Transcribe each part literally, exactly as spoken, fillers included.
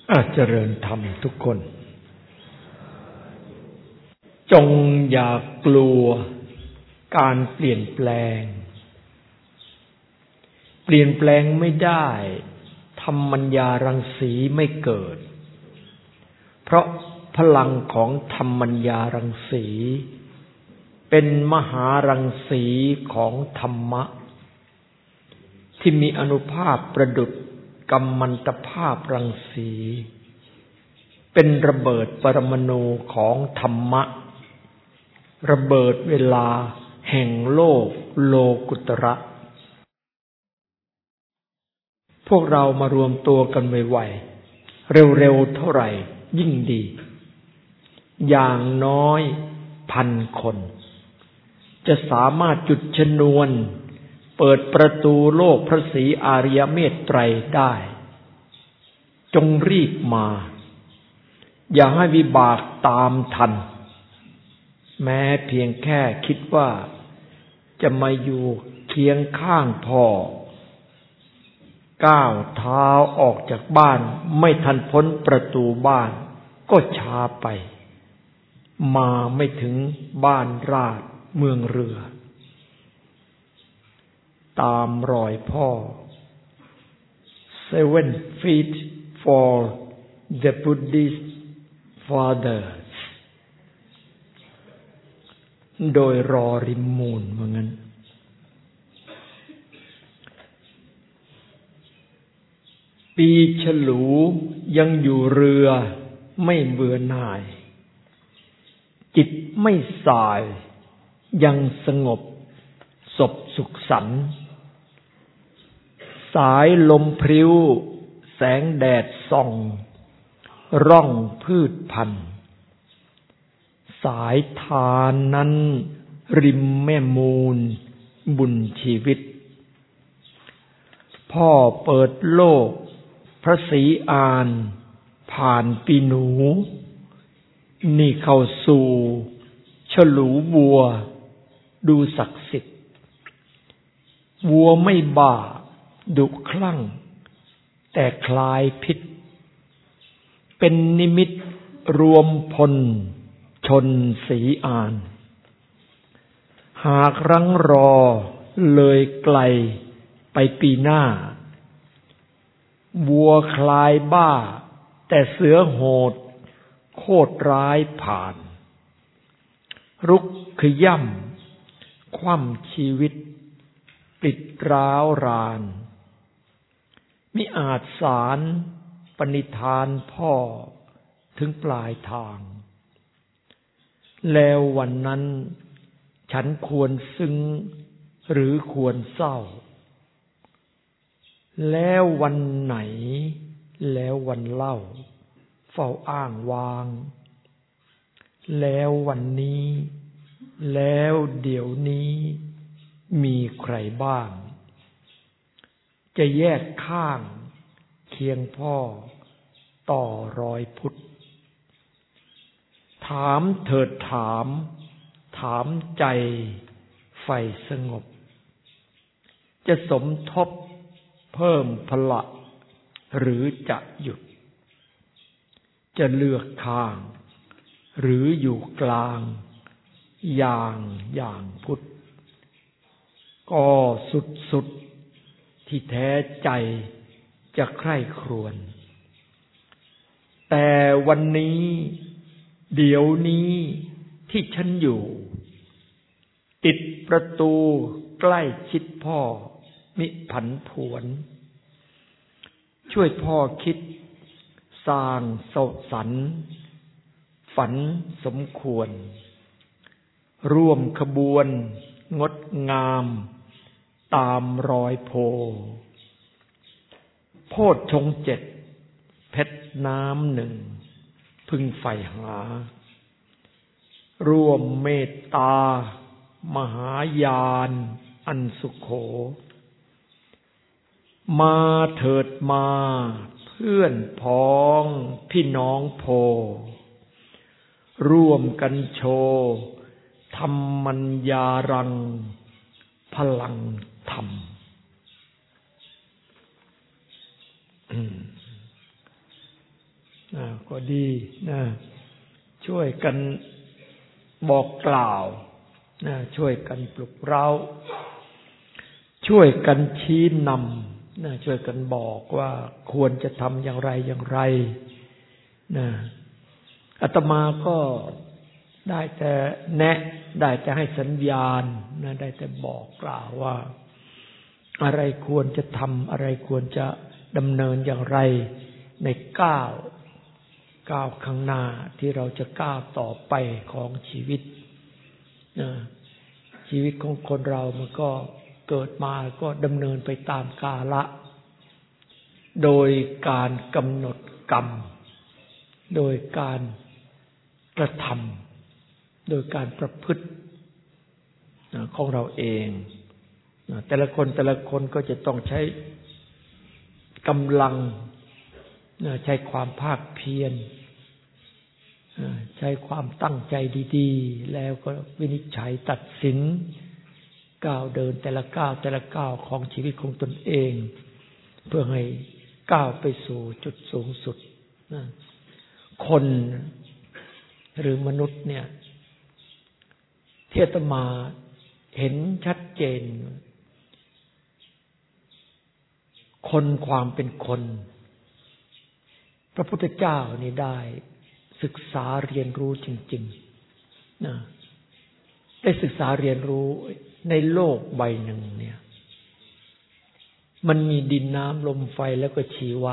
อาเจริญธรรมทุกคนจงอย่ากลัวการเปลี่ยนแปลงเปลี่ยนแปลงไม่ได้ธรรมัญญารังสีไม่เกิดเพราะพลังของธรรมัญญารังสีเป็นมหารังสีของธรรมะที่มีอานุภาพประดุจกัมมันตภาพรังสีเป็นระเบิดปรมาณูของธรรมะระเบิดเวลาแห่งโลกโลกุตระพวกเรามารวมตัวกันไวๆเร็วๆเท่าไหร่ยิ่งดีอย่างน้อยพันคนจะสามารถจุดชนวนเปิดประตูโลกพระศรีอาริยเมตไตรได้จงรีบมาอย่าให้วิบากตามทันแม้เพียงแค่คิดว่าจะมาอยู่เคียงข้างพ่อก้าวเท้าออกจากบ้านไม่ทันพ้นประตูบ้านก็ช้าไปมาไม่ถึงบ้านราชเมืองเรือตามรอยพ่อ Seven feet for the Buddhist fathers โดยรอริมมูลว่างั้นปีฉลูยังอยู่เรือไม่เบื่อหน่ายจิตไม่สายยังสงบศพสุขสันต์สายลมพริ้วแสงแดดส่องร่องพืชพันธุ์สายทานนั้นริมแม่มูลบุญชีวิตพ่อเปิดโลกพระศรีอานผ่านปีหนูนี่เข้าสู่ฉลูวัวดูศักดิ์สิทธิ์วัวไม่บ้าดุคลั่งแต่คลายพิษเป็นนิมิตรวมพลชนศรีอานหากรั้งรอเลยไกลไปปีหน้าวัวคลายบ้าแต่เสือโหดโคตรร้ายผ่านรุกขย่ำคว่ำชีวิตปิดร้าวรานมิอาจสารปณิธานพ่อถึงปลายทางแล้ววันนั้นฉันควรซึ้งหรือควรเศร้าแล้ววันไหนแล้ววันเล่าเฝ้าอ้างวางแล้ววันนี้แล้วเดี๋ยวนี้มีใครบ้างจะแยกข้างเคียงพ่อต่อรอยพุทธถามเถิดถามถามใจไฟสงบจะสมทบเพิ่มพละหรือจะหยุดจะเลือกข้างหรืออยู่กลางอย่างอย่างพุทธก็สุดสุดที่แท้ใจจะใคร่ครวญแต่วันนี้เดี๋ยวนี้ที่ฉันอยู่ติดประตูใกล้ชิดพ่อมิผันผวนช่วยพ่อคิดสร้างโสสรรค์ฝันสมควรร่วมขบวนงดงามตามรอยโพโพธิ์ชงค์เจ็ดเพชรน้ำหนึ่งพึงใฝ่หาร่วมเมตตามหายานอันสุโขมาเถิดมาเพื่อนพ้องพี่น้องโพร่วมกันโชว์ธรรมัญญารังพลังธรรมนะก็ดีนะช่วยกันบอกกล่าวนะช่วยกันปลุกเร้าช่วยกันชี้นำนะช่วยกันบอกว่าควรจะทำอย่างไรอย่างไรนะอาตมาก็ได้แต่แนะได้แต่ให้สัญญาณนะได้แต่บอกกล่าวว่าอะไรควรจะทำอะไรควรจะดำเนินอย่างไรในก้าวก้าวข้างหน้าที่เราจะก้าวต่อไปของชีวิตนะชีวิตของคนเรามันก็เกิดมาก็ดำเนินไปตามกาลโดยการกำหนดกรรมโดยการกระทำโดยการประพฤติของเราเองแต่ละคนแต่ละคนก็จะต้องใช้กำลังใช้ความภาคเพียรใช้ความตั้งใจดีๆแล้วก็วินิจฉัยตัดสินก้าวเดินแต่ละก้าวแต่ละก้าวของชีวิตของตนเองเพื่อให้ก้าวไปสู่จุดสูงสุดคนหรือมนุษย์เนี่ยที่อาตมาเห็นชัดเจนคนความเป็นคนพระพุทธเจ้านี่ได้ศึกษาเรียนรู้จริงๆนะได้ศึกษาเรียนรู้ในโลกใบหนึ่งเนี่ยมันมีดินน้ำลมไฟแล้วก็ชีวะ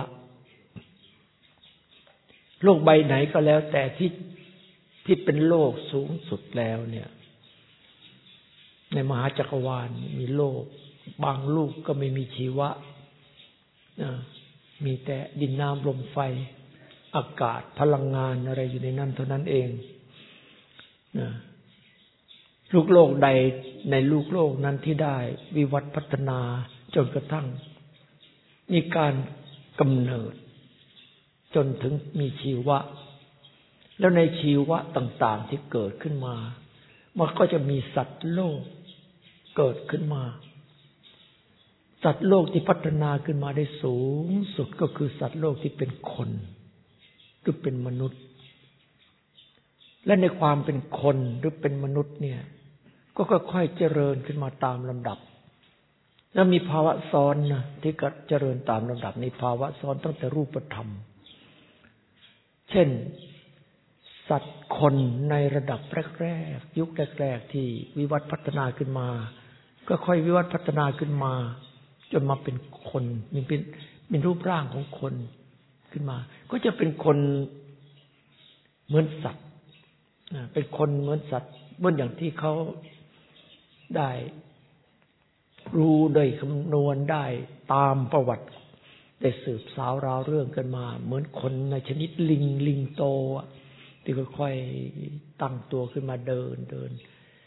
โลกใบไหนก็แล้วแต่ที่ที่เป็นโลกสูงสุดแล้วเนี่ยในมหาจักรวาลมีโลกบางลูกก็ไม่มีชีวะนะมีแต่ดินน้ำลมไฟอากาศพลังงานอะไรอยู่ในนั้นเท่านั้นเองนะลูกโลกใดในลูกโลกนั้นที่ได้วิวัฒน์พัฒนาจนกระทั่งมีการกำเนิดจนถึงมีชีวะแล้วในชีวะต่างๆที่เกิดขึ้นมามันก็จะมีสัตว์โลกเกิดขึ้นมาสัตว์โลกที่พัฒนาขึ้นมาได้สูงสุดก็คือสัตว์โลกที่เป็นคนหรือเป็นมนุษย์และในความเป็นคนหรือเป็นมนุษย์เนี่ยก็ค่อยๆเจริญขึ้นมาตามลำดับแล้วมีภาวะซ้อนนะที่ก็เจริญตามลำดับในภาวะซ้อนตั้งแต่รูปธรรมเช่นสัตว์คนในระดับแรกๆยุคแรกๆที่วิวัฒน์พัฒนาขึ้นมาก็ค่อยวิวัฒน์พัฒนาขึ้นมาจนมาเป็นคนมีเป็นเป็นรูปร่างของคนขึ้นมาก็จะเป็นคนเหมือนสัตว์เป็นคนเหมือนสัตว์เหมือนอย่างที่เขาได้รู้ได้คำนวณได้ตามประวัติได้สืบสาวราวเรื่องกันมาเหมือนคนในชนิดลิงลิงโตที่ค่อยๆตั้งตัวขึ้นมาเดินเดิน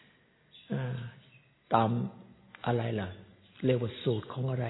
ตามอะไรล่ะเรียกว่าสูตรของอะไร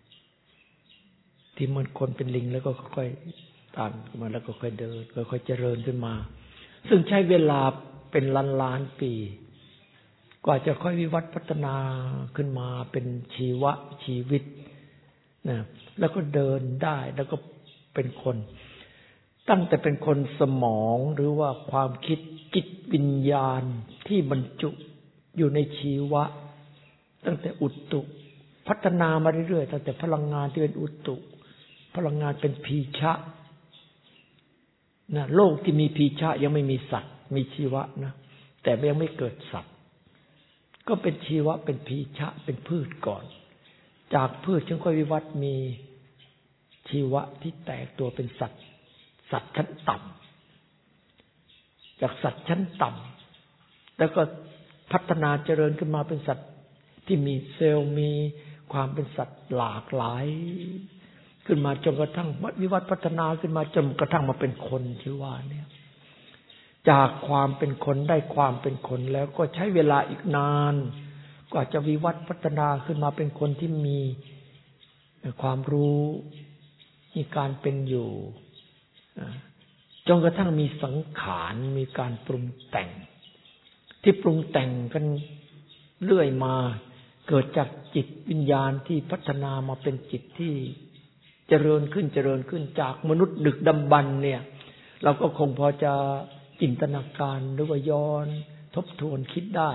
ที่เหมือนคนเป็นลิงแล้วก็ค่อยๆตามขึ้นมาแล้วก็ค่อยเดินค่อยๆเจริญขึ้นมาซึ่งใช้เวลาเป็นล้านล้านปีกว่าจะค่อยวิวัฒน์พัฒนาขึ้นมาเป็นชีวะชีวิตนะแล้วก็เดินได้แล้วก็เป็นคนตั้งแต่เป็นคนสมองหรือว่าความคิดจิตวิญญาณที่บรรจุอยู่ในชีวะตั้งแต่อุตุพัฒนามาเรื่อยๆตั้งแต่พลังงานที่เป็นอุตุพลังงานเป็นพีชะนะโลกที่มีพีชะยังไม่มีสัตว์มีชีวะนะแต่ยังไม่เกิดสัตว์ก็เป็นชีวะเป็นพีชะเป็นพืชก่อนจากพืชจึงค่อยวิวัฒน์มีชีวะที่แตกตัวเป็นสัตว์สัตว์ชั้นต่ำจากสัตว์ชั้นต่ำแล้วก็พัฒนาเจริญขึ้นมาเป็นสัตว์ที่มีเซลล์มีความเป็นสัตว์หลากหลายขึ้นมาจนกระทั่งวิวัฒน์พัฒนาขึ้นมาจนกระทั่งมาเป็นคนที่ว่าเนี่ยจากความเป็นคนได้ความเป็นคนแล้วก็ใช้เวลาอีกนานกว่าจะวิวัฒน์พัฒนาขึ้นมาเป็นคนที่มีความรู้มีการเป็นอยู่จนกระทั่งมีสังขารมีการปรุงแต่งที่ปรุงแต่งกันเรื่อยมาเกิดจากจิตวิญญาณที่พัฒนามาเป็นจิตที่เจริญขึ้นเจริญขึ้นจากมนุษย์ดึกดำบรรพ์เนี่ยเราก็คงพอจะจินตนาการหรือว่าย้อนทบทวนคิดได้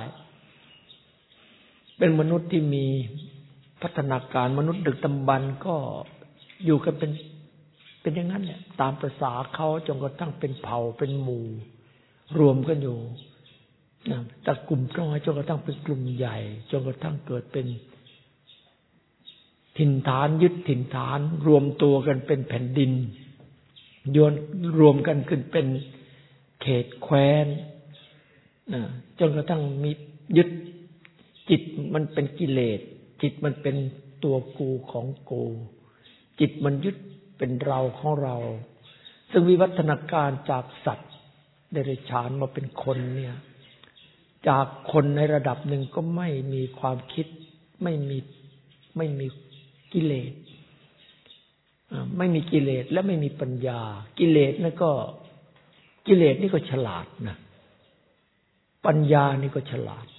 เป็นมนุษย์ที่มีพัฒนาการมนุษย์ดึกดำบรรพ์ก็อยู่กันเป็นเป็นอย่างนั้นเนี่ยตามประสาเขาจนกระทั่งเป็นเผ่าเป็นหมู่รวมกันอยู่จากกลุ่มน้อยจนกระทั่งเป็นกลุ่มใหญ่จนกระทั่งเกิดเป็นถิ่นฐานยึดถิ่นฐานรวมตัวกันเป็นแผ่นดินโยนรวมกันขึ้นเป็นเขตแคว้นจนกระทั่งมียึดจิตมันเป็นกิเลสจิตมันเป็นตัวกูของกูจิตมันยึดเป็นเราของเราซึ่งวิวัฒนาการจากสัตว์เดรัจฉานมาเป็นคนเนี่ยจากคนในระดับหนึ่งก็ไม่มีความคิดไม่มีไม่มีกิเลสไม่มีกิเลสและไม่มีปัญญากิเลสนั่นก็กิเลสนี่ก็ฉลาดนะปัญญานี่ก็ฉลาด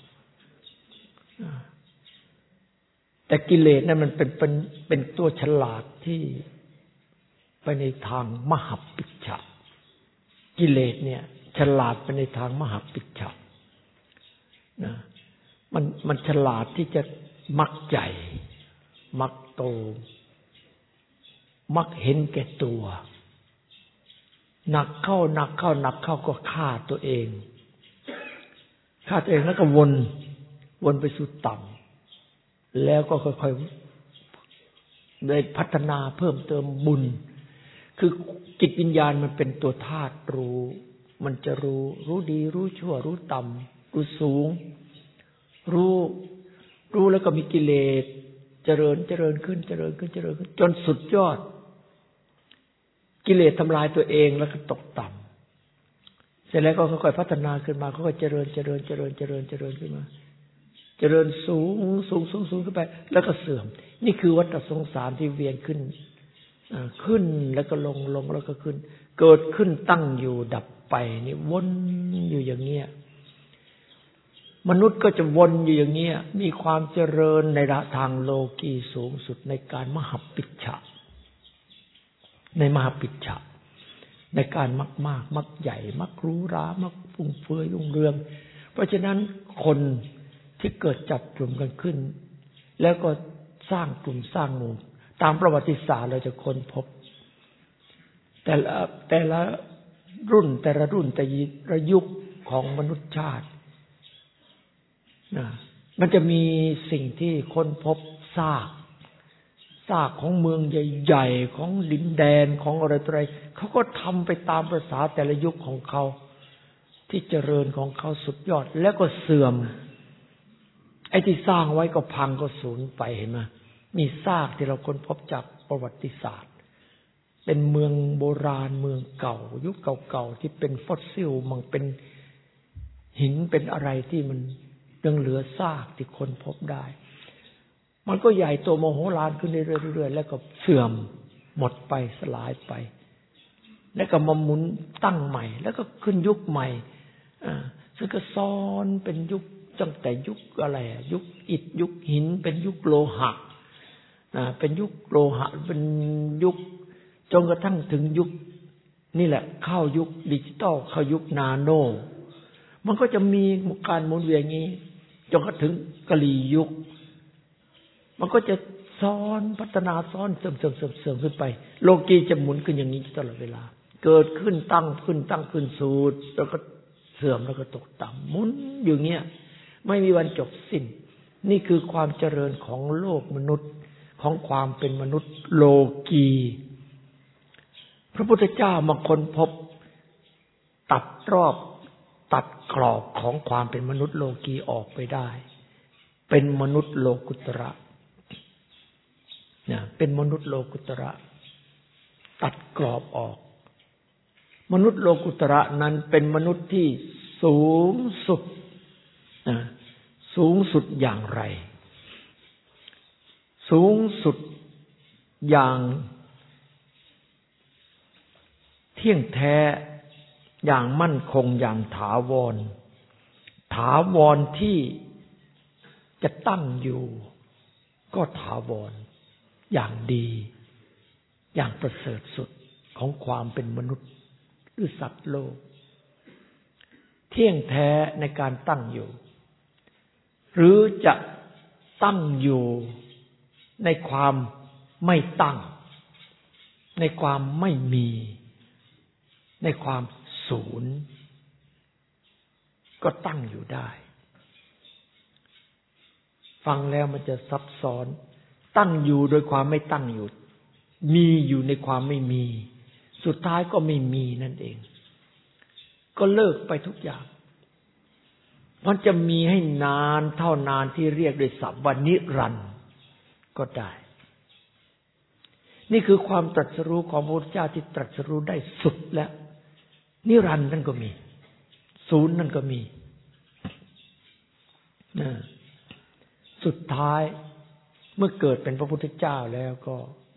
แต่กิเลสนั้นมันเป็นเป็นเป็นตัวฉลาดที่ไปในทางมหัปปิชฌะกิเลสเนี่ยฉลาดไปในทางมหัปปิชฌะนะมันมันฉลาดที่จะมักใหญ่มักโตมักเห็นแก่ตัวหนักเข้าหนักเข้าหนักเข้าก็ฆ่าตัวเองฆ่าตัวเองแล้วก็วนวนไปสู่ต่ำแล้วก็ค่อยๆได้พัฒนาเพิ่มเติมบุญคือจิตวิญญาณมันเป็นตัวธาตุรู้มันจะรู้รู้ดีรู้ชั่วรู้ต่ำรู้สูงรู้รู้แล้วก็มีกิเลสเจริญเจริญขึ้นเจริญขึ้นเจริญขึ้นจนสุดยอดกิเลสทำลายตัวเองแล้วก็ตกต่ำเสร็จแล้วก็ค่อยๆพัฒนาขึ้นมาค่อยๆเจริญเจริญเจริญเจริญเจริญขึ้นมาเจริญสูงสูงสูงสูงขึ้นไปแล้วก็เสื่อมนี่คือวัฏสงสารที่เวียนขึ้นขึ้นแล้วก็ลงลงแล้วก็ขึ้นเกิดขึ้นตั้งอยู่ดับไปนี่วนอยู่อย่างเงี้ยมนุษย์ก็จะวนอยู่อย่างเงี้ยมีความเจริญในทางโลกีสูงสุดในการมหัปปิชฌะในมหาปิชฌะในการมักมากมักใหญ่มักรู้รามักฟุ่มเฟือยรุ่งเรืองเพราะฉะนั้นคนที่เกิดจับกลุ่มกันขึ้นแล้วก็สร้างกลุ่มสร้างหมู่ตามประวัติศาสตร์เราจะค้นพบแต่ละแต่ละรุ่นแต่ละรุ่นแต่ละยุคของมนุษยชาตินะมันจะมีสิ่งที่ค้นพบซากซากของเมืองใหญ่ๆของดินแดนของอะไรต่ออะไรเขาก็ทำไปตามภาษาแต่ละยุคของเขาที่เจริญของเขาสุดยอดแล้วก็เสื่อมไอ้ที่สร้างไว้ก็พังก็สูญไปเห็นไหมมีซากที่เราค้นพบจากประวัติศาสตร์เป็นเมืองโบราณเมืองเก่ายุคเก่าๆที่เป็นฟอสซิลมันเป็นหินเป็นอะไรที่มันยังเหลือซากที่ค้นพบได้มันก็ใหญ่โตมโหฬารขึ้นเรื่อยๆแล้วก็เสื่อมหมดไปสลายไปแล้วก็มาหมุนตั้งใหม่แล้วก็ขึ้นยุคใหม่อ่าซึ่งก็ซ้อนเป็นยุคตั้งแต่ยุคอะไรยุคอิฐยุคหินเป็นยุคโลหะอ่าเป็นยุคโลหะเป็นยุคจนกระทั่งถึงยุคนี่แหละเข้ายุคดิจิตอลเข้ายุคนาโนมันก็จะมีการหมุนเวียนอย่างนี้จนกระทั่งถึงกะลียุคมันก็จะซ้อนพัฒนาซ้อนเสริมเสริมเสริมเสริมขึ้นไปโลกีจะหมุนขึ้นอย่างนี้ตลอดเวลาเกิดขึ้นตั้งขึ้นตั้งขึ้นสูดแล้วก็เสื่อมแล้วก็ตกต่ำหมุนอยู่เงี้ยไม่มีวันจบสิ้นนี่คือความเจริญของโลกมนุษย์ของความเป็นมนุษย์โลกีพระพุทธเจ้ามาค้นพบตัดรอบตัดกรอบของความเป็นมนุษย์โลกีออกไปได้เป็นมนุษย์โลกุตระเนี่ยเป็นมนุษย์โลกุตระตัดกรอบออกมนุษย์โลกุตระนั้นเป็นมนุษย์ที่สูงสุดนะสูงสุดอย่างไรสูงสุดอย่างเที่ยงแท้อย่างมั่นคงอย่างถาวรถาวรที่จะตั้งอยู่ก็ถาวรอย่างดีอย่างประเสริฐสุดของความเป็นมนุษย์หรือสัตว์โลกเที่ยงแท้ในการตั้งอยู่หรือจะตั้งอยู่ในความไม่ตั้งในความไม่มีในความศูนย์ก็ตั้งอยู่ได้ฟังแล้วมันจะซับซ้อนตั้งอยู่โดยความไม่ตั้งอยู่มีอยู่ในความไม่มีสุดท้ายก็ไม่มีนั่นเองก็เลิกไปทุกอย่างมันจะมีให้นานเท่านานที่เรียกด้วยศัพท์ว่านิรันดร์ก็ได้นี่คือความตรัสรู้ของพระพุทธเจ้าที่ตรัสรู้ได้สุดแล้วนิรันดร์นั่นก็มีศูนย์นั่นก็มีนะสุดท้ายเมื่อเกิดเป็นพระพุทธเจ้าแล้วก็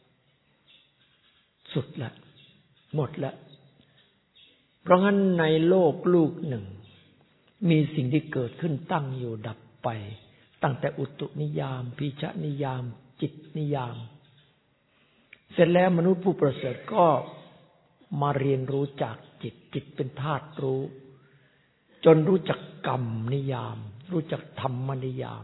สุดละหมดละเพราะงั้นในโลกลูกหนึ่งมีสิ่งที่เกิดขึ้นตั้งอยู่ดับไปตั้งแต่อุตุนิยามพีชนิยามจิตนิยามเสร็จแล้วมนุษย์ผู้ประเสริฐก็มาเรียนรู้จากจิตจิตเป็นธาตุรู้จนรู้จักกรรมนิยามรู้จักธรรมนิยาม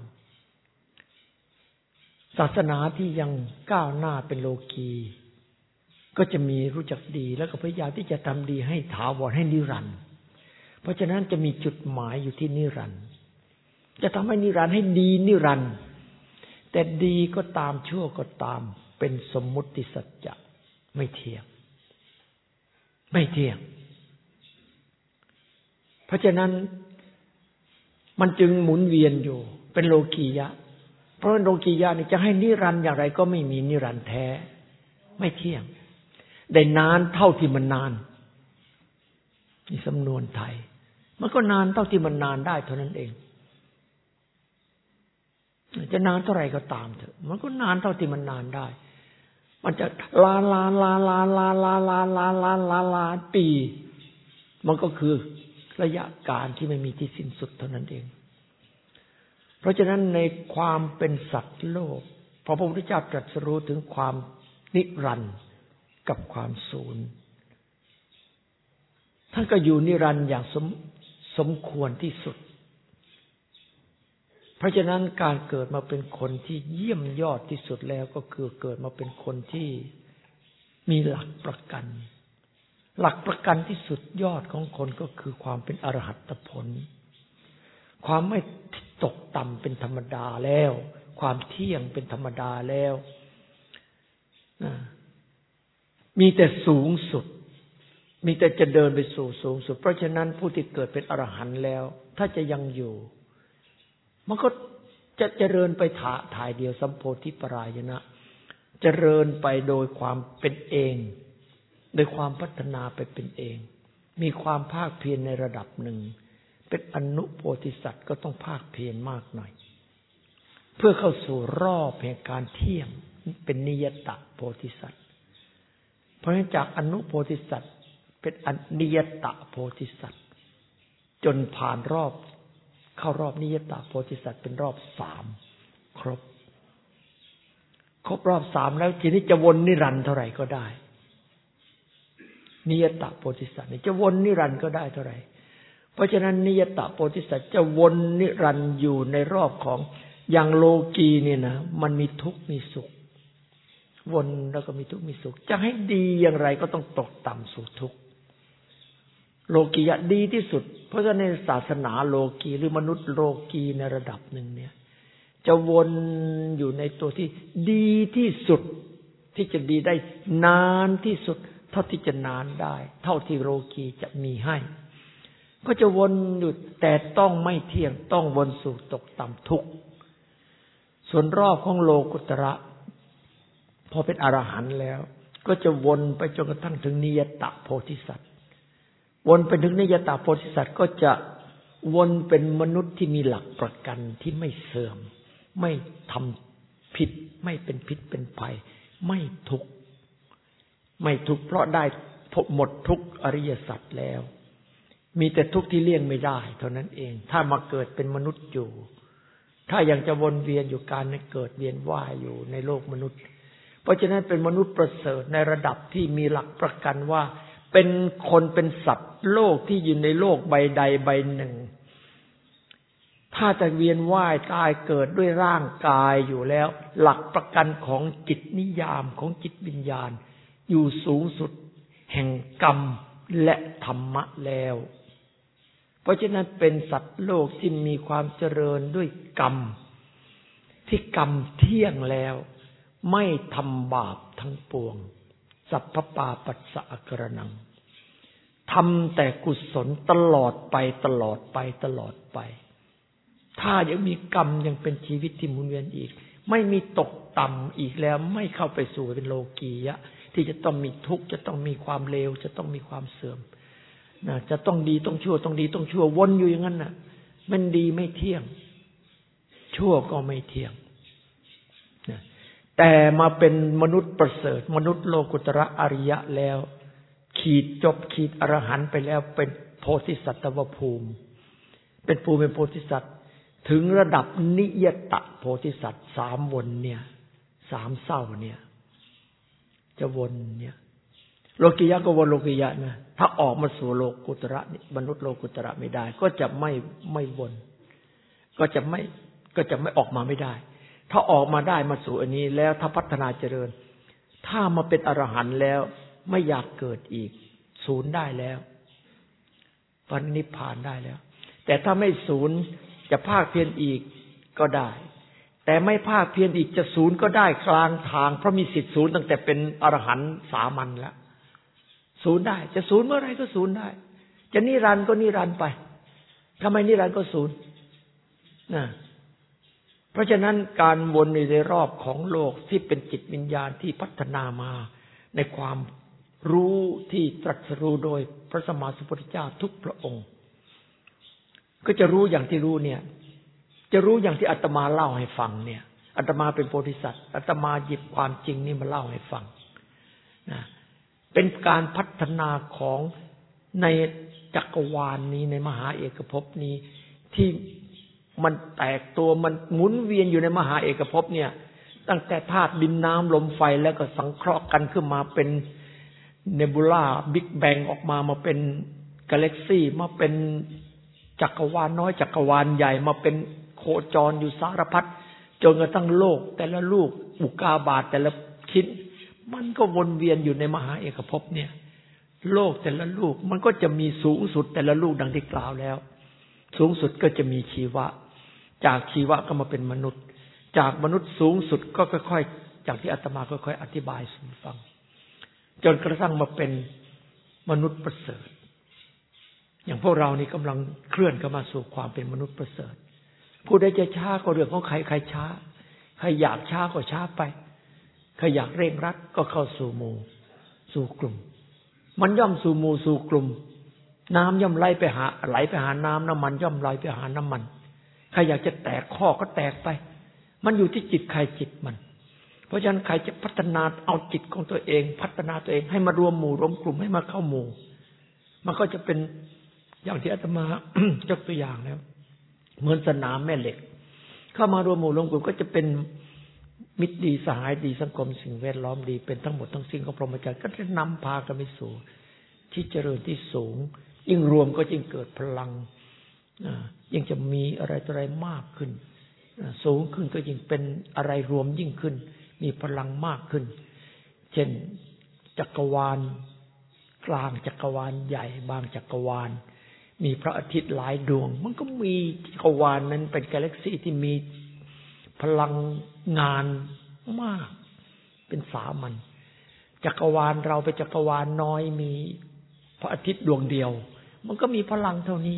ศาสนาที่ยังก้าวหน้าเป็นโลกีก็จะมีรู้จักดีแล้วก็พยายามที่จะทำดีให้ถาวรให้นิรันดร์เพราะฉะนั้นจะมีจุดหมายอยู่ที่นิรันดร์จะทำให้นิรันดร์ให้ดีนิรันดร์แต่ดีก็ตามชั่วก็ตามเป็นสมมุติสัจจะไม่เที่ยงไม่เที่ยงเพราะฉะนั้นมันจึงหมุนเวียนอยู่เป็นโลกียะเพราะโลกียะนี่จะให้นิรันดร์อย่างไรก็ไม่มีนิรันดร์แท้ไม่เที่ยงได้นานเท่าที่มันนานนี่สำนวนไทยมันก็นานเท่าที่มันนานได้เท่านั้นเองจะนานเท่าไหร่ก็ตามเถอะมันก็นานเท่าที่มันนานได้มันจะลาลาลาลาลาลาลาลาลาลาลาปีมันก็คือระยะการที่ไม่มีที่สิ้นสุดเท่านั้นเองเพราะฉะนั้นในความเป็นสัตว์โลกพอพระพุทธเจ้าตรัสรู้ถึงความนิรันดร์กับความศูนย์ท่านก็อยู่นิรันดร์อย่างสมสมควรที่สุดเพราะฉะนั้นการเกิดมาเป็นคนที่เยี่ยมยอดที่สุดแล้วก็คือเกิดมาเป็นคนที่มีหลักประกันหลักประกันที่สุดยอดของคนก็คือความเป็นอรหัตผลความไม่ตกต่ำเป็นธรรมดาแล้วความเที่ยงเป็นธรรมดาแล้วมีแต่สูงสุดมีแต่จะเดินไปสู่สูงสุดเพราะฉะนั้นผู้ที่เกิดเป็นอรหันต์แล้วถ้าจะยังอยู่มันก็จะเจริญไปถ่าถ่ายเดียวสัมโพธิปรายณะเจริญไปโดยความเป็นเองโดยความพัฒนาไปเป็นเองมีความภาคเพียรในระดับหนึ่งเป็นอนุโพธิสัตว์ก็ต้องภาคเพียรมากหน่อยเพื่อเข้าสู่รอบแห่งการเที่ยงเป็นนิยตโพธิสัตว์เพราะฉะนั้นจากอนุโพธิสัตว์เป็นอนิยตโพธิสัตว์จนผ่านรอบเข้ารอบนิยตโพธิสัตว์เป็นรอบสามครบครบรอบสามแล้วทีนี้จะวนนิรันดร์เท่าไหร่ก็ได้นิยตโพธิสัตว์นี่จะวนนิรันดร์ก็ได้เท่าไหร่เพราะฉะนั้นนิยตโพธิสัตว์จะวนนิรันดร์อยู่ในรอบของอย่างโลกีเนี่ยนะมันมีทุกข์มีสุขวนแล้วก็มีทุกข์มีสุขจะให้ดีอย่างไรก็ต้องตกต่ำสู่ทุกข์โลกียะดีที่สุดเพราะฉะนั้นในศาสนาโลกีหรือมนุษย์โลกีในระดับหนึ่งเนี่ยจะวนอยู่ในตัวที่ดีที่สุดที่จะดีได้นานที่สุดเท่าที่จะนานได้เท่าที่โลกีจะมีให้ก็จะวนอยู่แต่ต้องไม่เที่ยงต้องวนสู่ตกต่ำทุกข์ส่วนรอบของโลกุตระพอเป็นอรหันต์แล้วก็จะวนไปจนกระทั่งถึงนิยตโพธิสัตว์วนไปถึงนิยตโพธิสัตว์ก็จะวนเป็นมนุษย์ที่มีหลักประกันที่ไม่เสื่อมไม่ทำผิดไม่เป็นพิษเป็นภัยไม่ทุกข์ไม่ทุกข์เพราะได้หมดทุกอริยสัจแล้วมีแต่ทุกข์ที่เลี่ยงไม่ได้เท่านั้นเองถ้ามาเกิดเป็นมนุษย์อยู่ถ้ายังจะวนเวียนอยู่การเกิดเวียนว่ายอยู่ในโลกมนุษย์เพราะฉะนั้นเป็นมนุษย์ประเสริฐในระดับที่มีหลักประกันว่าเป็นคนเป็นสัตว์โลกที่อยู่ในโลกใบใดใบหนึ่งถ้าจะเวียนว่ายตายเกิดด้วยร่างกายอยู่แล้วหลักประกันของจิตนิยามของจิตวิญญาณอยู่สูงสุดแห่งกรรมและธรรมะแล้วเพราะฉะนั้นเป็นสัตว์โลกที่มีความเจริญด้วยกรรมที่กรรมเที่ยงแล้วไม่ทำบาปทั้งปวงสัพพปาปัสสะกรณังทำแต่กุศลตลอดไปตลอดไปตลอดไปถ้ายังมีกรรมยังเป็นชีวิตที่หมุนเวียนอีกไม่มีตกต่ำอีกแล้วไม่เข้าไปสู่เป็นโลกียะที่จะต้องมีทุกข์จะต้องมีความเลวจะต้องมีความเสื่อมนะจะต้องดีต้องชั่วต้องดีต้องชั่ววนอยู่อย่างนั้นน่ะมันดีไม่เที่ยงชั่วก็ไม่เที่ยงนะแต่มาเป็นมนุษย์ประเสริฐมนุษย์โลกุตระอริยะแล้วขีดจบขีดอรหันต์ไปแล้วเป็นโพธิสัตวภูมิเป็นภูมิเป็นโพธิสัตว์ถึงระดับนิยตโพธิสัตว์สามวนเนี่ยสามเศร้าเนี่ยจะวนเนี่ยโลกิยะก็วนโลกิยะนะถ้าออกมาสู่โลกุตระมนุษย์โลกุตระไม่ได้ก็จะไม่ไม่วนก็จะไม่ก็จะไม่ออกมาไม่ได้ถ้าออกมาได้มาสู่อันนี้แล้วถ้าพัฒนาเจริญถ้ามาเป็นอรหันต์แล้วไม่อยากเกิดอีกศูนย์ได้แล้วปรินิพพานได้แล้วแต่ถ้าไม่ศูนย์จะภาคเพียรอีกก็ได้แต่ไม่ภาคเพียรอีกจะศูนย์ก็ได้กลางทางเพราะมีสิทธิ์ศูนย์ตั้งแต่เป็นอรหันต์สามัญแล้วศูนย์ได้จะศูนย์เมื่อไรก็ศูนย์ได้จะนิรันดร์ก็นิรันดร์ไปทำไมนิรันดร์ก็ศูนย์นะเพราะฉะนั้นการวนในรอบของโลกที่เป็นจิตวิญญาณที่พัฒนามาในความรู้ที่ตรัสรู้โดยพระสัมมาสัมพุทธเจ้าทุกพระองค์ก็จะรู้อย่างที่รู้เนี่ยจะรู้อย่างที่อาตมาเล่าให้ฟังเนี่ยอาตมาเป็นโพธิสัตว์อาตมาหยิบความจริงนี่มาเล่าให้ฟังนะเป็นการพัฒนาของในจักรวาล นี้ในมหาเอกภพนี้ที่มันแตกตัวมันหมุนเวียนอยู่ในมหาเอกภพเนี่ยตั้งแต่ธาตุดินน้ำลมไฟแล้วก็สังเคราะห์กันขึ้นมาเป็นเนบูล่าบิ๊กแบงออกมามาเป็นกาแล็กซี่มาเป็นจักรวาลน้อยจักรวาลใหญ่มาเป็นโคจรอยู่สารพัดจนกระทั่งโลกแต่ละลูกอุกาบาตแต่ละชิ้นมันก็วนเวียนอยู่ในมหาเอกภพเนี่ยโลกแต่ละลูกมันก็จะมีสูงสุดแต่ละลูกดังที่กล่าวแล้วสูงสุดก็จะมีชีวะจากชีวะก็มาเป็นมนุษย์จากมนุษย์สูงสุดก็ค่อยๆจากที่อาตมาค่อยๆอธิบายสู่ฟังจนกระทั่งมาเป็นมนุษย์ประเสริฐอย่างพวกเรานี่กำลังเคลื่อนเข้ามาสู่ความเป็นมนุษย์ประเสริฐผู้ใดจะช้าก็เรื่องของใครใครช้าใครอยากช้าก็ช้าไปใครอยากเร่งรัดก็เข้าสู่หมู่สู่กลุ่มมันย่อมสู่หมู่สู่กลุ่มน้ำย่อมไหลไปหาไหลไปหาน้ำน้ำมันย่อมไหลไปหาน้ำมันใครอยากจะแตกข้อก็แตกไปมันอยู่ที่จิตใครจิตมันเพราะฉะนั้นใครจะพัฒนาเอาจิตของตัวเองพัฒนาตัวเองให้มารวมหมู่รวมกลุ่มให้มาเข้าหมู่มันก็จะเป็นอย่างที่อาตมา ยกตัวอย่างแล้วเหมือนสนามแม่เหล็กเข้ามารวมหมู่รวมกลุ่มก็จะเป็นมิตรดีสหายดีสังคมสิ่งแวดล้อมดีเป็นทั้งหมดทั้งสิ้นของพรหมจรรย์ก็จะนำพากันไปสู่ที่เจริญที่สูงยิ่งรวมก็ยิ่งเกิดพลังยิ่งจะมีอะไรต่ออะไรมากขึ้นสูงขึ้นก็ยิ่งเป็นอะไรรวมยิ่งขึ้นมีพลังมากขึ้นเช่นจักรวาลกลางจักรวาลใหญ่บางจักรวาลมีพระอาทิตย์หลายดวงมันก็มีจักรวาลนั้นเป็นกาแล็กซี่ที่มีพลังงานมากเป็นสามัญจักรวาลเราเป็นจักรวาลน้อยมีพระอาทิตย์ดวงเดียวมันก็มีพลังเท่านี้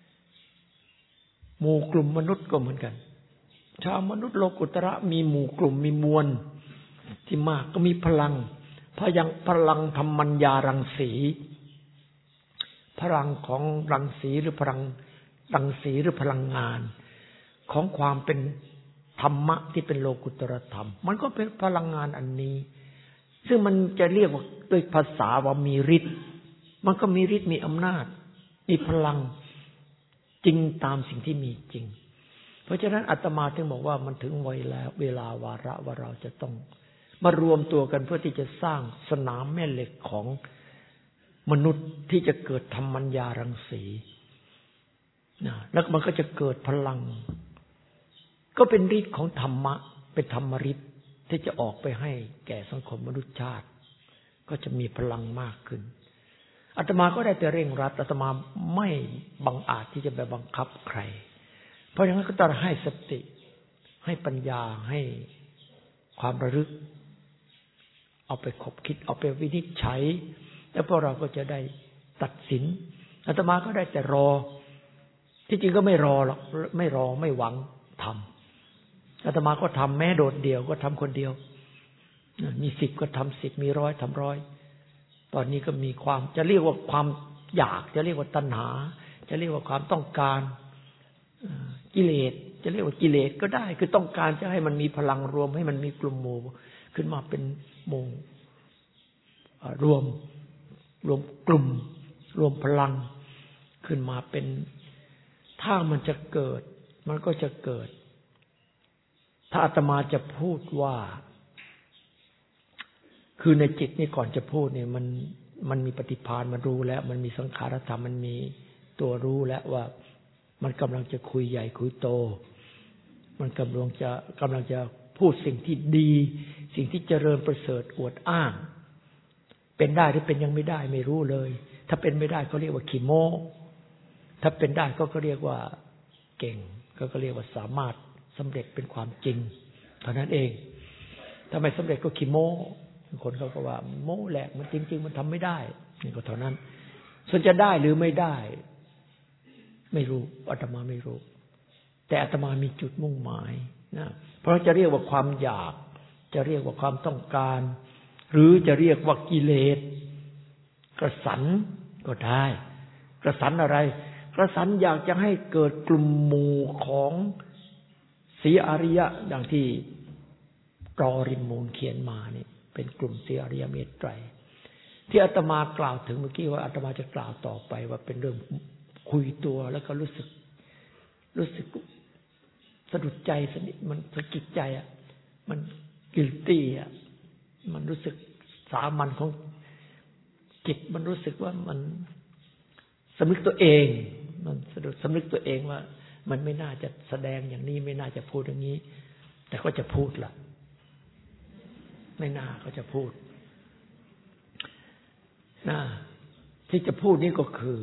หมู่กลุ่มมนุษย์ก็เหมือนกันชาวมนุษย์โลกุตระมีหมู่กลุ่มมีมวลที่มากก็มีพลังพยังพลังธรรมัญญารังสีพลังของรังสีหรือพลังรังสีหรือพลังงานของความเป็นธรรมะที่เป็นโลกุตรธรรมมันก็เป็นพลังงานอันนี้ซึ่งมันจะเรียกว่าด้วยภาษาว่ามีฤทธิ์มันก็มีฤทธิ์มีอำนาจมีพลังจริงตามสิ่งที่มีจริงเพราะฉะนั้นอาตมาถึงบอกว่ามันถึงเวลาเวลาวาระว่าเราจะต้องมารวมตัวกันเพื่อที่จะสร้างสนามแม่เหล็กของมนุษย์ที่จะเกิดธรรมัญญารังสีนะแล้วมันก็จะเกิดพลังก็เป็นฤทธิ์ของธรรมะเป็นธรรมฤทธิ์ที่จะออกไปให้แก่สังคมมนุษยชาติก็จะมีพลังมากขึ้นอาตมาก็ได้แต่เร่งรัดอาตมาไม่บังอาจที่จะไปบังคับใครเพราะฉะนั้นก็ต้องให้สติให้ปัญญาให้ความระลึกเอาไปคบคิดเอาไปวินิจฉัยแล้วพวกเราก็จะได้ตัดสินอาตมาก็ได้แต่รอที่จริงก็ไม่รอหรอกไม่รอไม่หวังทำอาตมาก็ทำแม้โดดเดี่ยวก็ทำคนเดียวมีสิบก็ทำสิบมีร้อยทำร้อยตอนนี้ก็มีความจะเรียกว่าความอยากจะเรียกว่าตัณหาจะเรียกว่าความต้องการกิเลสจะเรียกว่ากิเลสก็ได้คือต้องการจะให้มันมีพลังรวมให้มันมีกลุ่มหมู่ขึ้นมาเป็นหมู่รวมรวมกลุ่มรวมพลังขึ้นมาเป็นถ้ามันจะเกิดมันก็จะเกิดถ้าอาตมาจะพูดว่าคือในจิตนี่ก่อนจะพูดเนี่ยมันมันมีปฏิภาณมันรู้แล้วมันมีสังขารธรรมมันมีตัวรู้แล้วว่ามันกำลังจะคุยใหญ่คุยโตมันกำลังจะกำลังจะพูดสิ่งที่ดีสิ่งที่เจริญประเสริฐอวดอ้างเป็นได้หรือเป็นยังไม่ได้ไม่รู้เลยถ้าเป็นไม่ได้เขาเรียกว่าขี้โม้ถ้าเป็นได้ก็ก็เรียกว่าเก่งก็ก็เรียกว่าสามารถสำเร็จเป็นความจริงเท่านั้นเองถ้าไม่สำเร็จก็ขี้โม้คนเขาก็ว่าโม้แหละมันจริงๆมันทำไม่ได้นี่ก็เท่านั้นส่วนจะได้หรือไม่ได้ไม่รู้อาตมาไม่รู้แต่อาตมามีจุดมุ่งหมายนะเพราะจะเรียกว่าความอยากจะเรียกว่าความต้องการหรือจะเรียกว่ากิเลสกระสันก็ได้กระสันอะไรกระสันอยากจะให้เกิดกลุ่มหมู่ของสีอริยะดังที่กอริมมูลเขียนมานี่เป็นกลุ่มสีอริยเมตไตรที่อาตมากล่าวถึงเมื่อกี้ว่าอาตมาจะกล่าวต่อไปว่าเป็นเรื่องคุยตัวแล้วก็รู้สึกรู้สึกสะดุดใจสนิทมันสะกิดใจอ่ะมันกิลตี้อ่ะมันรู้สึกสามัญของจิตมันรู้สึกว่ามันสำนึกตัวเองมันสะดุดสำนึกตัวเองว่ามันไม่น่าจะแสดงอย่างนี้ไม่น่าจะพูดอย่างนี้แต่ก็จะพูดล่ะไม่น่าก็จะพูดน่าที่จะพูดนี่ก็คื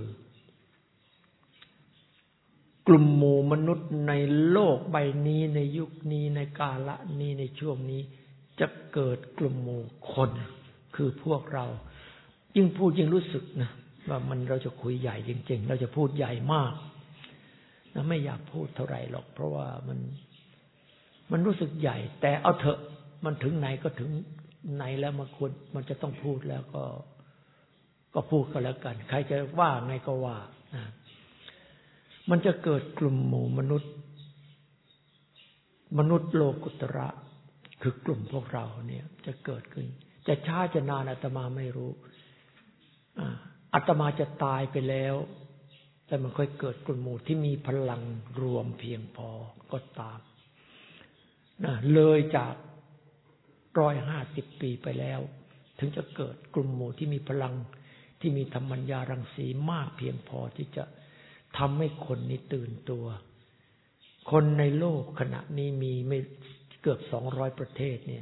อกลุ่มหมู่มนุษย์ในโลกใบนี้ในยุคนี้ในกาลนี้ในช่วงนี้จะเกิดกลุ่มหมู่คนคือพวกเรายิ่งพูดยิ่งรู้สึกนะว่ามันเราจะคุยใหญ่จริงๆเราจะพูดใหญ่มากนะไม่อยากพูดเท่าไหร่หรอกเพราะว่ามันมันรู้สึกใหญ่แต่เอาเถอะมันถึงไหนก็ถึงไหนแล้วมันควรมันจะต้องพูดแล้วก็ก็พูดก็แล้วกันใครจะว่าไงก็ว่านะมันจะเกิดกลุ่มหมู่มนุษย์มนุษย์โลกุตระคือกลุ่มพวกเราเนี่ยจะเกิดขึ้นจะช้าจะนานอาตมาไม่รู้อาตมาจะตายไปแล้วแต่มันค่อยเกิดกลุ่มหมู่ที่มีพลังรวมเพียงพอก็ตามนะเลยจากร้อยห้าสิบปีไปแล้วถึงจะเกิดกลุ่มหมู่ที่มีพลังที่มีธรรมัญญารังสีมากเพียงพอที่จะทำให้คนนี้ตื่นตัวคนในโลกขณะนี้มีไม่เกือบสองร้อยประเทศเนี่ย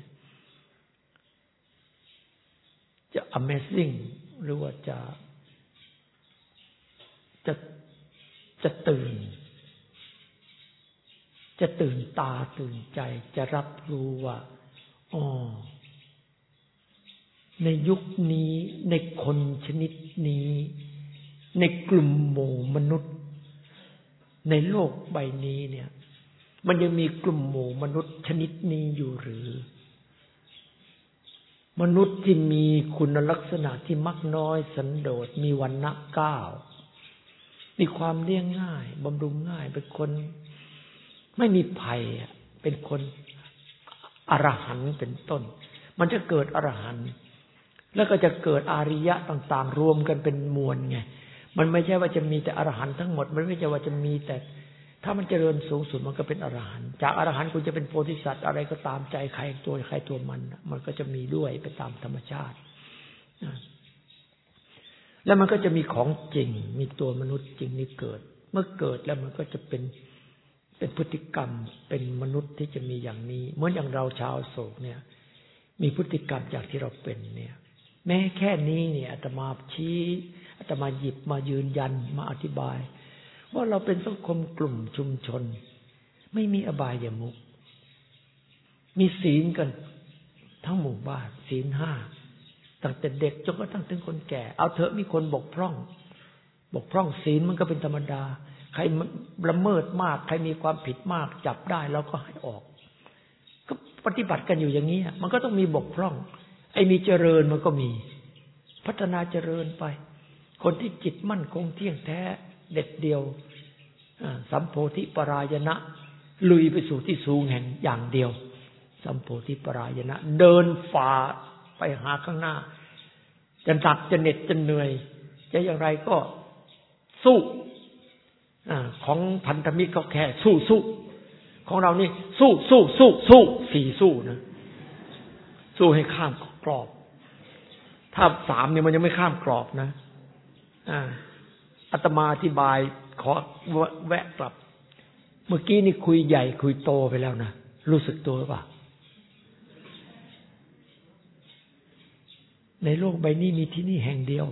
จะ Amazing หรือว่าจะจะจะตื่นจะตื่นตาตื่นใจจะรับรู้ว่าอ๋อในยุคนี้ในคนชนิดนี้ในกลุ่มหมู่มนุษย์ในโลกใบนี้เนี่ยมันยังมีกลุ่มหมู่มนุษย์ชนิดนี้อยู่หรือมนุษย์ที่มีคุณลักษณะที่มักน้อยสันโดษมีวรรณะเก้ามีความเลี้ยงง่ายบำรุงง่ายเป็นคนไม่มีภัยเป็นคนอรหันต์เป็นต้นมันจะเกิดอรหันต์แล้วก็จะเกิดอาริยะต่างๆรวมกันเป็นมวลไงมันไม่ใช่ว่าจะมีแต่อรหันต์ทั้งหมดมันไม่ใช่ว่าจะมีแต่ถ้ามันเจริญสูงสุดมันก็เป็นอรหันต์จากอรหันต์คุณจะเป็นโพธิสัตว์อะไรก็ตามใจใครตัวใครตัวมันมันก็จะมีด้วยไปตามธรรมชาติแล้วมันก็จะมีของจริงมีตัวมนุษย์จริงนี่เกิดเมื่อเกิดแล้วมันก็จะเป็นเป็นพฤติกรรมเป็นมนุษย์ที่จะมีอย่างนี้เหมือนอย่างเราชาวโศกเนี่ยมีพฤติกรรมจากที่เราเป็นเนี่ยแม้แค่นี้เนี่ยอาตมาชี้อาตมาหยิบมายืนยันมาอธิบายว่าเราเป็นสังคมกลุ่มชุมชนไม่มีอบายมุขมีศีลกันทั้งหมู่บ้านศีลห้าตั้งแต่เด็กจนกระทั่งถึงคนแก่เอาเถอะมีคนบกพร่องบกพร่องศีลมันก็เป็นธรรมดาใครละเมิดมากใครมีความผิดมากจับได้เราก็ให้ออกก็ปฏิบัติกันอยู่อย่างนี้มันก็ต้องมีบกพร่องไอ้มีเจริญมันก็มีพัฒนาเจริญไปคนที่จิตมั่นคงเที่ยงแท้เด็ดเดียวสัมโพธิปรายณะลุยไปสู่ที่สูงแห่งอย่างเดียวสัมโพธิปรายณะเดินฝ่าไปหาข้างหน้าจะหนักจะเหน็ดจะเหนื่อยจะอย่างไรก็สู้ของพันธมิตรก็แค่สู้สู้ของเรานี่สู้สู้สู้สู้สี่สู้นะสู้ให้ข้ามกรอบถ้าสามเนี่ยมันยังไม่ข้ามกรอบนะอาตมาอธิบายขอแวะกลับเมื่อกี้นี่คุยใหญ่คุยโตไปแล้วนะรู้สึกตัวหรือเปล่าในโลกใบนี้มีที่นี่แห่งเดียว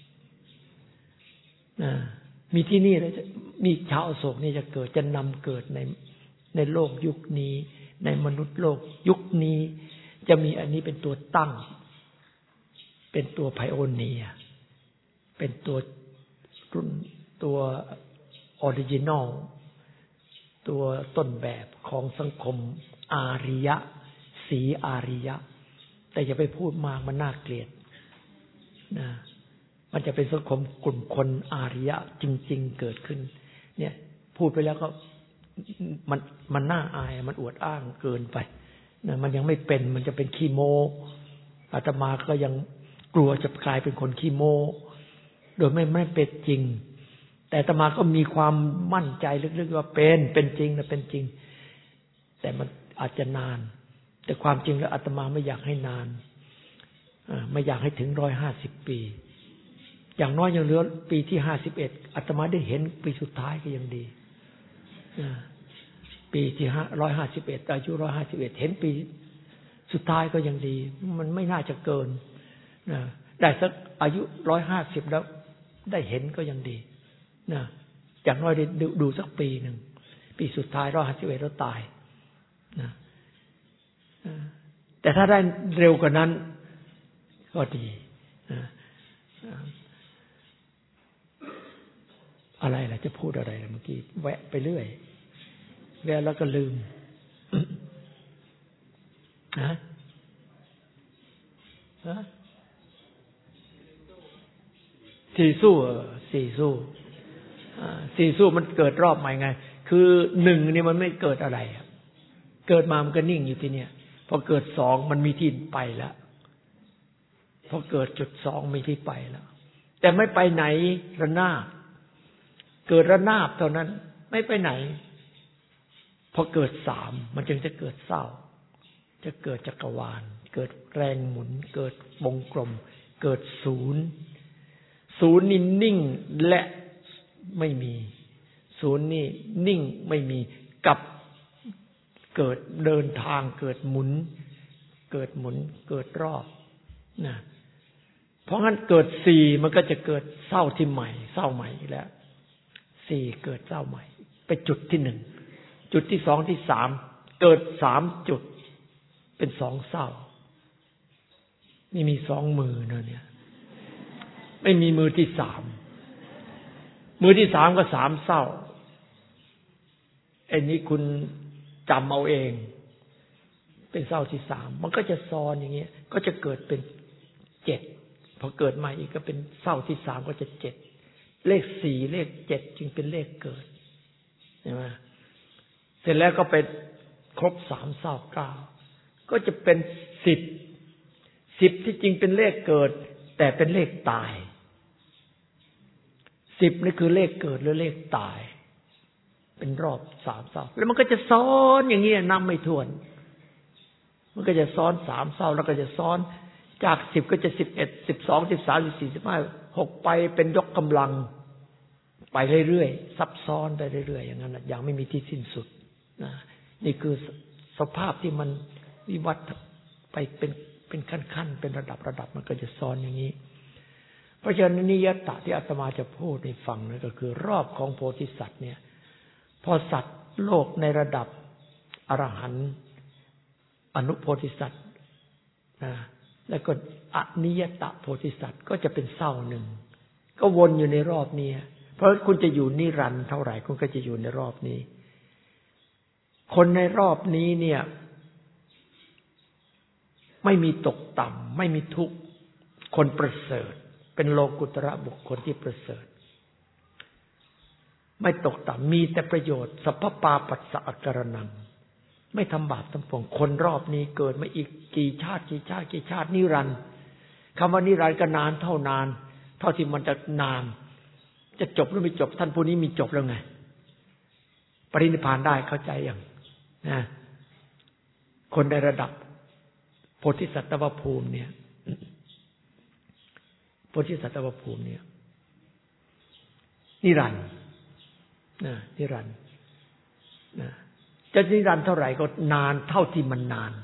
มีที่นี่แล้วจะมีชาวอโศกนี่จะเกิดจะนำเกิดในในโลกยุคนี้ในมนุษย์โลกยุคนี้จะมีอันนี้เป็นตัวตั้งเป็นตัวไพโอเนียเป็นตัวรุ่นตัวออริจินอลตัวต้นแบบของสังคมอาริยะสีอาริยะแต่อย่าไปพูดมากมันน่าเกลียดนะมันจะเป็นสังคมกลุ่มคนอาริยะจริงๆเกิดขึ้นเนี่ยพูดไปแล้วก็มันมันน่าอายมันอวดอ้างเกินไปนะมันยังไม่เป็นมันจะเป็นขี้โม้อาตมาก็ยังกลัวจะกลายเป็นคนขี้โม้โดยไม่ไม่เป็นจริงแต่อาตมาก็มีความมั่นใจลึกๆว่าเป็นเป็นจริงนะเป็นจริงแต่มันอาจจะนานแต่ความจริงแล้วอาตมาไม่อยากให้นานไม่อยากให้ถึงร้อยห้าสิบปีอย่างน้อยยังเหลือปีที่ห้าสิบเอ็ดอาตมาได้เห็นปีสุดท้ายก็ยังดีปีที่ห้าร้อยห้าสิบเอ็ดอายุร้อยห้าสิบเอ็ดเห็นปีสุดท้ายก็ยังดีมันไม่น่าจะเกินนะได้สักอายุร้อยห้าสิบแล้วได้เห็นก็ยังดีนะอย่างน้อยได้ดูดูสักปีหนึ่งปีสุดท้ายร้อยห้าสิบเอ็ดแล้วตายนะแต่ถ้าได้เร็วกว่านั้นก็ดีนะอะไรล่ะจะพูดอะไรเมื่อกี้แวะไปเรื่อยแวะแล้วก็ลืมฮะฮะสี่สู้สี่สู้สี่สู้มันเกิดรอบใหม่ไงคือหนึ่งนี่มันไม่เกิดอะไรเกิดมามันก็นิ่งอยู่ที่เนี่ยพอเกิดสองมันมีที่ไปแล้วพอเกิดจุดสองมีที่ไปแล้วแต่ไม่ไปไหนระนาบเกิดระนาบเท่านั้นไม่ไปไหนพอเกิดสามมันจึงจะเกิดเศร้าจะเกิดจักรวาลเกิดแรงหมุนเกิดวงกลมเกิดศูนย์ศูนย์นี่นิ่งและไม่มีศูนย์นี่นิ่งไม่มีกับเกิดเดินทางเกิดหมุนเกิดหมุนเกิดรอบนะเพราะงั้นเกิดสี่มันก็จะเกิดเศร้าที่ใหม่เศร้าใหม่อีกแล้วสี่เกิดเศร้าใหม่ไปจุดที่หนึ่งจุดที่สองที่สามเกิดสามจุดเป็นสองเศร้านี่มีสองมือนะเนี่ยไม่มีมือที่สามมือที่สามก็สามเศร้าไอ้นี้คุณจำเอาเองเป็นเศร้าที่สามมันก็จะซ้อนอย่างเงี้ยก็จะเกิดเป็นเจ็ดพอเกิดใหม่อีกก็เป็นเศร้าที่สามก็จะเจ็ดเลขสี่เลขเจ็ดจึงเป็นเลขเกิดใช่ไหมเสร็จแล้วก็ไปครบสามเศร้าเก้าก็จะเป็นสิบสิบที่จริงเป็นเลขเกิดแต่เป็นเลขตายสิบนี่คือเลขเกิดหรือเลขตายเป็นรอบสามเศร้าแล้วมันก็จะซ้อนอย่างนี้นับไม่ถ้วนมันก็จะซ้อนสามเศร้าแล้วก็จะซ้อนจากสิบก็จะสิบเอ็ดสิบสองสิบสามสิบสี่สิบห้าหกไปเป็นยกกำลังไปเรื่อยๆซับซ้อนไปเรื่อยๆอย่างนั้นอย่างไม่มีที่สิ้นสุดนะนี่คือสภาพที่มันวิวัฒน์ไปเป็นเป็นขั้นๆเป็นระดับระดับมันก็จะซ้อนอย่างนี้เพราะฉะนั้นนิยตะที่อาตมาจะพูดให้ฟังนั่นก็คือรอบของโพธิสัตว์เนี่ยพอสัตว์โลกในระดับอรหันต์อนุโพธิสัตว์นะแล้วก็อนิยตะโพธิสัตว์ก็จะเป็นเศร้าหนึ่งก็วนอยู่ในรอบนี้เพราะคุณจะอยู่นิรันดร์เท่าไหร่คุณก็จะอยู่ในรอบนี้คนในรอบนี้เนี่ยไม่มีตกต่ำไม่มีทุกข์คนประเสริฐเป็นโลกุตระบุคคลที่ประเสริฐไม่ตกต่ำมีแต่ประโยชน์สัพพปาปัสสะอาการนังไม่ทำบาปทำป่วงคนรอบนี้เกิดมาอีกกี่ชาติกี่ชาติกี่ชาตินิรันดร์คำว่านิรันดร์ก็นานเท่านานเท่าที่มันจะนานจะจบหรือไม่จบท่านผู้นี้มีจบแล้วไงปรินิพพานได้เข้าใจยังนะคนในระดับโพธิสัตวภูมิเนี่ยโพธิสัตวภูมิเนี่ยนิรันดร์นะนิรันดร์นะจะนิรันดร์เท่าไหร่ก็นานเท่าที่มันนาน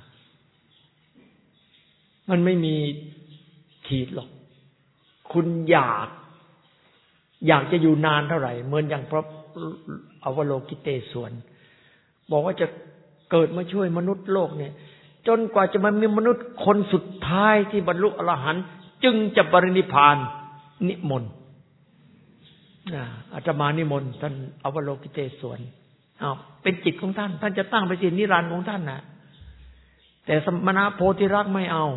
มันไม่มีขีดหรอกคุณอยากอยากจะอยู่นานเท่าไหร่เหมือนอย่างพระอวโลกิเตศวรบอกว่าจะเกิดมาช่วยมนุษย์โลกเนี่ยจนกว่าจะมามีมนุษย์คนสุดท้ายที่บรรลุอรหันต์จึงจะปรินิพพานนิมนต์นะอาตมานิมนต์ท่านอวโลกิเตศวรอ้าวเป็นจิตของท่านท่านจะตั้งเป็นจิตนิรันดร์ของท่านนะแต่สมณะโพธิรักษ์ไม่เอา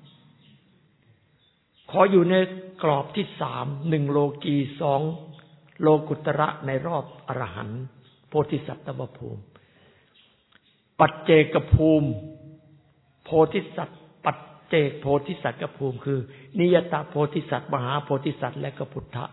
ขออยู่ในกรอบที่สามหนึ่งโลกีสองโลกุตระในรอบอรหันต์โพธิสัตวภูมิปัจเจกภูมิโพธิสัตว์ปัจเจกโพธิสัตวภูมิคือนิยตโพธิสัตว์มหาโพธิสัตว์และก็พุทธะ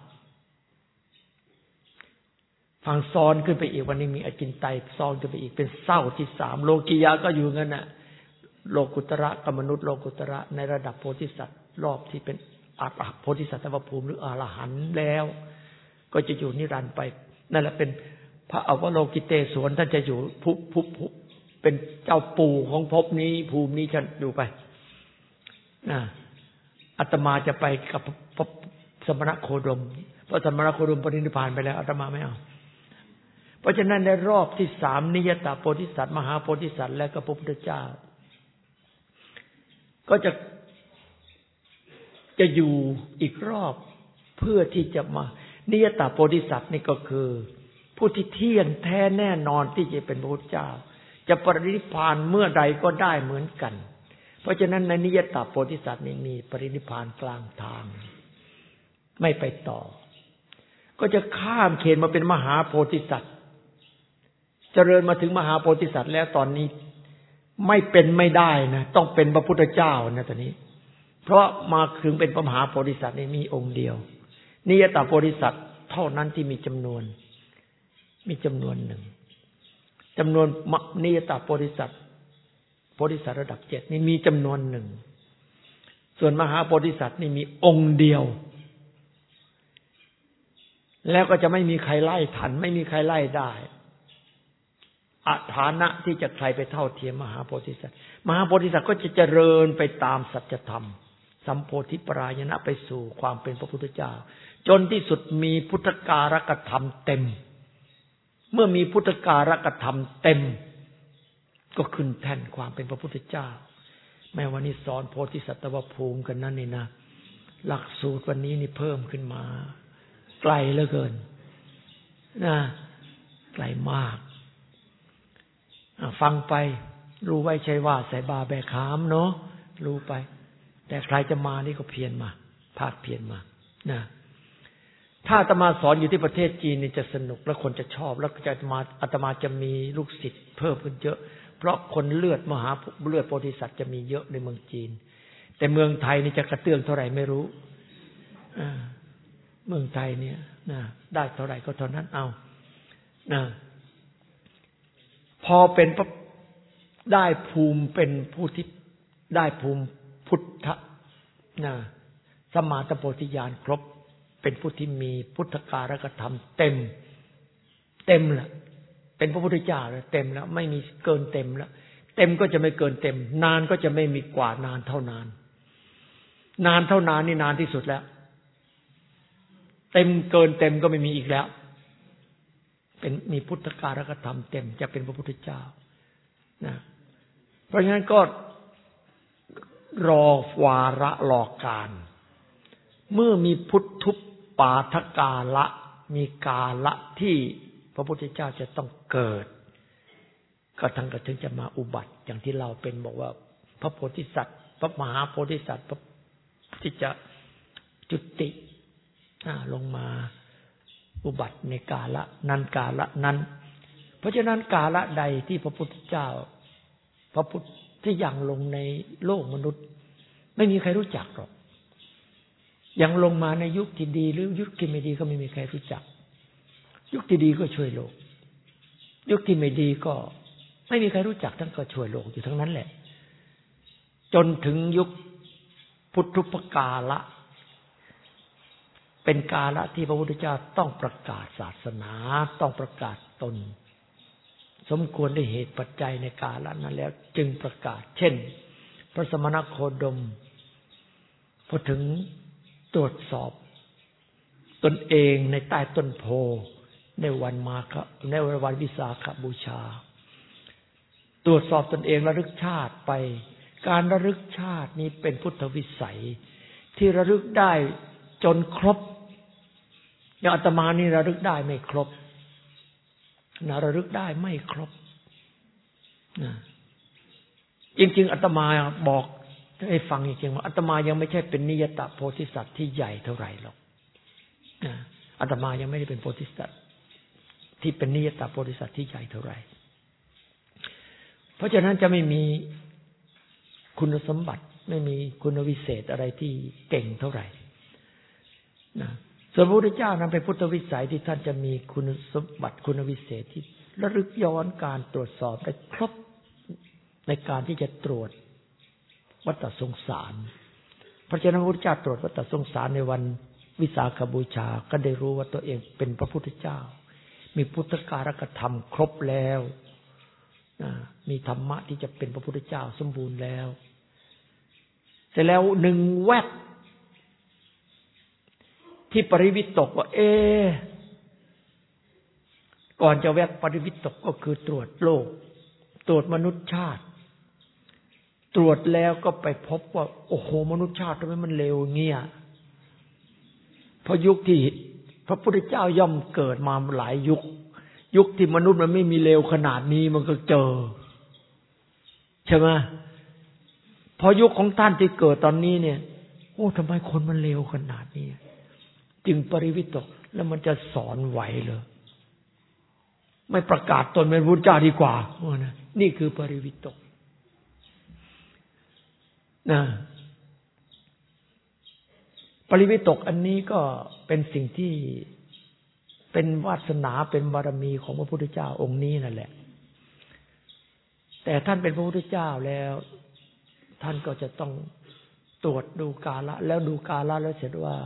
ฝั่งซ้อนขึ้นไปอีกวันนี้มีอจินไตยซ้อนขึ้นไปอีกเป็นเศร้าที่สามโลกียะก็อยู่งั้นน่ะโลกุตระกับมนุษย์โลกุตระในระดับโพธิสัตว์รอบที่เป็นอรหันต์โพธิสัตวภูมิหรืออรหันต์แล้วก็จะอยู่นิรันดร์ไปนั่นแหละเป็นพระอวโลกิเตศวรท่านจะอยู่ภุภุเป็นเจ้าปู่ของภพนี้ภูมินี้ฉันอยู่ไปนะอาตมาจะไปกับสมณโคดมเพราะสมณโคดมปรินิพพานไปแล้วอาตมาไม่เอาเพราะฉะนั้นในรอบที่สามนิยตโพธิสัตว์มหาโพธิสัตว์และก็พระพุทธเจ้าก็จะจะอยู่อีกรอบเพื่อที่จะมานิยตโพธิสัตว์นี่ก็คือผู้ที่เที่ยงแท้แน่นอนที่จะเป็นพระพุทธเจ้าจะปรินิพพานเมื่อใดก็ได้เหมือนกันเพราะฉะนั้นในนิยตโพธิสัตว์นี่มีปรินิพพานกลางทางไม่ไปต่อก็จะข้ามเขตมาเป็นมหาโพธิสัตว์เจริญมาถึงมหาโพธิสัตว์แล้วตอนนี้ไม่เป็นไม่ได้นะต้องเป็นพระพุทธเจ้านะตอนนี้เพราะมาถึงเป็นพระมหาโพธิสัตว์นี่มีองค์เดียวนิยตโพธิสัตว์เท่านั้นที่มีจำนวนมีจำนวนหนึ่งจำนวนนิยตโพธิสัตว์โพธิสัตว์ระดับเจ็ดนี่มีจำนวนหนึ่งส่วนมหาโพธิสัตว์นี่มีองค์เดียวแล้วก็จะไม่มีใครไล่ทันไม่มีใครไล่ได้อฐานะที่จะใครไปเท่าเทียมมหาโพธิสัตว์มหาโพธิสัตว์ก็จะเจริญไปตามสัจธรรมสัมโพธิปรายณะไปสู่ความเป็นพระพุทธเจ้าจนที่สุดมีพุทธการกธรรมเต็มเมื่อมีพุทธการกธรรมเต็มก็ขึ้นแท่นความเป็นพระพุทธเจ้าแม้วันนี้สอนโพธิสัตวภูมิกันนั่นนี่นะหลักสูตรวันนี้นี่เพิ่มขึ้นมาไกลเหลือเกินนะไกลมากฟังไปรู้ไว้ใช่ว่าใส่บาแบกขามเนาะรู้ไปแต่ใครจะมานี่ก็เพียรมาภาคเพียรมานะถ้าอาตมาสอนอยู่ที่ประเทศจีนนี่จะสนุกและคนจะชอบแล้วจะมาอาตมาจะมีลูกศิษย์เพิ่มขึ้นเยอะเพราะคนเลือดมหาเลือดโพธิสัตว์จะมีเยอะในเมืองจีนแต่เมืองไทยนี่จะกระเตื้องเท่าไหร่ไม่รู้เมืองไทยเนี่ยนะได้เท่าไหร่ก็เท่านั้นเอานะพอเป็นได้ภูมิเป็นผู้ที่ได้ภูมิพุทธนะสมาธิโพธิญาณครบเป็นผู้ที่มีพุทธการกธรรมเต็มเต็มละเป็นพระพุทธเจ้าแล้วเต็มแล้วไม่มีเกินเต็มแล้วเต็มก็จะไม่เกินเต็มนานก็จะไม่มีกว่านานเท่านานนานเท่านานนี่นานที่สุดแล้วเต็มเกินเต็มก็ไม่มีอีกแล้วเป็นมีพุทธการกธรรมเต็มจะเป็นพระพุทธเจ้านะเพราะฉะนั้นก็รอวาระรอการเมื่อมีพุทธุปปาทกาละมีกาละที่พระพุทธเจ้าจะต้องเกิดก็ทั้งก็ถึงจะมาอุบัติอย่างที่เราเป็นบอกว่าพระโพธิสัตว์พระมหาโพธิสัตว์ที่จะจุติลงมาอุบัติในกาละนั้นกาละนั้นเพราะฉะนั้นกาละใดที่พระพุทธเจ้าพระพุทธที่ยังลงในโลกมนุษย์ไม่มีใครรู้จักหรอกยังลงมาในยุคที่ดีหรือยุคที่ไม่ดีก็ไม่มีใครรู้จักยุคที่ดีก็ช่วยโลกยุคที่ไม่ดีก็ไม่มีใครรู้จักทั้งก็ช่วยโลกอยู่ทั้งนั้นแหละจนถึงยุคพุทธุปกาละเป็นกาละที่พระพุทธเจ้าต้องประกาศศาสนาต้องประกาศตนสมควรได้เหตุปัจจัยในกาละนั้นแล้วจึงประกาศเช่นพระสมณโคดมพอถึงตรวจสอบตนเองในใต้ต้นโพในวันมาฆในวันวิสาขบูชาตรวจสอบตนเองระลึกชาติไปการระลึกชาตินี้เป็นพุทธวิสัยที่ระลึกได้จนครบอย่างอาตมานี่ระลึกได้ไม่ครบนะระลึกได้ไม่ครบนะจริงๆอาตมาบอกให้ฟังจริงๆว่าอาตมายังไม่ใช่เป็นนิยตโพธิสัตว์ที่ใหญ่เท่าไหร่หรอกนะอาตมายังไม่ได้เป็นโพธิสัตว์ที่เป็นนิยตโพธิสัตว์ที่ใหญ่เท่าไหร่เพราะฉะนั้นจะไม่มีคุณสมบัติไม่มีคุณวิเศษอะไรที่เก่งเท่าไหร่นะส่วนพระพุทธเจ้านั้นเป็นพุทธวิสัยที่ท่านจะมีคุณสมบัติคุณวิเศษที่ระลึกย้อนการตรวจสอบได้ครบในการที่จะตรวจวัฏสงสารเพราะฉะนั้นพระพุทธเจ้าตรวจวัฏสงสารในวันวิสาขบูชาก็ได้รู้ว่าตัวเองเป็นพระพุทธเจ้ามีพุทธการกธรรมครบแล้วมีธรรมะที่จะเป็นพระพุทธเจ้าสมบูรณ์แล้วเสร็จแล้วหนึ่งแวบที่ปริวิตกว่าเอก่อนจะแวบปริวิตกก็คือตรวจโลกตรวจมนุษยชาติตรวจแล้วก็ไปพบว่าโอ้โหมนุษยชาติทำไมมันเลวเงี้ยเพราะยุคที่พระพุทธเจ้าย่อมเกิดมาหลายยุคยุคที่มนุษย์มันไม่มีเลวขนาดนี้มันก็เจอใช่ไหมพอยุคของท่านที่เกิดตอนนี้เนี่ยโอ้ทำไมคนมันเลวขนาดนี้จึงปริวิตกแล้วมันจะสอนไหวเลยไม่ประกาศตนเป็นพุทธเจ้าดีกว่านี่คือปริวิตกนะปริวิตกอันนี้ก็เป็นสิ่งที่เป็นวาสนาเป็นบารมีของพระพุทธเจ้าองค์นี้นั่นแหละแต่ท่านเป็นพระพุทธเจ้าแล้วท่านก็จะต้องตรวจดูกาละแล้วดูกาละแล้วเสร็จว่า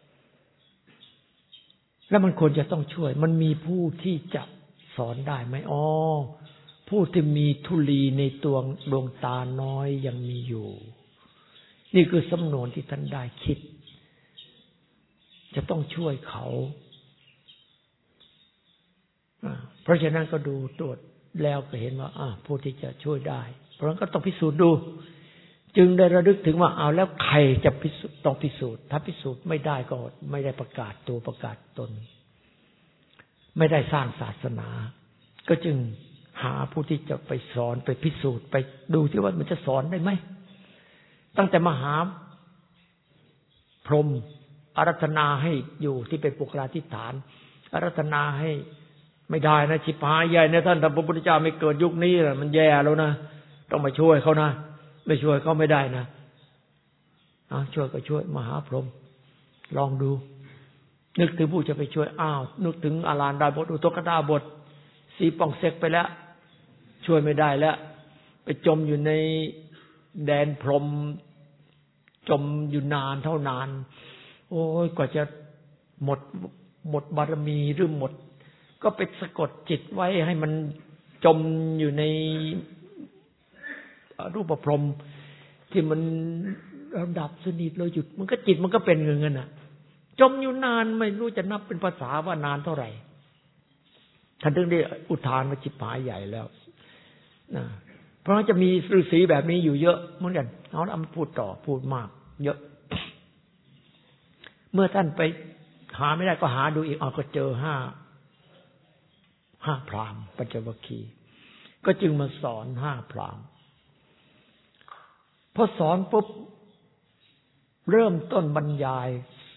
แล้วมันควรจะต้องช่วยมันมีผู้ที่จะสอนได้ไหมอ๋อผู้ที่มีธุลีในตัวดวงตาน้อยยังมีอยู่นี่คือสำนวนที่ท่านได้คิดจะต้องช่วยเขาเพราะฉะนั้นก็ดูตรวจแล้วก็เห็นว่าผู้ที่จะช่วยได้เพราะฉะนั้นก็ต้องพิสูจน์ดูจึงได้ระลึกถึงว่าเอาแล้วใครจะพิสูจน์ต้องพิสูจน์ถ้าพิสูจน์ไม่ได้ก็ไม่ได้ประกาศตัวประกาศตนไม่ได้สร้างศาสนาก็จึงหาผู้ที่จะไปสอนไปพิสูจน์ไปดูที่ว่ามันจะสอนได้ไหมตั้งแต่มหาพรหมอาราธนาให้อยู่ที่เป็นปุคลาธิฐานอาราธนาให้ไม่ได้นะชิบหายใหญ่นะท่านพระพุทธเจ้าไม่เกิดยุคนี้ล่ะมันแย่แล้วนะต้องมาช่วยเขานะไม่ช่วยเขาไม่ได้นะเอาช่วยก็ช่วยมหาพรหมลองดูนึกถึงผู้จะไปช่วยอ้าวนึกถึงอาลานดาบทอุทกดาบทสีป่องเซกไปแล้วช่วยไม่ได้แล้วไปจมอยู่ในแดนพรหมจมอยู่นานเท่านานโอ้ยกว่าจะหมดหมดบารมีหรือหมดก็ไปสะกดจิตไว้ให้มันจมอยู่ในรูปพรหมที่มันระดับสนิทเลยหยุดมันก็จิตมันก็เป็นเงินๆน่ะจมอยู่นานไม่รู้จะนับเป็นภาษาว่านานเท่าไหร่ท่านถึงได้อุทานว่าจิตหายใหญ่แล้วนะเพราะจะมีฤาษีแบบนี้อยู่เยอะเหมือนกันเอาละมาพูดต่อพูดมากเยอะเมื่อท่านไปหาไม่ได้ก็หาดูอีกเอาก็เจอห้าห้าพราหมณ์ปัญจวัคคีย์ก็จึงมาสอนห้าพราหมณ์พอสอนปุ๊บเริ่มต้นบรรยาย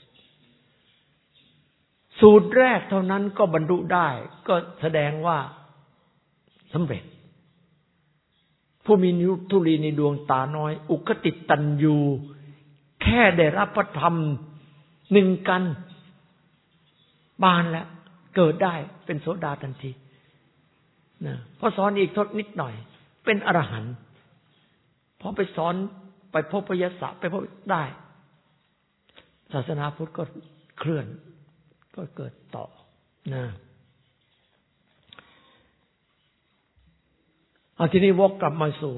สูตรแรกเท่านั้นก็บรรลุได้ก็แสดงว่าสำเร็จผู้มีทุลีในดวงตาน้อยอุคติตัญญูแค่ได้รับพระธรรมหนึ่งกันบานแล้วเกิดได้เป็นโสดาทันทีนะพอสอนอีกทดนิดหน่อยเป็นอรหันต์พอไปสอนไปพบพยศไปพบได้ศาสนาพุทธก็เคลื่อนก็เกิดต่อนะเอาทีนี้วกกลับมาสู่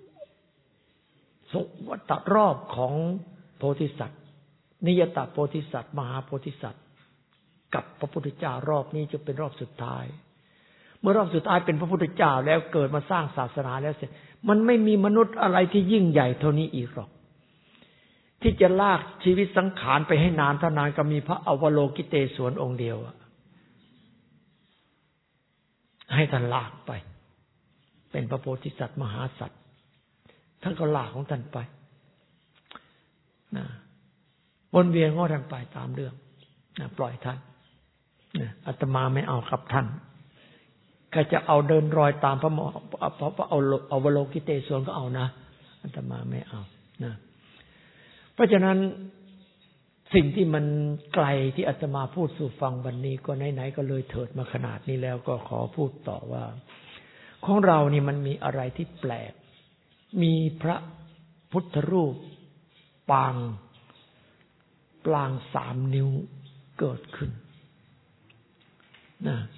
วัฏรอบของโพธิสัตว์นิยตโพธิสัตว์มหาโพธิสัตว์กับพระพุทธเจ้ารอบนี้จะเป็นรอบสุดท้ายเมื่อรอบสุดท้ายเป็นพระพุทธเจ้าแล้วเกิดมาสร้างศาสนาแล้วเสร็จมันไม่มีมนุษย์อะไรที่ยิ่งใหญ่เท่านี้อีกหรอกที่จะลากชีวิตสังขารไปให้นานเท่านานก็มีพระอวโลกิเตศวรองค์เดียวให้ท่านลากไปเป็นพระโพธิสัตว์มหาสัตว์ท่านก็ลากของท่านไปนะวนเวียนของท่านไปตามเรื่องนะปล่อยท่านนะอาตมาไม่เอากับท่านใครจะเอาเดินรอยตามพระมพระพระอวโลกิเตศวรก็เอานะอาตมาไม่เอานะเพราะฉะนั้นสิ่งที่มันไกลที่อาตมาพูดสู่ฟังวันนี้ก็ไหนๆก็เลยเถิดมาขนาดนี้แล้วก็ขอพูดต่อว่าของเรานี่มันมีอะไรที่แปลกมีพระพุทธรูปปางปลางสามนิ้วเกิดขึ้นนะ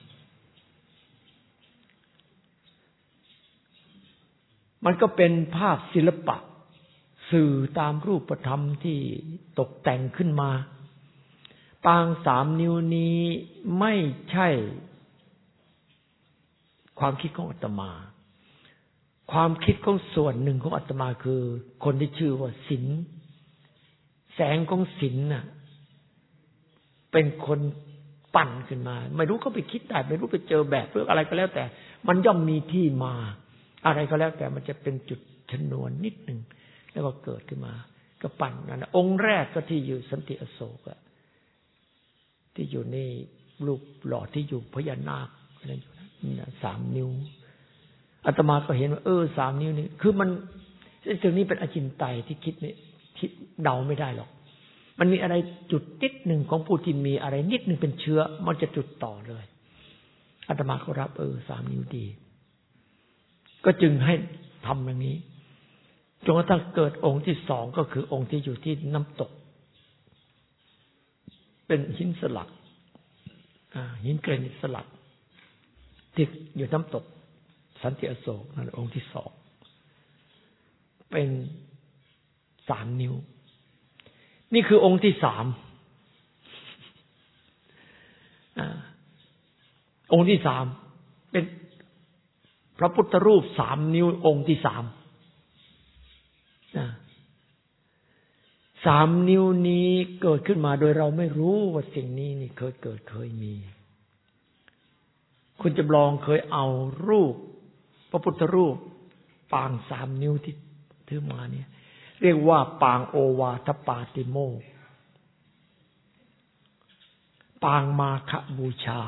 มันก็เป็นภาพศิลปะสื่อตามรูปธรรมที่ตกแต่งขึ้นมาปางสามนิ้วนี้ไม่ใช่ความคิดของอาตมาความคิดของส่วนหนึ่งของอาตมาคือคนที่ชื่อว่าศิลป์แสงของศิลป์น่ะเป็นคนปั่นขึ้นมาไม่รู้เขาไปคิดได้ไม่รู้ไปเจอแบบเรื่องอะไรก็แล้วแต่มันย่อมมีที่มาอะไรก็แล้วแต่มันจะเป็นจุดชนวนนิดหนึ่งแล้วก็เกิดขึ้นมาก็ปั่นนั่นองค์แรกก็ที่อยู่สันติอโศกอะที่อยู่ในรูปหล่อที่อยู่พญานาคนั่นอยู่นะสามนิ้วอาตมาก็เห็นว่าเออสามนิ้วนี่คือมันสิ่งนี้เป็นอจินไตยที่คิดไม่คิดเดาไม่ได้หรอกมันมีอะไรจุดนิดหนึ่งของผู้ที่มีอะไรนิดหนึ่งเป็นเชื้อมันจะจุดต่อเลยอาตมาก็รับเออสามนิ้วดีก็จึงให้ทำอย่างนี้จนกระทั่งเกิดองค์ที่สองก็คือองค์ที่อยู่ที่น้ำตกเป็นหินสลักหินเกรนิตสลักที่อยู่น้ำตกสันติอโศกนั่นองค์ที่สองเป็นสามนิ้วนี่คือองค์ที่สามองค์ที่สามเป็นพระพุทธรูปสามนิ้วองค์ที่สามสามนิ้วนี้เกิดขึ้นมาโดยเราไม่รู้ว่าสิ่งนี้นี่เคยเกิดเคยมีคุณจำลองเคยเอารูปพระพุทธรูปปางสามนิ้วที่ถือมาเนี่ยเรียกว่าปางโอวาทปาติโมกข์ปางมาฆบูชา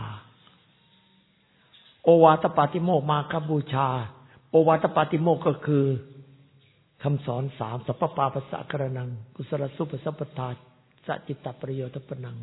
โอวาทปาติโมกข์มาฆบูชาโอวาทปาติโมกข์ก็คือคำสอนสามสัพพปาปัสสะกรณังกุศลสุปสัพพทาสัจจิตตประโยชน์ปนัง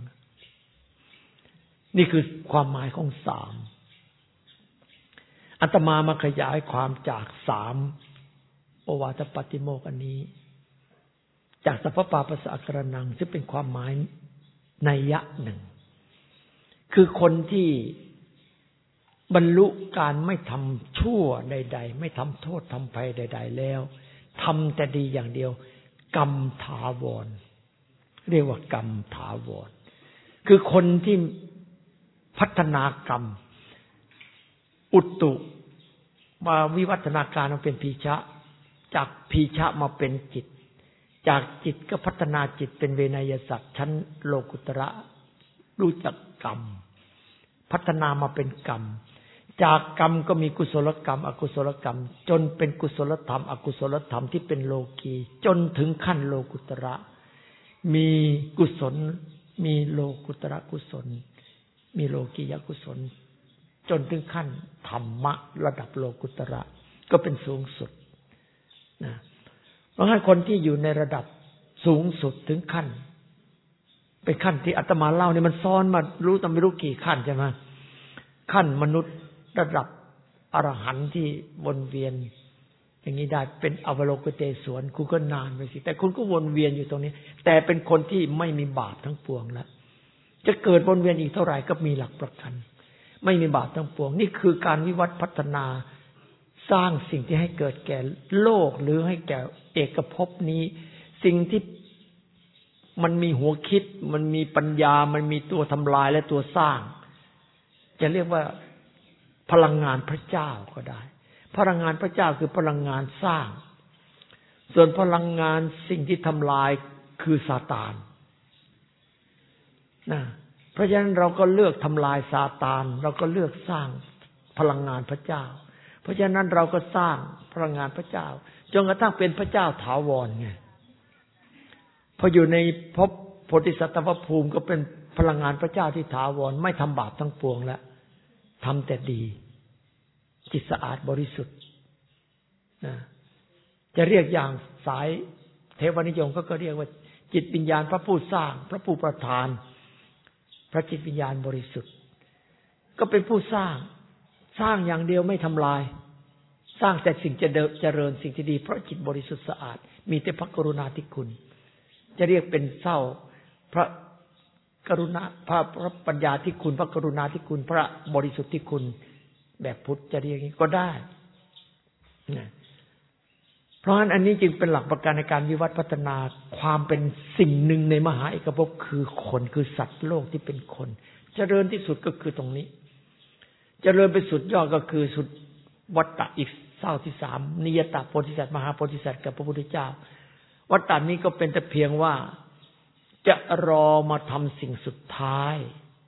นี่คือความหมายของสามอาตมามาขยายความจากสามโอวาทปาติโมกข์อันนี้จากสัพพปาปัสสะอาการนังซึ่งเป็นความหมายนัยยะหนึ่งคือคนที่บรรลุการไม่ทำชั่วใดๆไม่ทำโทษทำภัยใดๆแล้วทำแต่ดีอย่างเดียวกรรมถาวรเรียกว่ากรรมถาวรคือคนที่พัฒนากรรมอุตุมาวิวัฒนาการมาเป็นพีชะจากพีชะมาเป็นจิตจากจิตก็พัฒนาจิตเป็นเวนยสัตว์ชั้นโลกุตระรู้จักกรรมพัฒนามาเป็นกรรมจากกรรมก็มีกุศลกรรมอกุศลกรรมจนเป็นกุศลธรรมอกุศลธรรมที่เป็นโลกีจนถึงขั้นโลกุตระมีกุศลมีโลกุตระกุศลมีโลกียกุศลจนถึงขั้นธรรมะระดับโลกุตระก็เป็นสูงสุดนะเพราะฉะนั้นคนที่อยู่ในระดับสูงสุดถึงขั้นเป็นขั้นที่อาตมาเล่านี่มันซ้อนมารู้แต่ไม่รู้กี่ขั้นใช่ไหมขั้นมนุษย์ระดับอรหันต์ที่วนเวียนอย่างนี้ได้เป็นอวโลกเตศวนคุณก็นานไปสิแต่คุณก็วนเวียนอยู่ตรงนี้แต่เป็นคนที่ไม่มีบาปทั้งปวงแล้วจะเกิดวนเวียนอีกเท่าไหร่ก็มีหลักประกันไม่มีบาปทั้งปวงนี่คือการวิวัฒน์พัฒนาสร้างสิ่งที่ให้เกิดแก่โลกหรือให้แก่เอกภพนี้สิ่งที่มันมีหัวคิดมันมีปัญญามันมีตัวทำลายและตัวสร้างจะเรียกว่าพลังงานพระเจ้าก็ได้พลังงานพระเจ้าคือพลังงานสร้างส่วนพลังงานสิ่งที่ทำลายคือซาตานนะเพราะฉะนั้นเราก็เลือกทำลายซาตานเราก็เลือกสร้างพลังงานพระเจ้าเพราะฉะนั้นเราก็สร้างพลังงานพระเจ้าจนกระทั่งเป็นพระเจ้าถาวรไงพออยู่ในภพโพธิสัตวภูมิก็เป็นพลังงานพระเจ้าที่ถาวรไม่ทำบาปทั้งปวงแล้วทำแต่ดีจิตสะอาดบริสุทธิ์นะจะเรียกอย่างสายเทวนิยมก็ก็เรียกว่าจิตวิญญาณพระผู้สร้างพระผู้ประทานพระจิตวิญญาณบริสุทธิ์ก็เป็นผู้สร้างสร้างอย่างเดียวไม่ทำลายสร้างแต่สิ่งจะเจริญสิ่งที่ดีเพราะจิตบริสุทธิ์สะอาดมีแต่พระกรุณาธิคุณจะเรียกเป็นเศร้าพระกรุณาพระพระปัญญาธิคุณพระกรุณาธิคุณพระบริสุทธิ์ที่คุณแบบพุทธจะเรียกอย่างนี้ก็ได้นะเพราะฉะนั้นอันนี้จึงเป็นหลักประกันในการวิวัฒน์พัฒนาความเป็นสิ่งหนึ่งในมหาเอกภพคือคนคือสัตว์โลกที่เป็นคนเจริญที่สุดก็คือตรงนี้เจริญไปสุดยอดก็คือสุดวัฏฏะอีกเศร้าที่สามนิยตโพธิสัตว์มหาโพธิสัตว์กับพระพุทธเจ้าวัฏฏะนี้ก็เป็นแต่เพียงว่าจะรอมาทำสิ่งสุดท้าย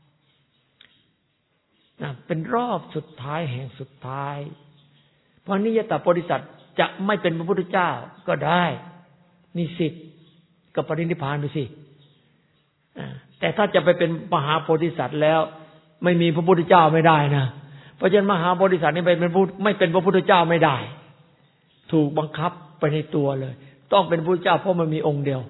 นะเป็นรอบสุดท้ายแห่งสุดท้ายเพราะนิยตโพธิสัตว์จะไม่เป็นพระพุทธเจ้าก็ได้มีสิทธิ์กับปรินิพพานไปสิแต่ถ้าจะไปเป็นมหาโพธิสัตว์แล้วไม่มีพระพุทธเจ้าไม่ได้นะเพราะฉะนั้นมหาโพธิสัตว์นี่เป็นไม่เป็นพระพุทธเจ้าไม่ได้ถูกบังคับไปในตัวเลยต้องเป็นพระพุทธเจ้าเพราะมันมีองค์เดียว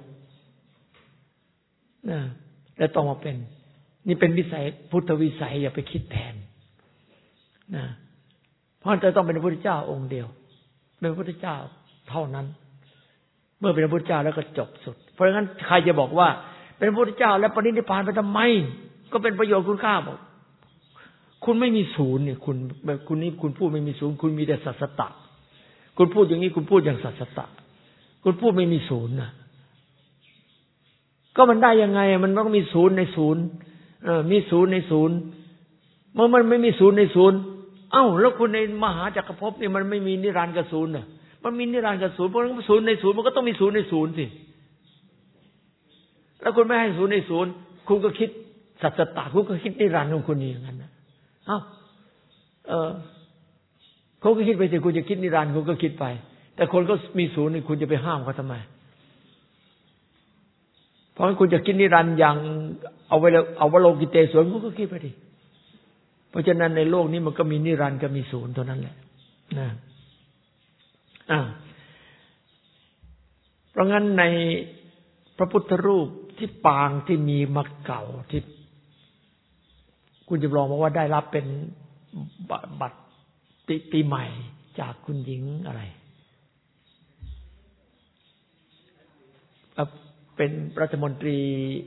นะและต้องมาเป็นนี่เป็นวิสัยพุทธวิสัยอย่าไปคิดแทนนะเพราะจะต้องเป็นพระพุทธเจ้าองค์เดียวเป็นพระพุทธเจ้าเท่านั้นเมื่อเป็นพระพุทธเจ้าแล้วก็จบสุดเพราะงั้นใครจะบอกว่าเป็นพระพุทธเจ้าแล้วปรินิพพานไปทำไมก็เป็นประโยชน์คุณค่าบอกคุณไม่มีศูนย์เนี่ยคุณคุณนี่คุณพูดไม่มีศูนย์คุณมีแต่สัสตะคุณพูดอย่างนี้คุณพูดอย่างสัสตะคุณพูดไม่มีศูนย์นะก็มันได้ยังไงมันต้องมีศูนย์ในศูนย์เออมีศูนย์ในศูนย์เมื่อมันไม่มีศูนย์ในศูนย์เอ้าแล้วคุณในมหาจักรภพนี่มันไม่มีนิรันดร์กับศูนย์น่ะมันมีนิรันดร์กับศูนย์เพราะฉะนั้นศูนย์ในศูนย์มันก็ต้องมีศูนย์ในศูนย์สิแล้วคุณไม่ให้ศูนย์ในศูนย์คุณก็คิดสัจตะคุณก็คิดนิรันดร์ของคุณอย่างนั้นนะเอ้าเออเขาก็คิดไปสิคุณจะคิดนิรันดร์คุณก็คิดไปแต่คนก็มีศูนย์นี่คุณจะไปห้ามเขาทำไมเพราะฉะนั้นคุณจะคิดนิรันดร์อย่างเอาไว้เอาวโลกิเตศวนคุณก็คิดไปดิเพราะฉะนั้นในโลกนี้มันก็มีนิรันดร์กับมีศูนย์เท่านั้นแหละนะอ่าเพราะงั้นในพระพุทธรูปที่ปางที่มีมาเก่าที่คุณจำลองบอกว่าได้รับเป็นบัตรปีใหม่จากคุณหญิงอะไรเป็นรัฐมนตรี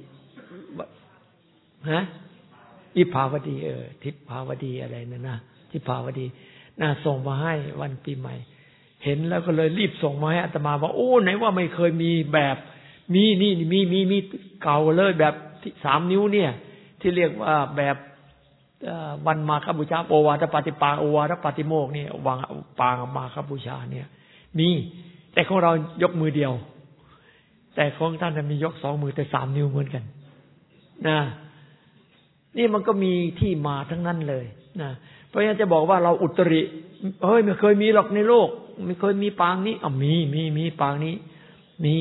ฮะทิพาวดีเออทิพาวดีอะไรนั่นนะทิพาวดีน่าส่งมาให้วันปีใหม่เห็นแล้วก็เลยรีบส่งมาให้อาตมาว่าโอ้ไหนว่าไม่เคยมีแบบมีนี่มีมีมีเก่าเลยแบบสามนิ้วเนี่ยที่เรียกว่าแบบวันมาฆบูชาโอวาทปาติปาโอวาทปาติโมกข์นี่วางปางมาฆบูชาเนี่ยมีแต่ของเรายกมือเดียวแต่ของท่านมียกสองมือแต่สามนิ้วเหมือนกันนะนี่มันก็มีที่มาทั้งนั้นเลยนะเพราะฉะนั้นจะบอกว่าเราอุตริเฮ้ยไม่เคยมีหรอกในโลกไม่เคยมีปางนี้อ่ะมีมีมีปางนี้มี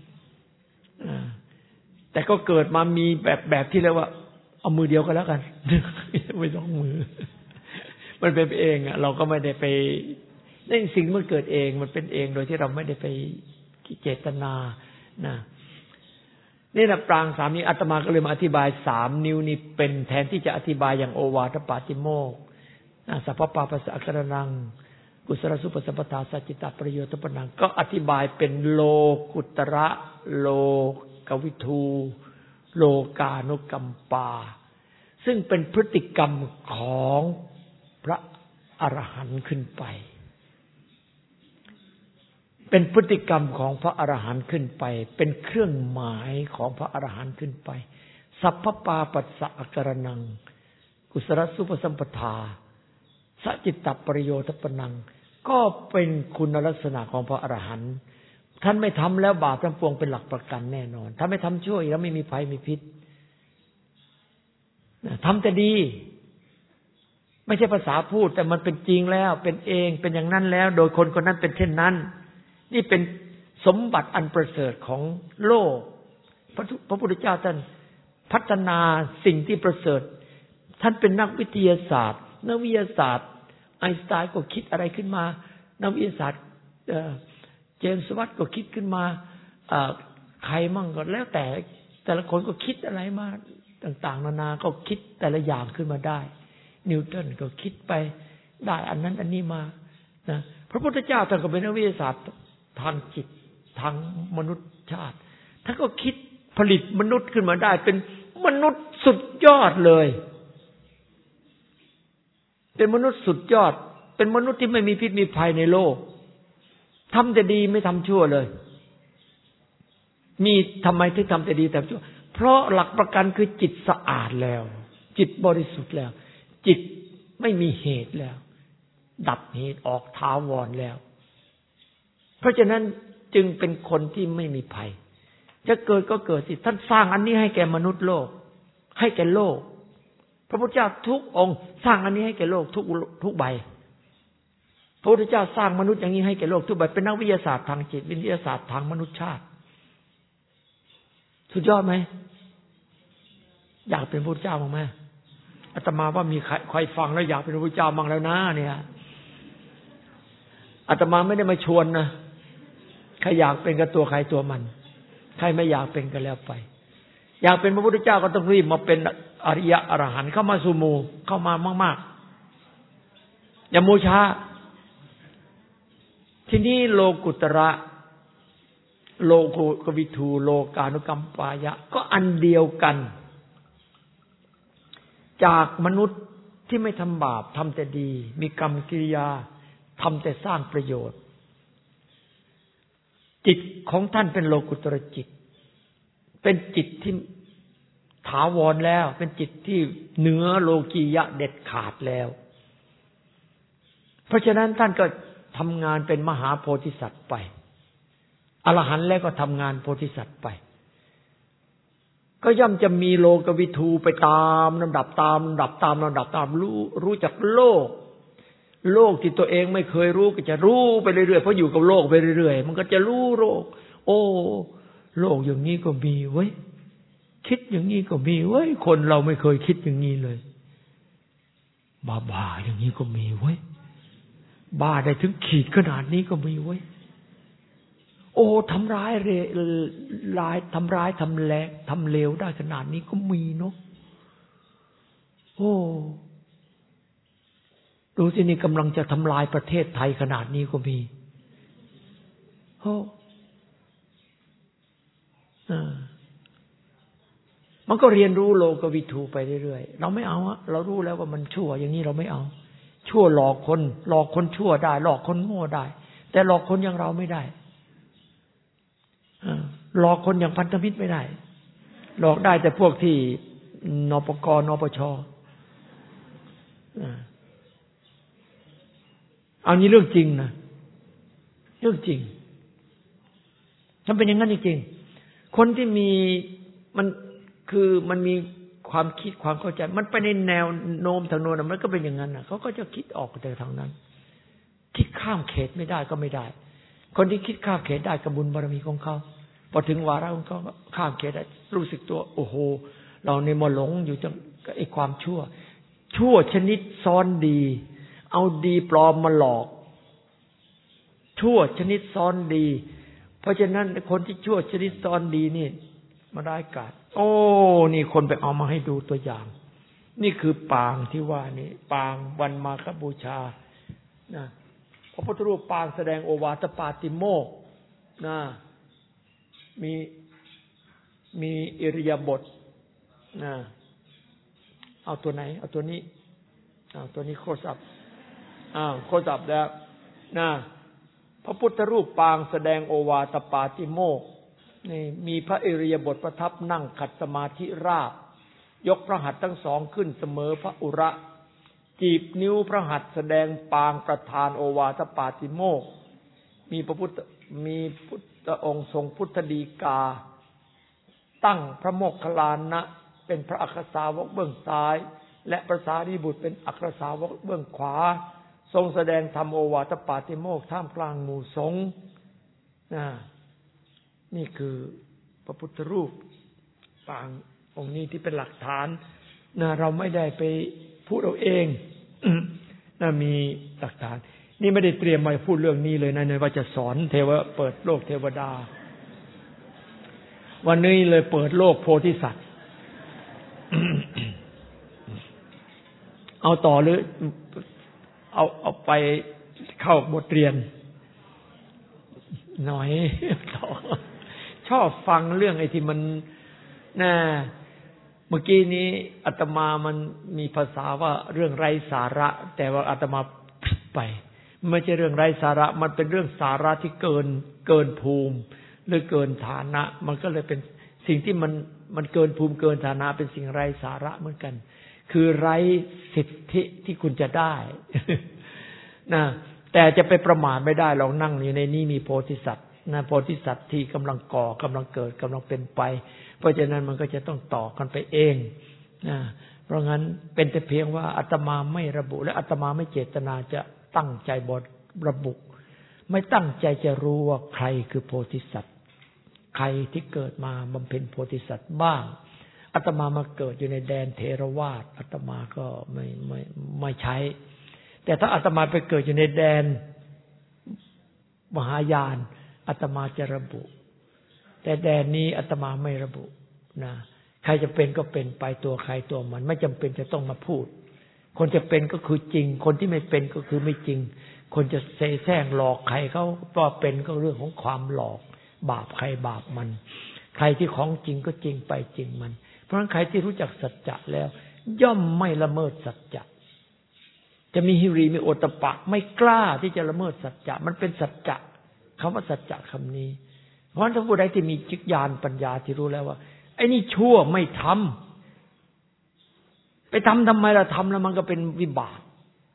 แต่ก็เกิดมามีแบบแบบที่เรียกว่าเอามือเดียวกันแล้วกันไม่ต้องมือมันเป็นเองอ่ะเราก็ไม่ได้ไปนี่สิ่งมันเกิดเองมันเป็นเองโดยที่เราไม่ได้ไปเจตนานะนี่นะปรางสามนี้อาตมาก็เลยมาอธิบายสามนิ้วนี้เป็นแทนที่จะอธิบายอย่างโอวาทปาติโมกข์สัพพปาปัสสะกรนังกุศลสุปสัมปทาสัจจิตาประโยชน์ปนังก็อธิบายเป็นโลกุตระโลกวิทูโลกานุกัมปาซึ่งเป็นพฤติกรรมของพระอรหันต์ขึ้นไปเป็นพฤติกรรมของพระอรหันต์ขึ้นไปเป็นเครื่องหมายของพระอรหันต์ขึ้นไปสัพพปาปัสสะกรนังกุศลสุปสัมปทาสัจจิตประโยชน์ปนังก็เป็นคุณลักษณะของพระอรหันต์ท่านไม่ทำแล้วบาปทั้งปวงเป็นหลักประกันแน่นอนถ้าไม่ทำชั่วแล้วไม่มีภัยมีพิษทำแต่ดีไม่ใช่ภาษาพูดแต่มันเป็นจริงแล้วเป็นเองเป็นอย่างนั้นแล้วโดยคนคนนั้นเป็นเช่นนั้นนี่เป็นสมบัติอันประเสริฐของโลกพระพุทธเจ้าท่านพัฒนาสิ่งที่ประเสริฐท่านเป็นนักวิทยาศาสตร์นักวิทยาศาสตร์ไอน์สไตน์ก็คิดอะไรขึ้นมานักวิทยาศาสตร์เจมส์วัตต์ก็คิดขึ้นมาใครมั่งก็แล้วแต่แต่ละคนก็คิดอะไรมาต่างๆนานาก็คิดแต่ละอย่างขึ้นมาได้นิวตันก็คิดไปได้อันนั้นอันนี้มานะพระพุทธเจ้าท่านก็เป็นนักวิทยาศาสตร์ทางจิตทางมนุษยชาติท่านก็คิดผลิตมนุษย์ขึ้นมาได้เป็นมนุษย์สุดยอดเลยเป็นมนุษย์สุดยอดเป็นมนุษย์ที่ไม่มีพิษมีภัยในโลกทำแต่ดีไม่ทำชั่วเลยมีทำไมถึงทำแต่ดีแต่ชั่วเพราะหลักประกันคือจิตสะอาดแล้วจิตบริสุทธิ์แล้วจิตไม่มีเหตุแล้วดับเหตุออกถาวรแล้วเพราะฉะนั้นจึงเป็นคนที่ไม่มีภัยจะเกิดก็เกิดสิท่านสร้างอันนี้ให้แก่มนุษย์โลกให้แก่โลกพระพุทธเจ้าทุกองค์สร้างอันนี้ให้แก่โลกทุกทุกใบพระพุทธเจ้าสร้างมนุษย์อย่างนี้ให้แก่โลกทุกใบเป็นนักวิทยาศาสตร์ทางจิตวิทยาศาสตร์ทางมนุษยชาติสุดยอดไหมอยากเป็นพระพุทธเจ้าบ้างไหมอาตมาว่ามีใครใครฟังแล้วอยากเป็นพระพุทธเจ้าบ้างแล้วนะเนี่ยอาตมาไม่ได้มาชวนนะใครอยากเป็นก็ตัวใครตัวมันใครไม่อยากเป็นก็แล้วไปอยากเป็นพระพุทธเจ้าก็ต้องรีบมาเป็นอริยะอรหันต์เข้ามาสู่หมู่เข้ามามากๆอย่ามูช้าที่นี่โลกุตระโลกวิทูโลกานุกัมปายะก็อันเดียวกันจากมนุษย์ที่ไม่ทำบาปทำแต่ดีมีกรรมกิริยาทำแต่สร้างประโยชน์จิตของท่านเป็นโลกุตระจิตเป็นจิตที่ถาวรแล้วเป็นจิตที่เหนือโลกียะเด็ดขาดแล้วเพราะฉะนั้นท่านก็ทำงานเป็นมหาโพธิสัตว์ไปอรหันต์แล้วก็ทำงานโพธิสัตว์ไปก็ย่อมจะมีโลกวิทูไปตามลำดับตามลำดับตามลำดับตามรู้รู้จักโลกโลกที่ตัวเองไม่เคยรู้ก็จะรู้ไปเรื่อยๆเพราะอยู่กับโลกไปเรื่อยๆมันก็จะรู้โลกโอ้โลกอย่างนี้ก็มีเว้ยคิดอย่างนี้ก็มีเว้ยคนเราไม่เคยคิดอย่างนี้เลยบ้าๆอย่างนี้ก็มีเว้ยบ้าได้ถึงขีดขนาดนี้ก็มีเว้ยโอ้ทำร้ายเรร้ายทำร้ายทำแลกทำเลวได้ขนาดนี้ก็มีเนาะโอ้ดูสินี่กำลังจะทำลายประเทศไทยขนาดนี้ก็มีโอ้มันก็เรียนรู้โลกวิถูไปเรื่อยๆเราไม่เอาอะเรารู้แล้วว่ามันชั่วอย่างนี้เราไม่เอาชั่วหลอกคนหลอกคนชั่วได้หลอกคนโง่ได้แต่หลอกคนอย่างเราไม่ได้หลอกคนอย่างพันธมิตรไม่ได้หลอกได้แต่พวกที่นปกนปชเอานี้เรื่องจริงนะเรื่องจริงมันเป็นอย่างนั้นจริงๆคนที่มีมันคือมันมีความคิดความเข้าใจมันไปในแนวโน้มทางโน้นมันก็เป็นอย่างนั้นนะเขาก็จะคิดออกแต่ทางนั้นคิดข้ามเขตไม่ได้ก็ไม่ได้คนที่คิดข้ามเขตได้กับบุญบารมีของเขาพอถึงวาระของเขาข้ามเขตได้รู้สึกตัวโอ้โหเราในมาหลงอยู่จังไอ้ความชั่วชั่วชนิดซ้อนดีเอาดีปลอมมาหลอกชั่วชนิดซ้อนดีเพราะฉะนั้นคนที่ชั่วชนิดซ้อนดีนี่มาได้กาดโอ้นี่คนไปเอามาให้ดูตัวอย่างนี่คือปางที่ว่านี่ปางวันมาฆบูชานะพระพุทธรูปปางแสดงโอวาทปาติโมกข์นะมีมีอิริยาบถนะเอาตัวไหนเอาตัวนี้เอาตัวนี้โคสับอ้าวโคสับแล้วนะพระพุทธรูปปางแสดงโอวาทปาติโมกข์นี่มีพระอิริยาบถประทับนั่งขัดสมาธิราบยกพระหัตถ์ทั้งสองขึ้นเสมอพระอุระจีบนิ้วพระหัตถ์แสดงปางประธานโอวาทปาติโมกข์มีพระพุทธมีพุทธองค์ทรงพุทธดีกาตั้งพระโมคคัลลานะเป็นพระอัครสาวกเบื้องซ้ายและพระสารีบุตรเป็นอัครสาวกเบื้องขวาทรงแสดงธรรมโอวาทปาติโมกข์ท่ามกลางหมู่สงฆ์นะนี่คือพระพุทธรูปปางองค์นี้ที่เป็นหลักฐานนะเราไม่ได้ไปพูดเอาเองนะมีหลักฐานนี่ไม่ได้เตรียมมาพูดเรื่องนี้เลยนะในว่าจะสอนเทวะเปิดโลกเทวดาวันนี้เลยเปิดโลกโพธิสัตว์เอาต่อหรือเอาเอาไปเข้าบทเรียนหน่อยต่อชอบฟังเรื่องไอ้ที่มันน่ะเมื่อกี้นี้อาตมามันมีภาษาว่าเรื่องไร้สาระแต่ว่าอาตมาผิดไปไม่ใช่เรื่องไร้สาระมันเป็นเรื่องสาระที่เกินเกินภูมิหรือเกินฐานะมันก็เลยเป็นสิ่งที่มันมันเกินภูมิเกินฐานะเป็นสิ่งไร้สาระเหมือนกันคือไร้สิทธิที่คุณจะได้นะแต่จะไปประมาทไม่ได้เรานั่งอยู่ในนี้มีโพธิสัตว์นะโพธิสัตว์ที่กำลังก่อกำลังเกิดกำลังเป็นไปเพราะฉะนั้นมันก็จะต้องต่อกันไปเองนะเพราะงั้นเป็นแต่เพียงว่าอาตมาไม่ระบุและอาตมาไม่เจตนาจะตั้งใจบทระบุไม่ตั้งใจจะรู้ว่าใครคือโพธิสัตว์ใครที่เกิดมาบำเพ็ญโพธิสัตว์บ้างอาตมามาเกิดอยู่ในแดนเทรวาทอาตมาก็ไม่ไม่ไม่ใช้แต่ถ้าอาตมาไปเกิดอยู่ในแดนมหายานอาตมาจะระบุแต่แดนนี้อาตมาไม่ระบุนะใครจะเป็นก็เป็นไปตัวใครตัวมันไม่จำเป็นจะต้องมาพูดคนจะเป็นก็คือจริงคนที่ไม่เป็นก็คือไม่จริงคนจะเสแสร้งหลอกใครเขาก็เป็นก็เรื่องของความหลอกบาปใครบาปมันใครที่ของจริงก็จริงไปจริงมันเพราะฉะนั้นใครที่รู้จักสัจจะแล้วย่อมไม่ละเมิดสัจจะจะมีหิริมีโอตตัปปะไม่กล้าที่จะละเมิดสัจจะมันเป็นสัจจะคำว่าสัจจะคำนี้เพราะฉะนั้นถ้าผู้ใดที่มีจิตญาณปัญญาที่รู้แล้วว่าไอ้นี่ชั่วไม่ทำไปทำทำไมล่ะทำแล้วมันก็เป็นวิบาก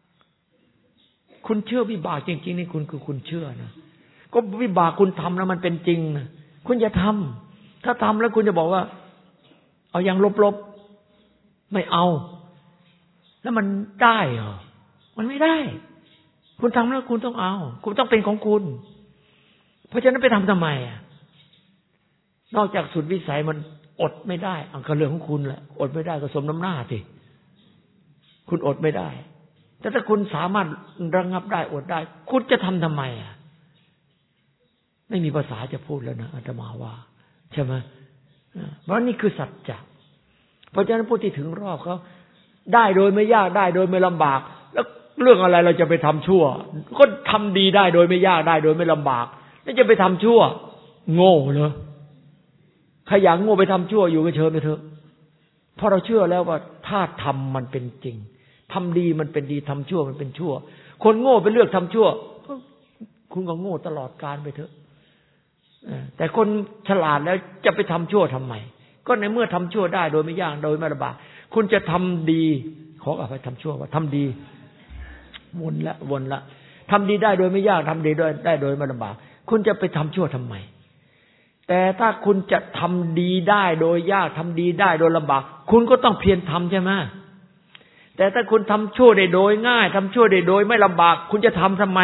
คุณเชื่อวิบากจริงๆนี่คุณคือคุณเชื่อนะก็วิบากคุณทำแล้วมันเป็นจริงนะคุณอย่าทำถ้าทำแล้วคุณจะบอกว่าเอาอย่างลบๆไม่เอาแล้วมันได้เหรอมันไม่ได้คุณทำแล้วคุณต้องเอาคุณต้องเป็นของคุณเพราะฉะนั้นไปทำทำไมอ่ะนอกจากสุดวิสัยมันอดไม่ได้อันก็เรื่องของคุณแหละอดไม่ได้ก็สมน้ำหน้าสิคุณอดไม่ได้แต่ถ้าคุณสามารถระงับได้อดได้คุณจะทำทำไมอ่ะไม่มีภาษาจะพูดแล้วนะอาตมาว่าใช่ไหมเพราะนี่คือสัจจะเพราะฉะนั้นผู้ที่ถึงรอบเขาได้โดยไม่ยากได้โดยไม่ลำบากแล้วเรื่องอะไรเราจะไปทำชั่วก็ทำดีได้โดยไม่ยากได้โดยไม่ลำบากแล้วจะไปทำชั่วโง่เหรอใครอยากโง่ไปทำชั่วอยู่ก็เชิญไปเถอะเพราะเราเชื่อแล้วว่าถ้าทำมันเป็นจริงทำดีมันเป็นดีทำชั่วมันเป็นชั่วคนโง่ไปเลือกทำชั่วคุณก็โง่ตลอดกาลไปเถอะแต่คนฉลาดแล้วจะไปทำชั่วทำไมก็ในเมื่อทำชั่วได้โดยไม่ยากโดยไม่ลำบากคุณจะทำดีขออภัยทำชั่วว่าทำดีวนละวนละทำดีได้โดยไม่ยากทำดีได้โดยไม่ลำบากคุณจะไปทำชั่วทำไมแต่ถ้าคุณจะทำดีได้โดยยากทำดีได้โดยลำบากคุณก็ต้องเพียรทำใช่ไหมแต่ถ้าคุณทำชั่วได้โดยง่ายทำชั่วได้โดยไม่ลำบากคุณจะทำทำไม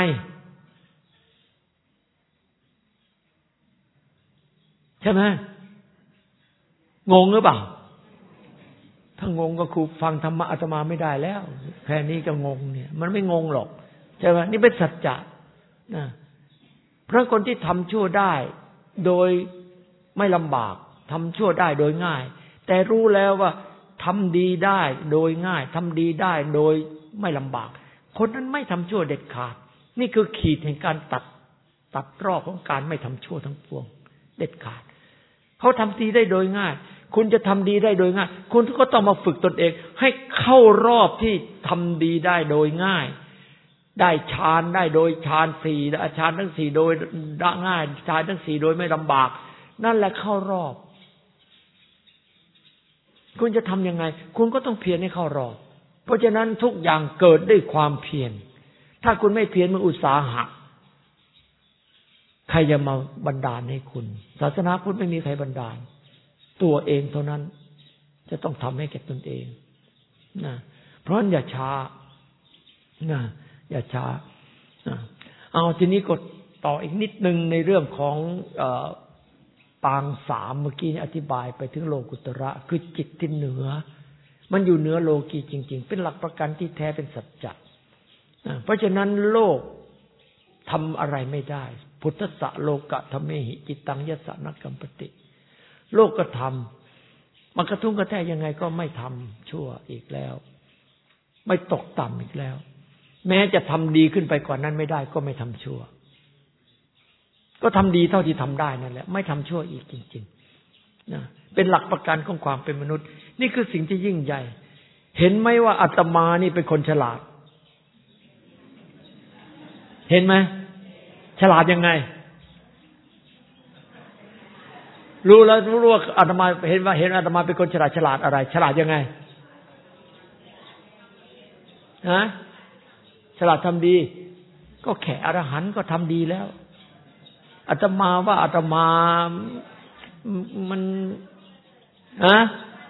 ใช่ไหมงงหรือเปล่าถ้างงก็ครูฟังธรรมะอาตมาไม่ได้แล้วแค่นี้ก็งงเนี่ยมันไม่งงหรอกใช่ไหมนี่เป็นสัจจะนะเพราะคนที่ทำชั่วได้โดยไม่ลำบากทำชั่วได้โดยง่ายแต่รู้แล้วว่าทำดีได้โดยง่ายทำดีได้โดยไม่ลำบากคนนั้นไม่ทำชั่วเด็ดขาดนี่คือขีดแห่งการตัดตัดรอบของการไม่ทำชั่วทั้งปวงเด็ดขาดเขาทำดีได้โดยง่ายคุณจะทำดีได้โดยง่ายคุณก็ต้องมาฝึกตนเองให้เข้ารอบที่ทำดีได้โดยง่ายได้ฌานได้โดยฌานสี่ฌานทั้งสี่โดยง่ายฌานทั้งสี่โดยไม่ลำบากนั่นแหละเข้ารอบคุณจะทำยังไงคุณก็ต้องเพียรให้เข้ารอบเพราะฉะนั้นทุกอย่างเกิดด้วยความเพียรถ้าคุณไม่เพียรมันอุตสาหะใครจะมาบันดาลให้คุณศาสนาพุทธไม่มีใครบันดาลตัวเองเท่านั้นจะต้องทำให้แก่ตนเองนะเพราะฉะนั้นอย่าช้านะอย่าช้านะเอาทีนี้ก็ต่ออีกนิดนึงในเรื่องของเอ่อปางสามเมื่อกี้อธิบายไปถึงโลกุตระคือจิตที่เหนือมันอยู่เหนือโลกีจริงๆเป็นหลักประกันที่แท้เป็นสัจจะเพราะฉะนั้นโลกทำอะไรไม่ได้พุทธะโลกะธรรมหิจิตตังยัสสะนักกัมปติโลกก็ทำมันกระทุ่งกระแทกยังไงก็ไม่ทำชั่วอีกแล้วไม่ตกต่ำอีกแล้วแม้จะทำดีขึ้นไปกว่านั้นไม่ได้ก็ไม่ทำชั่วก็ทำดีเท่าที่ทำได้นั่นแหละไม่ทำชั่วอีกจริงๆนะเป็นหลักประกันของความเป็นมนุษย์นี่คือสิ่งที่ยิ่งใหญ่เห็นไหมว่าอาตมานี่เป็นคนฉลาดเห็นไหมฉลาดยังไงรู้แล้วรู้ว่าอาตมาเห็นว่าเห็นอาตมาเป็นคนฉลาดฉลาดอะไรฉลาดยังไงฮะฉลาดทำดีก็แค่อรหันต์ก็ทำดีแล้วอาตมาว่าอาตมามันฮะ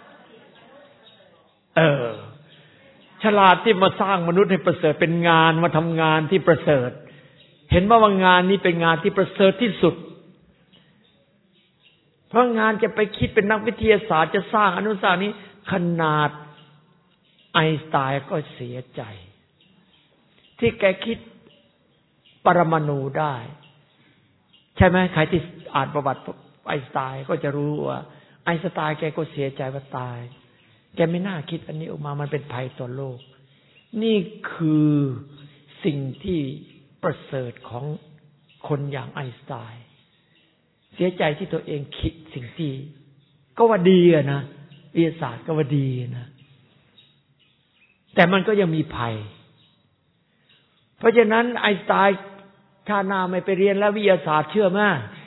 เออฉลาดที่มาสร้างมนุษย์ให้ประเสริฐเป็นงานมาทำงานที่ประเสริฐเห็นว่าว่างานนี้เป็นงานที่ประเสริฐที่สุดเพราะงานจะไปคิดเป็นนักวิทยาศาสตร์จะสร้างอนุสาวรีย์ขนาดไอน์สไตน์ก็เสียใจที่แกคิดปรมาณูได้ใช่ไหมใครที่อ่านประวัติไอน์สไตน์ก็จะรู้ว่าไอน์สไตน์แกก็เสียใจว่าตายแกไม่น่าคิดอันนี้ออกมามันเป็นภัยต่อโลกนี่คือสิ่งที่ประเสริฐของคนอย่างไอน์สไตน์เสียใจที่ตัวเองคิดสิ่งที่ก็ว่าดีอะนะวิทยาศาสตร์ก็ว่าดีนะแต่มันก็ยังมีภัยเพราะฉะนั้นไอน์สไตน์ชาติหน้าไม่ไปเรียนแล้ววิทยาศาสตร์เชื่อไหม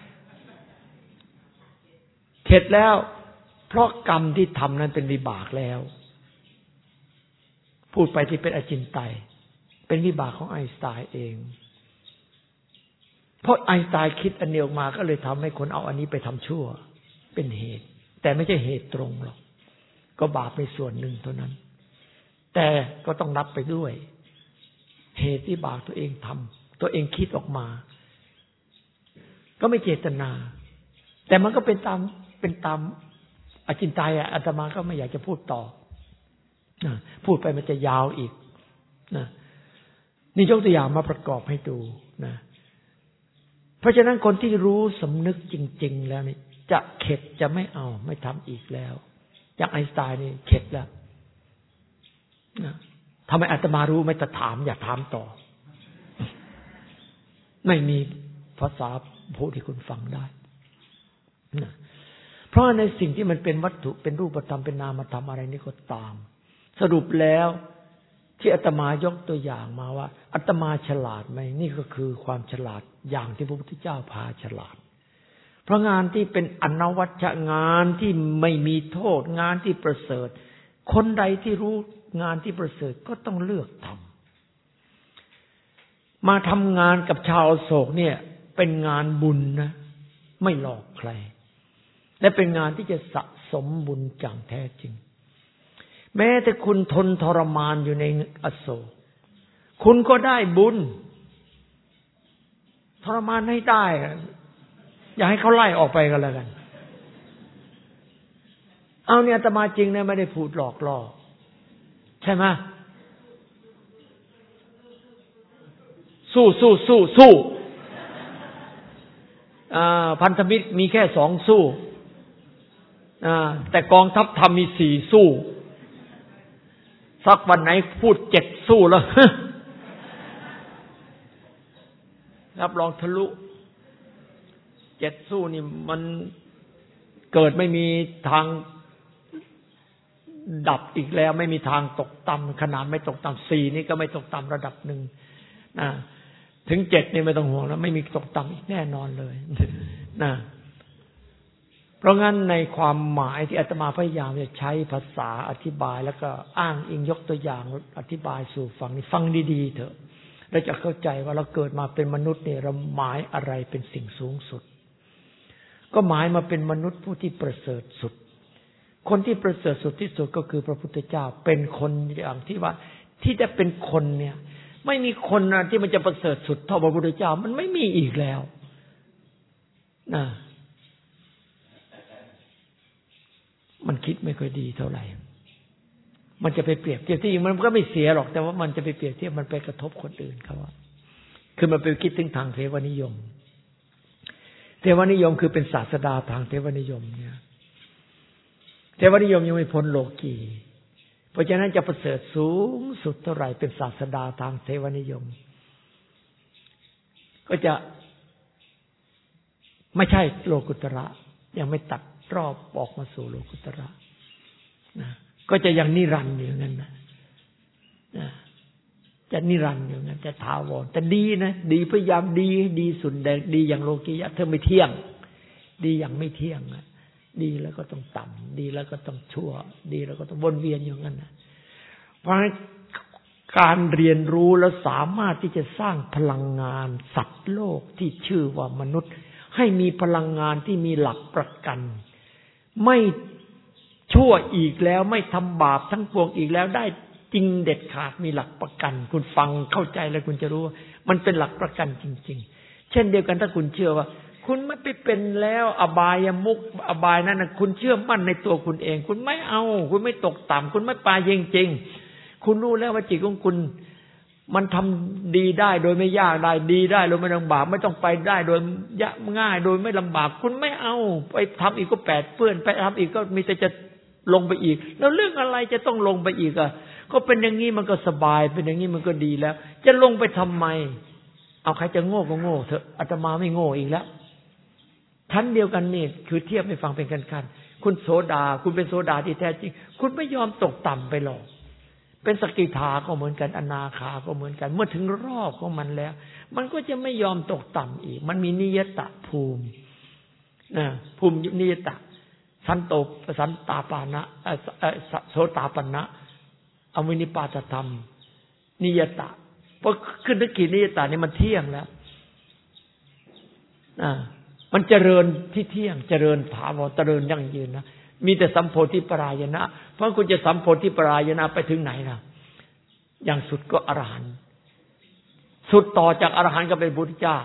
เข็ดแล้วเพราะกรรมที่ทำนั้นเป็นวิบากแล้วพูดไปที่เป็นอจินไตยเป็นวิบากของไอน์สไตน์เองเพราะไอน์สไตน์คิดอันเดียวมาก็เลยทำให้คนเอาอันนี้ไปทำชั่วเป็นเหตุแต่ไม่ใช่เหตุตรงหรอกก็บาปในส่วนหนึ่งเท่านั้นแต่ก็ต้องรับไปด้วยเหตุที่บาปตัวเองทำตัวเองคิดออกมาก็ไม่เจตนาแต่มันก็เป็นตามเป็นตามอจินไตยอ่ะอาตมาก็ไม่อยากจะพูดต่อนะพูดไปมันจะยาวอีกนะนี่ยกตัวอย่างมาประกอบให้ดูนะเพราะฉะนั้นคนที่รู้สำนึกจริงๆแล้วนี่จะเข็ดจะไม่เอาไม่ทำอีกแล้วอย่างไอน์สไตน์นี่เข็ดแล้วนะทำไมอาตมารู้ไม่จะถามอย่าถามต่อไม่มีภาษาพูดที่คุณฟังได้นะเพเพราะในสิ่งที่มันเป็นวัตถุเป็นรูปธรรมเป็นนามธรรมอะไรนี่ก็ตามสรุปแล้วที่อาตมายกตัวอย่างมาว่าอาตมาฉลาดไหมนี่ก็คือความฉลาดอย่างที่พระพุทธเจ้าพาฉลาดเพราะงานที่เป็นอนวัชชะงานที่ไม่มีโทษงานที่ประเสริฐคนใดที่รู้งานที่ประเสริฐก็ต้องเลือกทำมาทำงานกับชาวอโศกเนี่ยเป็นงานบุญนะไม่หลอกใครและเป็นงานที่จะสะสมบุญอย่างแท้จริงแม้แต่คุณทนทรมานอยู่ในอโศกคุณก็ได้บุญทรมานให้ได้อย่าให้เขาไล่ออกไปกันแล้วกันเอาเนี่ยอาตมาจริงนะไม่ได้พูดหลอกล่อใช่ไหมสู้สู้สู้สู้พันธมิตรมีแค่สองสู้แต่กองทัพธรรมมีสี่สู้สักวันไหนพูดเจ็ดสู้แล้วรับรองทะลุเจ็ดสู้นี่มันเกิดไม่มีทางดับอีกแล้วไม่มีทางตกต่ำขนาดไม่ตกต่ำสี่นี่ก็ไม่ตกต่ำระดับหนึ่งนะถึงเจ็ดนี่ไม่ต้องห่วงแล้วไม่มีตกต่ำอีกแน่นอนเลยนะเพราะงั้นในความหมายที่อาตมาพยายามจะใช้ภาษาอธิบายแล้วก็อ้างอิงยกตัวอย่างอธิบายสู่ฟังนี่ฟังดีๆเถอะเราจะเข้าใจว่าเราเกิดมาเป็นมนุษย์เนี่ยเราหมายอะไรเป็นสิ่งสูงสุดก็หมายมาเป็นมนุษย์ผู้ที่ประเสริฐสุดคนที่ประเสริฐสุดที่สุดก็คือพระพุทธเจ้าเป็นคนอย่างที่ว่าที่จะเป็นคนเนี่ยไม่มีคนนะที่มันจะประเสริฐสุดเท่าพระพุทธเจ้ามันไม่มีอีกแล้วนะมันคิดไม่ค่อยดีเท่าไหร่มันจะไปเปรียบเทียบที่จริงมันก็ไม่เสียหรอกแต่ว่ามันจะไปเปรียบเทียบมันไปกระทบคนอื่นเขาว่าคือมันไปคิดถึงทางเทวนิยมเทวนิยมคือเป็นศาสดาทางเทวนิยมเนี่ยเทวนิยมยังไม่พ้นโลกีเพราะฉะนั้นจะประเสริฐสูงสุดเท่าไหร่เป็นศาสดาทางเทวนิยมก็จะไม่ใช่โลกุตระยังไม่ตัดรอบออกมาสู่โลกุตระนะก็จะยังนิรันดร์อยู่งั้นนะนะจะนิรันดร์อยู่งั้นจะถาวรแต่ดีนะดีพยายามดีดีสุดแดงดีอย่างโลกียะเธอไม่เที่ยงดีอย่างไม่เที่ยงนะดีแล้วก็ต้องต่ำดีแล้วก็ต้องชั่วดีแล้วก็ต้องวนเวียนอย่างนั้นนะเพราะฉะนั้นการเรียนรู้แล้วสามารถที่จะสร้างพลังงานสัตว์โลกที่ชื่อว่ามนุษย์ให้มีพลังงานที่มีหลักประกันไม่ชั่วอีกแล้วไม่ทำบาปทั้งปวงอีกแล้วได้จริงเด็ดขาดมีหลักประกันคุณฟังเข้าใจแล้วคุณจะรู้ว่ามันเป็นหลักประกันจริงๆเช่นเดียวกันถ้าคุณเชื่อว่าคุณไม่ไปเป็นแล้วอบายมุขอบายนั้นนะคุณเชื่อมั่นในตัวคุณเองคุณไม่เอาคุณไม่ตกต่ำคุณไม่ปาจริงๆคุณรู้แล้วว่าจิตของคุณมันทำดีได้โดยไม่ยากได้ดีได้โดยไม่ลำบากไม่ต้องไปได้โดยง่ายโดยไม่ลำบากคุณไม่เอาไปทำอีกก็แปดเปื้อนไปทำอีกก็มีแต่จะลงไปอีกแล้วเรื่องอะไรจะต้องลงไปอีกอ่ะก็เป็นอย่างนี้มันก็สบายเป็นอย่างนี้มันก็ดีแล้วจะลงไปทำไมเอาใครจะโง่ก็โง่เถอะอาตมาไม่โง่อีกแล้วชั้นเดียวกันนี่คือเทียบให้ฟังเป็นกันๆคุณโสดาคุณเป็นโสดาที่แท้จริงคุณไม่ยอมตกต่ำไปหรอกเป็นสกิทาก็เหมือนกันอนาคาก็เหมือนกันเมื่อถึงรอบของมันแล้วมันก็จะไม่ยอมตกต่ำอีกมันมีนิยตภูมินะภูมินิยตสันโตสันตาปานะโสตาปนะอวินิปาตธรรมนิยตพอขึ้นถึงขีดนิยตนี่มันเที่ยงแล้วอ่ามันเจริญที่เที่ยงเจริญถาวรเจริญยั่งยืนนะมีแต่สัมโพธิปรายณะเพราะคุณจะสัมโพธิปรายณะไปถึงไหนล่ะอย่างสุดก็อรหันต์สุดต่อจากอรหันต์ก็เป็นพุทธเจ้า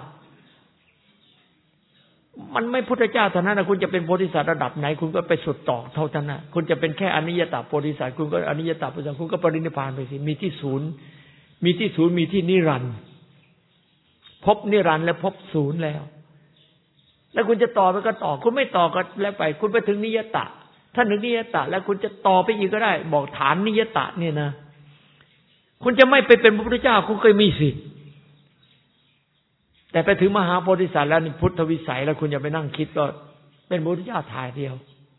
มันไม่พุทธเจ้าเท่านั้นนะคุณจะเป็นโพธิสัตว์ระดับไหนคุณก็ไปสุดต่อเท่านั้นนะคุณจะเป็นแค่อนิยตโพธิสัตว์คุณก็อนิยตโพธิสัตว์คุณก็ปรินิพพานไปสิมีที่ศูนย์มีที่ศูนย์มีที่นิรันดร์พบนิรันดร์และพบศูนย์แล้วแล้วคุณจะต่อไปก็ต่อคุณไม่ต่อก็แล้วไปคุณไปถึงนิยตะถ้าถึงนิยตะแล้วคุณจะต่อไปอีกก็ได้บอกฐานนิยตะเนี่ยนะคุณจะไม่ไปเป็นพระพุทธเจ้าคุณเคยมีสิทธิ์แต่ไปถึงมหาโพธิสัตว์แล้วนี่พุทธวิสัยแล้วคุณอย่าไปนั่งคิดก็เป็นพระพุทธเจ้าถ่ายเดียว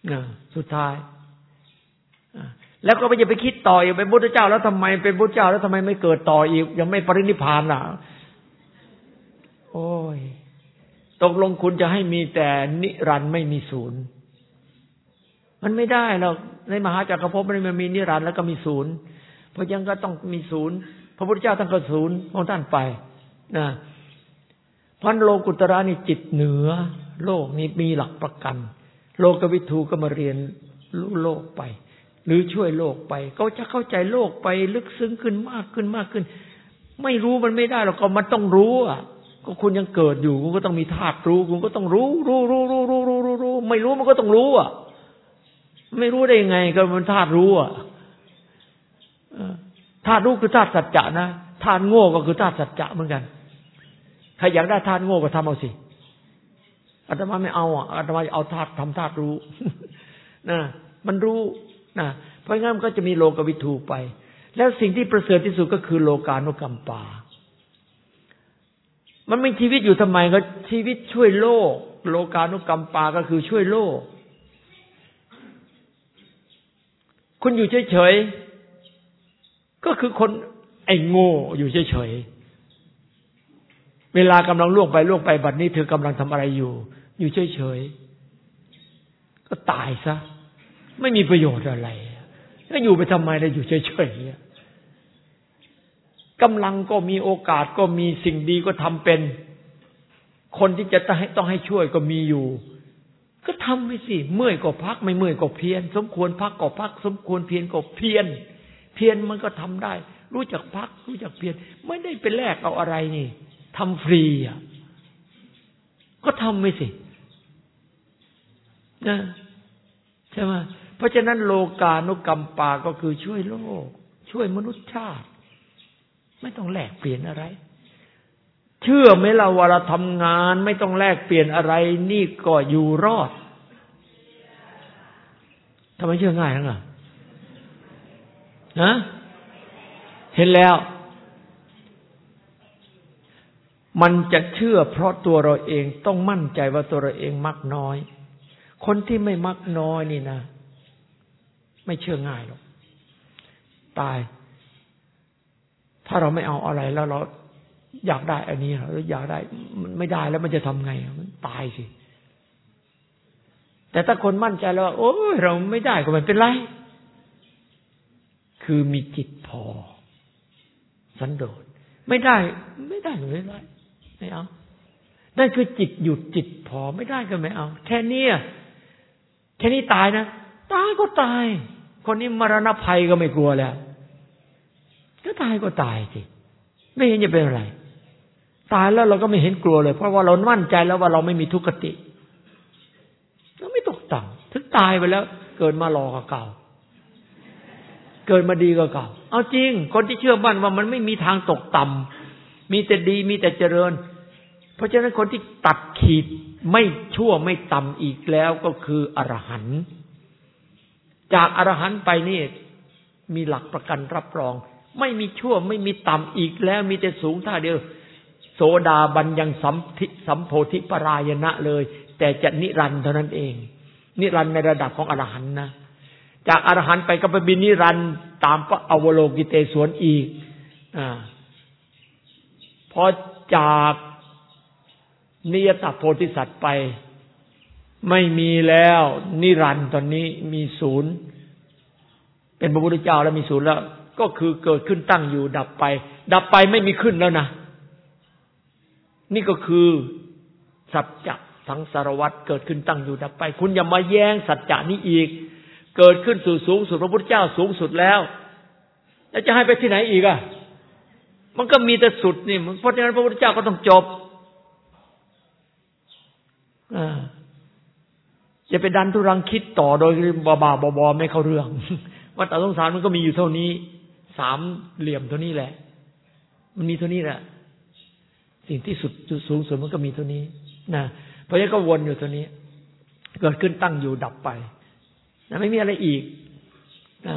นะสุดท้ายแล้วก็ไม่จะไปคิดต่ออีกเป็นพุทธเจ้าแล้วทำไมเป็นพุทธเจ้าแล้วทำไมไม่เกิดต่ออีกยังไม่ปรินิพพานล่ะโอ้ยตกลงคุณจะให้มีแต่นิรันดร์ไม่มีศูนย์มันไม่ได้หรอกในมหาจักรภพมันมีนิรันดร์แล้วก็มีศูนย์เพราะยังก็ต้องมีศูนย์พระพุทธเจ้าท่านก็ศูนย์ของท่านไปนะพันโลกุตระนี่จิตเหนือโลกนี้มีหลักประกันโลกวิทูก็มาเรียนรู้โลกไปหรือช่วยโลกไปก็จะเข้าใจโลกไปลึกซึ้งขึ้นมากขึ้นมากขึ้นไม่รู้มันไม่ได้หรอกก็มันต้องรู้อ่ะก็คุณยังเกิดอยู่คุณก็ต้องมีธาตุรู้คุณก็ต้องรู้รู้รู้รู้รู้รู้รู้รู้ไม่รู้มันก็ต้องรู้อ่ะไม่รู้ได้ยังไงก็มันธาตุรู้อ่ะธาตุรู้คือธาตุสัจจะนะธาตุโง่ก็คือธาตุสัจจะเหมือนกันใครอยากได้ธาตุโง่ก็ทำเอาสิอาตมาไม่เอาอ่ะอาตมาเอาธาตุทำธาตุรู้นะมันรู้นะเพราะงั้นมันก็จะมีโลกวิทูไปแล้วสิ่งที่ประเสริฐที่สุดก็คือโลกานุกัมปามันไม่ชีวิตอยู่ทำไมก็ชีวิตช่วยโลกโลกานุกัมปาก็คือช่วยโลกคุณอยู่เฉยๆก็คือคนไอ้โง่อยู่เฉยๆเวลากำลังล่วงไปล่วงไปบัดนี้เธอกำลังทำอะไรอยู่อยู่เฉยๆก็ตายซะไม่มีประโยชน์อะไรแล้วอยู่ไปทำไมแล้วอยู่เฉยๆกำลังก็มีโอกาสก็มีสิ่งดีก็ทำเป็นคนที่จะต้องให้ต้องให้ช่วยก็มีอยู่ก็ทำไปสิเมื่อยก็พักไม่เมื่อยก็เพียรสมควรพักก็พักสมควรเพียรก็เพียรเพียรมันก็ทำได้รู้จักพักรู้จักเพียรไม่ได้ไปแลกเอาอะไรนี่ทำฟรีอ่ะก็ทำไปสินะใช่ไหมเพราะฉะนั้นโลกานุกัมปาก็คือช่วยโลกช่วยมนุษยชาติไม่ต้องแลกเปลี่ยนอะไรเชื่อไหมล่ะว่าเราทำงานไม่ต้องแลกเปลี่ยนอะไรนี่ก็อยู่รอดทำไมเชื่อง่ายนักอ่ะนะเห็นแล้วมันจะเชื่อเพราะตัวเราเองต้องมั่นใจว่าตัวเราเองมักน้อยคนที่ไม่มักน้อยนี่นะไม่เชื่อง่ายหรอกตายถ้าเราไม่เอาอะไรแล้วเราอยากได้อันนี้หรืออยากได้มันไม่ได้แล้วมันจะทำไงมันตายสิแต่ถ้าคนมั่นใจแล้วว่าโอ้ยเราไม่ได้ก็ไม่เป็นไรคือมีจิตพอสันโดษไม่ได้ไม่ได้ไม่เป็นไรไม่เอานั่นคือจิตหยุดจิตพอไม่ได้ก็ไม่เอาแค่นี้แค่นี้ตายนะตายก็ตายคนนี้มรณะภัยก็ไม่กลัวแล้วก็ตายก็ตายสิไม่เห็นจะเป็นอะไรตายแล้วเราก็ไม่เห็นกลัวเลยเพราะว่าเรามั่นใจแล้วว่าเราไม่มีทุกขติเราไม่ตกต่ำถึงตายไปแล้วเกิดมารอกับเก่าเกิดมาดีกว่าเก่าเอาจริงคนที่เชื่อมั่นว่ามันไม่มีทางตกต่ำมีแต่ดีมีแต่เจริญเพราะฉะนั้นคนที่ตัดขีดไม่ชั่วไม่ต่ำอีกแล้วก็คืออรหันต์จากอรหันต์ไปนี่มีหลักประกันรับรองไม่มีชั่วไม่มีต่ำอีกแล้วมีแต่สูงท่าเดียวโสดาบันยังสัมธิสัมโพธิปรายณะเลยแต่จะนิรันดร์เท่านั้นเองนิรันดร์ในระดับของอรหันต์นะจากอรหันต์ไปก็ไปบินนิรันดร์ตามพระอวโลกิเตศวรอีกอ่าพอจากนิยตโพธิสัตว์ไปไม่มีแล้วนิรันดร์ตอนนี้มีศูนย์เป็นพระพุทธเจ้าแล้วมีศูนย์แล้วก็คือเกิดขึ้นตั้งอยู่ดับไปดับไปไม่มีขึ้นแล้วนะนี่ก็คือสัจจะสังสารวัฏเกิดขึ้นตั้งอยู่ดับไปคุณอย่ามาแย้งสัจจะนี้อีกเกิดขึ้นสู่สูงสุดพระพุทธเจ้าสูงสุดแล้วแล้วจะให้ไปที่ไหนอีกอ่ะมันก็มีแต่สุดนี่เพราะฉะนั้นพระพุทธเจ้าก็ต้องจบอ่าอย่าไปดันทุรังคิดต่อโดยบ้าๆบอๆไม่เข้าเรื่องวัฏสงสารมันก็มีอยู่เท่านี้สามเหลี่ยมเท่านี้แหละมันมีเท่านี้แหละสิ่งที่สุดสูงสุดมันก็มีเท่านี้นะเพราะฉะนั้นก็วนอยู่เท่านี้เกิดขึ้นตั้งอยู่ดับไปนะไม่มีอะไรอีกนะ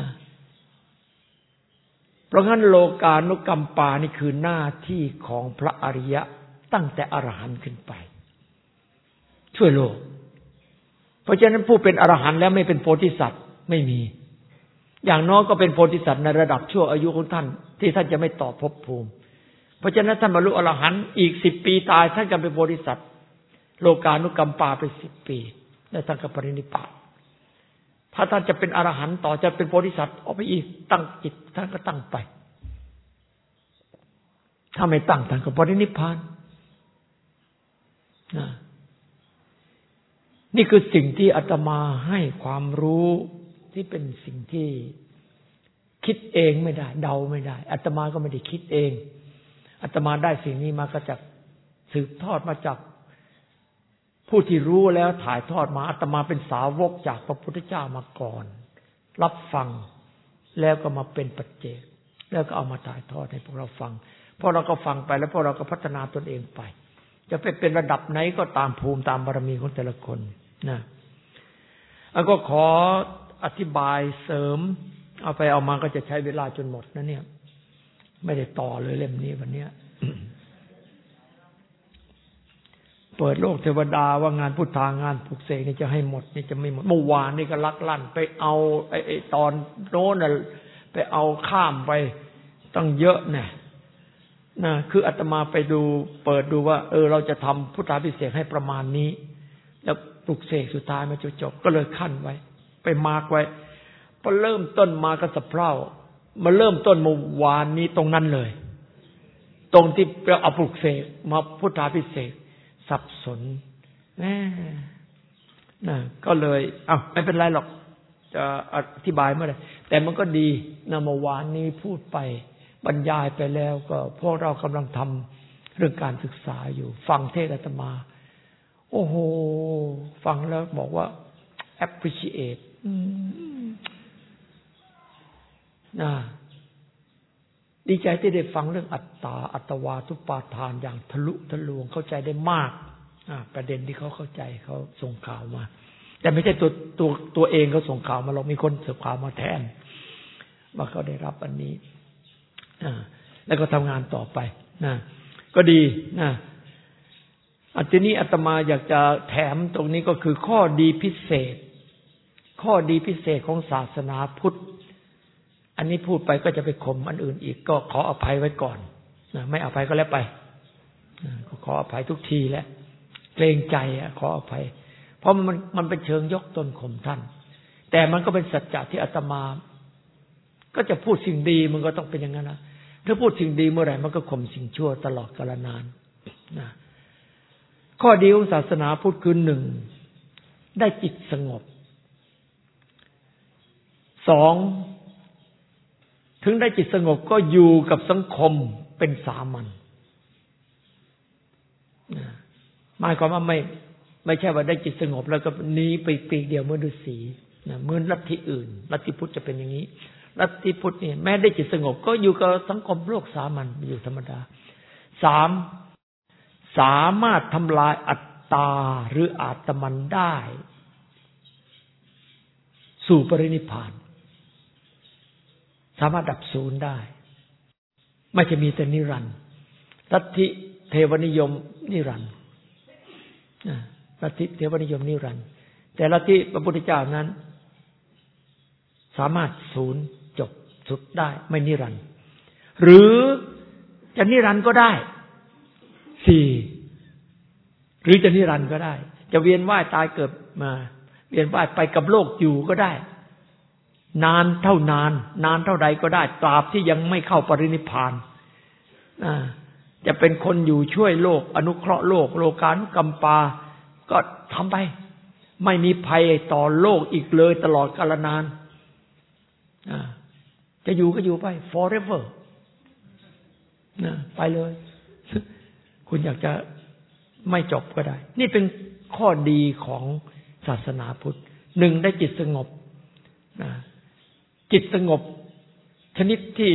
เพราะงั้นโลกานุกัมปานี่คือหน้าที่ของพระอริยะตั้งแต่อรหันต์ขึ้นไปช่วยโลกเพราะฉะนั้นผู้เป็นอรหันต์แล้วไม่เป็นโพธิสัตว์ไม่มีอย่างน้อยก็เป็นโพธิสัตว์ในระดับชั่วอายุของท่านที่ท่านจะไม่ต่อภพภูมิเพราะฉะนั้นท่านบรรลุอรหันต์อีกสิบปีตายท่านก็เป็นโพธิสัตว์โลกานุกัมปาไปสิบปีแล้วท่านก็ปรินิพพานถ้าท่านจะเป็นอรหันต์ต่อจะเป็นโพธิสัตว์ออกไปอีกตั้งจิตท่านก็ตั้งไปถ้าไม่ตั้งท่านก็ปรินิพพานนะนี่คือสิ่งที่อาตมาให้ความรู้ที่เป็นสิ่งที่คิดเองไม่ได้เดาไม่ได้อาตมาก็ไม่ได้คิดเองอาตมาได้สิ่งนี้มาก็จากสืบทอดมาจากผู้ที่รู้แล้วถ่ายทอดมาอาตมาเป็นสาวกจากพระพุทธเจ้ามาก่อนรับฟังแล้วก็มาเป็นปัจเจกแล้วก็เอามาถ่ายทอดให้พวกเราฟังพอเราก็ฟังไปแล้วพวกเราก็พัฒนาตนเองไปจะไปเป็นระดับไหนก็ตามภูมิตามบารมีของแต่ละคนนะแล้วก็ขออธิบายเสริมเอาไปเอามาก็จะใช้เวลาจนหมดนะเนี่ยไม่ได้ต่อเลยเล่มนี้วันนี้ เปิดโลกเทวดาว่างานพุทธางานปลุกเสกนี่จะให้หมดนี่จะไม่หมดเมื่อวานนี่ก็ลักลั่นไปเอาไอ้ไอ้ตอนโน้นน่ะไปเอาข้ามไปตั้งเยอะแน่นะคืออาตมาไปดูเปิดดูว่าเออเราจะทำพุทธาภิเษกให้ประมาณนี้แล้วปลุกเสกสุดท้ายมาจบก็เลยขั้นไว้ไปมาร์กไว้พอเริ่มต้นมาก็สะเพร่ามาเริ่มต้นเมื่อวานนี้ตรงนั้นเลยตรงที่เอาปลุกเสกมาพุทธาภิเษกสับสนแน่นะก็เลยอ้าวไม่เป็นไรหรอกจะอธิบายเมื่อไหร่แต่มันก็ดีนะเมื่อวานนี้พูดไปบรรยายไปแล้วก็พวกเรากำลังทำเรื่องการศึกษาอยู่ฟังเทศน์อาตมาโอ้โหฟังแล้วบอกว่า appreciate นะดีใจที่ได้ฟังเรื่องอัตตาอัตวาทุปาทานอย่างทะลุทะลวงเข้าใจได้มากประเด็นที่เขาเข้าใจเขาส่งข่าวมาแต่ไม่ใช่ตัวตัวตัวเองเขาส่งข่าวมาหรอกมีคนส่งข่าวมาแทนว่าเขาได้รับอันนี้แล้วก็ทำงานต่อไปนะก็ดีนะอันนี้อาตมาอยากจะแถมตรงนี้ก็คือข้อดีพิเศษข้อดีพิเศษของศาสนาพุทธอันนี้พูดไปก็จะไปข่มอันอื่นอีกก็ขออภัยไว้ก่อนนะไม่อภัยก็แล้วไปนะก็ขออภัยทุกทีแหละเกรงใจอ่ะขออภัยเพราะมันมันเป็นเชิงยกตนข่มท่านแต่มันก็เป็นสัจจะที่อาตมาก็จะพูดสิ่งดีมันก็ต้องเป็นอย่างนั้นนะถ้าพูดสิ่งดีเมื่อไหร่มันก็ข่มสิ่งชั่วตลอดกาลนานนะข้อดีของศาสนาพุทธคือหนึ่งได้จิตสงบสองถึงได้จิตสงบก็อยู่กับสังคมเป็นสามัญหมายความว่าไม่ไม่ใช่ว่าได้จิตสงบแล้วก็หนีไปปีกเดียวเหมือนฤาษีนะเหมือนลัทธิอื่นลัทธิพุทธจะเป็นอย่างนี้ลัทธิพุทธเนี่ยแม้ได้จิตสงบก็อยู่กับสังคมโลกสามัญอยู่ธรรมดาสามสามารถทำลายอัตตาหรืออาตมันได้สู่ปรินิพพานสามารถดับศูนย์ได้ไม่ใช่มีแต่นิรันดร์ลัทธิเทวนิยมนิรันดร์ลัทธิเทวนิยมนิรันดร์แต่ลัทธิพระพุทธเจ้านั้นสามารถศูนย์จบสุดได้ไม่นิรันดร์หรือจะนิรันดร์ก็ได้สี่หรือจะนิรันดร์ก็ได้จะเวียนว่ายตายเกิดมาเวียนว่ายไปกับโลกอยู่ก็ได้นานเท่านานนานเท่าใดก็ได้ตราบที่ยังไม่เข้าปรินิพพานจะเป็นคนอยู่ช่วยโลกอนุเคราะห์โลกโลกานุกัมปาก็ทำไปไม่มีภัยต่อโลกอีกเลยตลอดกาลนานจะอยู่ก็อยู่ไป forever ไปเลยคุณอยากจะไม่จบก็ได้นี่เป็นข้อดีของศาสนาพุทธหนึ่งได้จิตสงบจิตสงบชนิดที่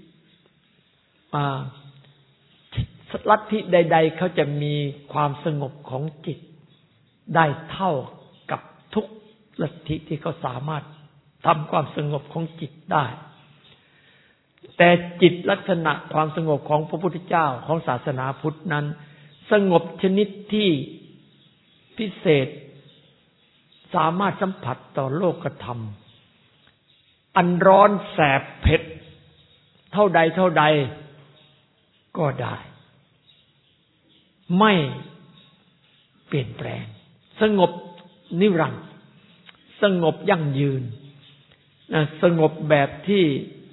ลัทธิใดๆเขาจะมีความสงบของจิตได้เท่ากับทุกลัทธิที่เขาสามารถทำความสงบของจิตได้แต่จิตลักษณะความสงบของพระพุทธเจ้าของศาสนาพุทธนั้นสงบชนิดที่พิเศษสามารถสัมผัสต่อโลกธรรมอันร้อนแสบเผ็ดเท่าใดเท่าใดก็ได้ไม่เปลี่ยนแปลงสงบนิรันดร์สงบยั่งยืนนะสงบแบบที่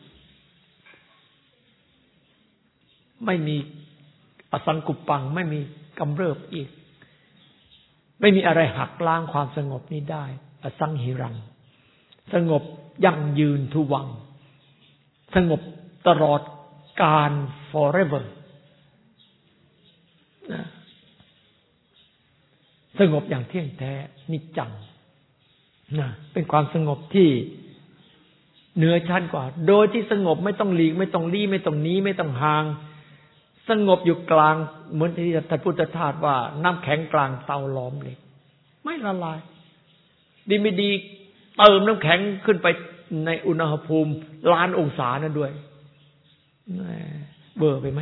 ไม่มีอสังกุปปังไม่มีกำเริบอีกไม่มีอะไรหักล้างความสงบนี้ได้อสังหิรังสงบยั่งยืนทุวังสงบตลอดกาล forever นะสงบอย่างเที่ยงแท้นิจจังนะเป็นความสงบที่เหนือชั้นกว่าโดยที่สงบไม่ต้องหลีกไม่ต้องลี้ไม่ต้องหนีไม่ต้องห่างสงบอยู่กลางเหมือนที่ท่านพุทธทาสว่าน้ำแข็งกลางเตาหลอมเหล็กไม่ละลายดีไม่ดีเติมน้ำแข็งขึ้นไปในอุณหภูมิล้านองศานั่นด้วยเบอร์ไปไหม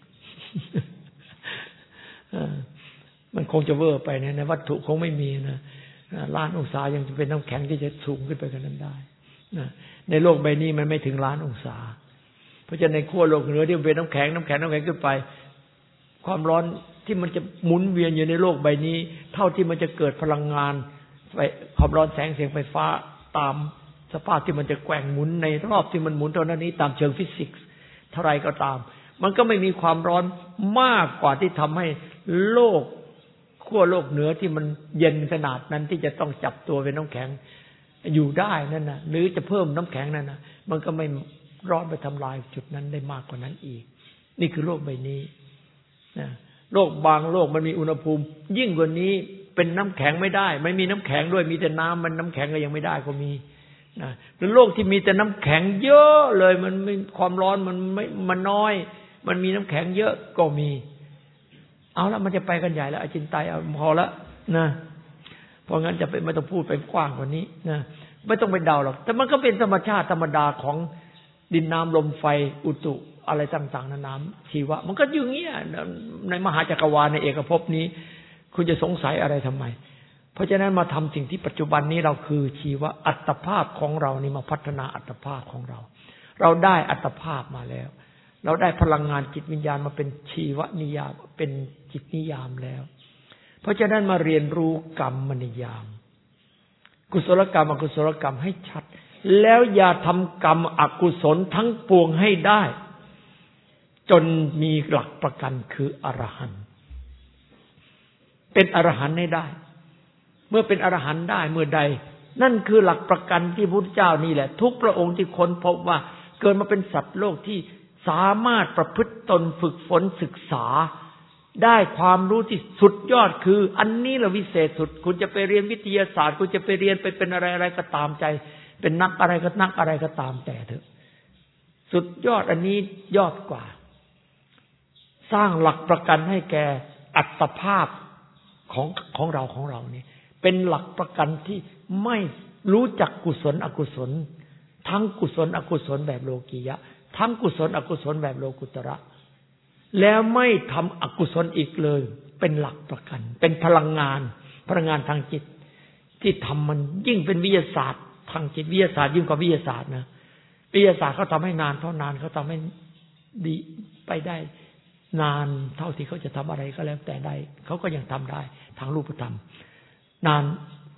มันคงจะเวอร์ไปนะในวัตถุคงไม่มีนะล้านองศายังจะเป็นน้ำแข็งที่จะสูงขึ้นไปกันนั้นได้นะในโลกใบนี้มันไม่ถึงล้านองศาเพราะฉะนั้นในขั้วโลกเหนือที่เป็นน้ำแข็งน้ำแข็งน้ำแข็งขึ้นไปความร้อนที่มันจะหมุนเวียนอยู่ในโลกใบนี้เท่าที่มันจะเกิดพลังงานความร้อนแสงเสียงไฟฟ้าตามสภาพที่มันจะแกว่งหมุนในรอบที่มันหมุนเท่านั้นนี้ตามเชิงฟิสิกส์เท่าไรก็ตามมันก็ไม่มีความร้อนมากกว่าที่ทำให้โลกขั้วโลกเหนือที่มันเย็นขนาดนั้นที่จะต้องจับตัวเป็นน้ำแข็งอยู่ได้นั่นน่ะหรือจะเพิ่มน้ำแข็งนั่นน่ะมันก็ไม่ร้อนไปทำลายจุดนั้นได้มากกว่านั้นอีกนี่คือโลกใบนี้นะโลกบางโลกมันมีอุณหภูมิยิ่งกว่านี้เป็นน้ำแข็งไม่ได้ไม่มีน้ำแข็งด้วยมีแต่น้ำมันน้ำแข็งก็ยังไม่ได้ก็มีนะหรือโลกที่มีแต่น้ำแข็งเยอะเลยมันไม่ความร้อนมันไม่มันน้อยมันมีน้ำแข็งเยอะก็มีเอาละมันจะไปกันใหญ่แล้วอาจินไตยเอาพอละนะเพราะงั้นจะไปไม่ต้องพูดไปกว้างกว่านี้นะไม่ต้องไปเดาหรอกแต่มันก็เป็นธรรมชาติธรรมดาของดินน้ำลมไฟอุตุอะไรต่างๆนานาชีวะมันก็อยู่อย่างเงี้ยในมหาจักรวาลในเอกภพนี้คุณจะสงสัยอะไรทำไมเพราะฉะนั้นมาทำสิ่งที่ปัจจุบันนี้เราคือชีวะอัตภาพของเรานี่มาพัฒนาอัตภาพของเราเราได้อัตภาพมาแล้วเราได้พลังงานจิตวิญญาณมาเป็นชีวนิยามเป็นจิตนิยามแล้วเพราะฉะนั้นมาเรียนรู้กรรมนิยามกุศลกรรมอกุศลกรรมให้ชัดแล้วอย่าทำกรรมอกุศลทั้งปวงให้ได้จนมีหลักประกันคืออรหันต์เป็นอรหันต์ให้ได้เมื่อเป็นอรหันต์ได้เมื่อใดนั่นคือหลักประกันที่พระพุทธเจ้านี่แหละทุกพระองค์ที่ค้นพบว่าเกิดมาเป็นสัตว์โลกที่สามารถประพฤติตนฝึกฝนศึกษาได้ความรู้ที่สุดยอดคืออันนี้ละวิเศษสุดคุณจะไปเรียนวิทยาศาสตร์คุณจะไปเรียนไปเป็นอะไรอะไรก็ตามใจเป็นนักอะไรก็นักอะไรก็ตามแต่เถอะสุดยอดอันนี้ยอดกว่าสร้างหลักประกันให้แก่อัตภาพของของเราของเรานี่เป็นหลักประกันที่ไม่รู้จักกุศลอกุศลทั้งกุศลอกุศลแบบโลกียะทั้งกุศลอกุศลแบบโลกุตระแล้วไม่ทำอกุศลอีกเลยเป็นหลักประกันเป็นพลังงานพลังงานทางจิตที่ทำมันยิ่งเป็นวิทยาศาสตร์ทางจิตวิทยาศาสตร์ยิ่งกว่าวิทยาศาสตร์นะวิทยาศาสตร์เขาทำให้นานเท่านานเขาทำให้ดีไปได้นานเท่าที่เขาจะทำอะไรก็แล้วแต่ได้เขาก็ยังทำได้ทางรูปธรรมนาน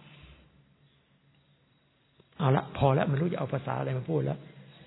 เอาละพอแล้วไม่รู้จะเอาภาษาอะไรมาพูดแล้ว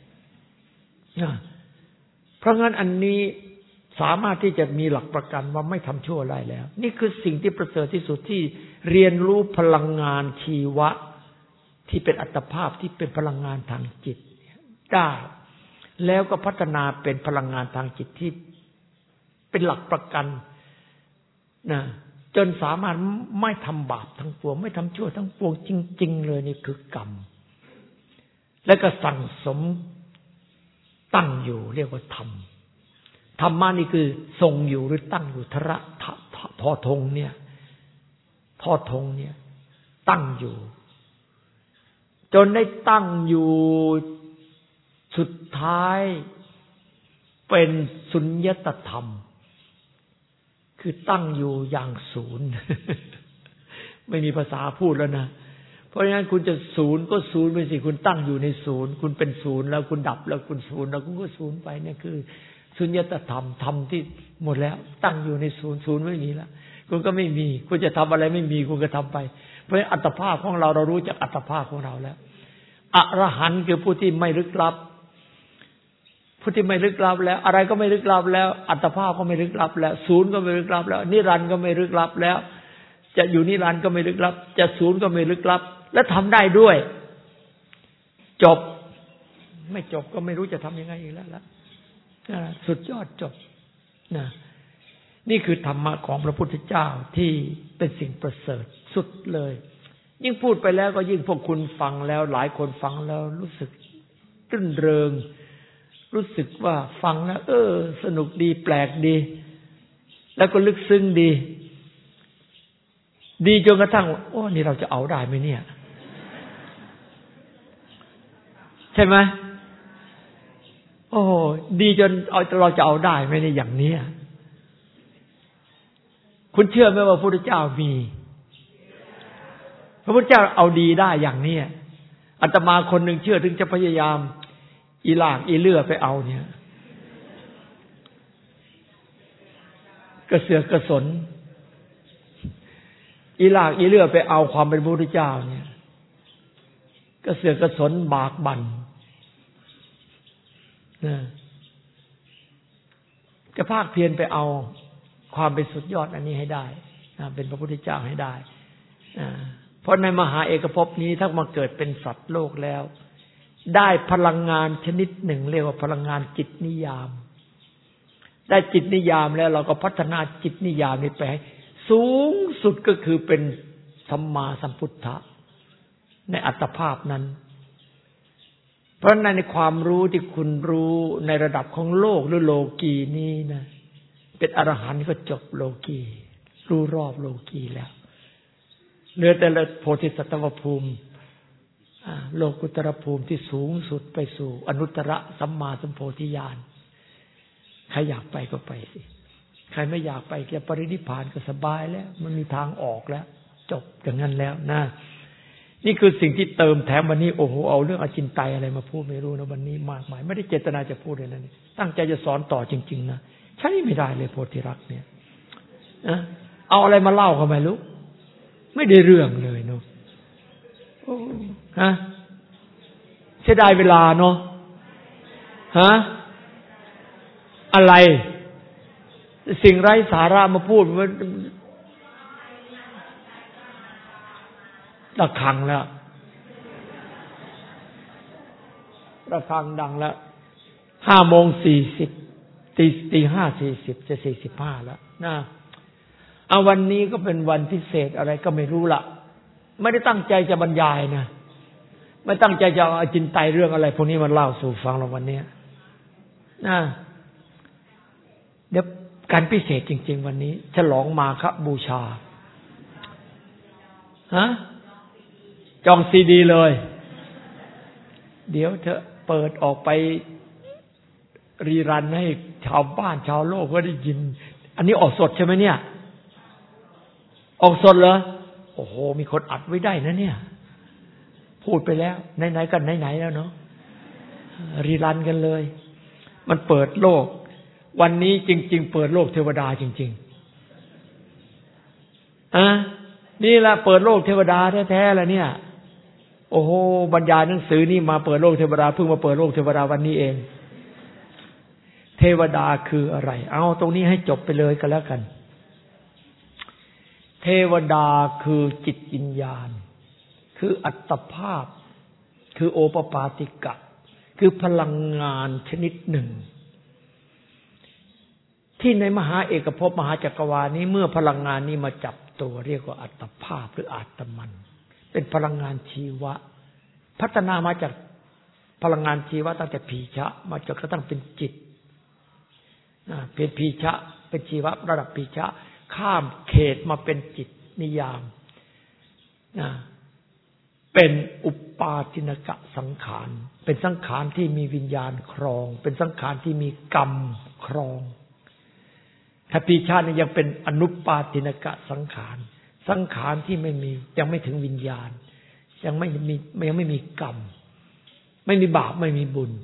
เพราะงั้นอันนี้สามารถที่จะมีหลักประกันว่าไม่ทำชั่วได้แล้วนี่คือสิ่งที่ประเสริฐที่สุดที่เรียนรู้พลังงานชีวะที่เป็นอัตภาพที่เป็นพลังงานทางจิตได้แล้วก็พัฒนาเป็นพลังงานทางจิตที่เป็นหลักประกันนะจนสามารถไม่ทำบาปทั้งปวงไม่ทำชั่วทั้งปวงจริงๆเลยนี่คือกรรมแล้วก็สั่งสมตั้งอยู่เรียกว่าธรรมธรรมะนี่คือทรงอยู่หรือตั้งอยู่ทระทอทงเนี่ยทอทงเนี่ยตั้งอยู่จนได้ตั้งอยู่สุดท้ายเป็นสุญญตธรรมคือตั้งอยู่อย่างศูนย์ไม่มีภาษาพูดแล้วนะเพราะฉะนั้นคุณจะศูนย์ก็ศูนย์ไปสิคุณตั้งอยู่ในศูนย์คุณเป็นศูนย์แล้วคุณดับแล้วคุณศูนย์แล้วคุณก็ศูนย์ไปเนี่ยคือสุญญตธรรมธรรมที่หมดแล้วตั้งอยู่ในศูนย์ศูนย์ไม่มีแล้วคุณก็ไม่มีคุณจะทำอะไรไม่มีคุณก็ทำไปเพราะอัตภาพของเราเรารู้จักอัตภาพของเราแล้วอรหันต์คือผู้ที่ไม่ลึกลับผู้ที่ไม่ลึกลับแล้วอะไรก็ไม่ลึกลับแล้วอัตภาพก็ไม่ลึกลับแล้วศูนย์ก็ไม่ลึกลับแล้วนิรันดร์ก็ไม่ลึกลับแล้วจะอยู่นิรันดร์ก็ไม่ลึกลับจะศูนย์ก็ไม่ลึกลับและทำได้ด้วยจบไม่จบก็ไม่รู้จะทำยังไงอีกแล้วล่ะสุดยอดจบนะนี่คือธรรมะของพระพุทธเจ้าที่เป็นสิ่งประเสริฐสุดเลยยิ่งพูดไปแล้วก็ยิ่งพวกคุณฟังแล้วหลายคนฟังแล้วรู้สึกรื่นเริงรู้สึกว่าฟังแล้วเออสนุกดีแปลกดีแล้วก็ลึกซึ้งดีดีจนกระทั่งโอ้นี่เราจะเอาได้ไหมเนี่ยใช่ไหมโอ้ดีจนเอาเราจะเอาได้ไหมในอย่างนี้คุณเชื่อไหมว่าพระพุทธเจ้ามีพระพุทธเจ้าเอาดีได้อย่างนี้อาตมาคนหนึ่งเชื่อถึงจะพยายามอีหลากอีเลื่อไปเอาเนี่ยกระเสือกกระสนอีหลากอีเลื่อไปเอาความเป็นพระพุทธเจ้าเนี่ยกระเสือกกระสนบากบั่นนะจะภาคเพียรไปเอาความเป็นสุดยอดอันนี้ให้ได้นะเป็นพระพุทธเจ้าให้ได้นะเพราะในมหาเอกภพนี้ถ้ามาเกิดเป็นสัตว์โลกแล้วได้พลังงานชนิดหนึ่งเรียกว่าพลังงานจิตนิยามได้จิตนิยามแล้วเราก็พัฒนาจิตนิยามนี้ไปให้สูงสุดก็คือเป็นสัมมาสัมพุทธะในอัตภาพนั้นเพราะในความรู้ที่คุณรู้ในระดับของโลกหรือโลกีนี้นะเป็นอรหันต์ก็จบโลกีรู้รอบโลกีแล้วเหลือแต่ละโพธิสัตวภูมิโลกุตตรภูมิที่สูงสุดไปสู่อนุตตรสัมมาสัมโพธิญาณใครอยากไปก็ไปสิใครไม่อยากไปแค่ปรินิพพานก็สบายแล้วมันมีทางออกแล้วจบอย่างนั้นแล้วนะนี่คือสิ่งที่เติมแถมวันนี้โอ้โหเอาเรื่องอจินไตยอะไรมาพูดไม่รู้นะวันนี้มากมายไม่ได้เจตนาจะพูดเลยนะนี่ตั้งใจจะสอนต่อจริงๆนะใช่ไม่ได้เลยโพธิรักษ์เนี่ยนะเอาอะไรมาเล่าเขาไม่รู้ไม่ได้เรื่องเลยเนาะฮะเสียดายเวลาเนาะฮะอะไรสิ่งไร้สาระมาพูดมันระฆังแล้วระฆังดังแล้วห้าโมงสี่สิบตีตีห้าสี่สิบจะสี่สิบห้าแล้วนะเอาวันนี้ก็เป็นวันพิเศษอะไรก็ไม่รู้ละไม่ได้ตั้งใจจะบรรยายนะไม่ตั้งใจจะเอาอจินไตยเรื่องอะไรพวกนี้มาเล่าสู่ฟังเราวันนี้นะเดี๋ยวการพิเศษจริงๆวันนี้ฉลองมาฆบูชาฮะจองซีดีเลยเดี๋ยวเธอเปิดออกไปรีรันให้ชาวบ้านชาวโลกก็ได้ยินอันนี้ออกสดใช่ไหมเนี่ยออกสดเหรอโอ้โหมีคนอัดไว้ได้นะเนี่ยพูดไปแล้วไหนๆกันไหนๆแล้วเนาะรีรันกันเลยมันเปิดโลกวันนี้จริงๆเปิดโลกเทวดาจริงๆอ่ะนี่แหละเปิดโลกเทวดาแท้ๆแล้วเนี่ยโอ้โหบรรยายหนังสือนี่มาเปิดโลกเทวดาเพิ่งมาเปิดโลกเทวดาวันนี้เองเทวดาคืออะไรเอาตรงนี้ให้จบไปเลยก็แล้วกันเทวดาคือจิตวิญญาณคืออัตภาพคือโอปปาติกะคือพลังงานชนิดหนึ่งที่ในมหาเอกภพมหาจักรวาลนี้เมื่อพลังงานนี้มาจับตัวเรียกว่าอัตภาพหรืออาตมันเป็นพลังงานชีวะพัฒนามาจากพลังงานชีวะตั้งแต่พีชะมาจนกระทั่งเป็นจิตเป็นพีชะเป็นชีวะระดับพีชะข้ามเขตมาเป็นจิตนิยามเป็นอุปาทินกะสังขารเป็นสังขารที่มีวิญญาณครองเป็นสังขารที่มีกรรมครองถ้าปีชาติยังเป็นอนุปาทินกะสังขารสังขารที่ไม่มียังไม่ถึงวิญญาณยังไม่มียังไม่มีกรรมไม่มีบาปไม่มีบุญ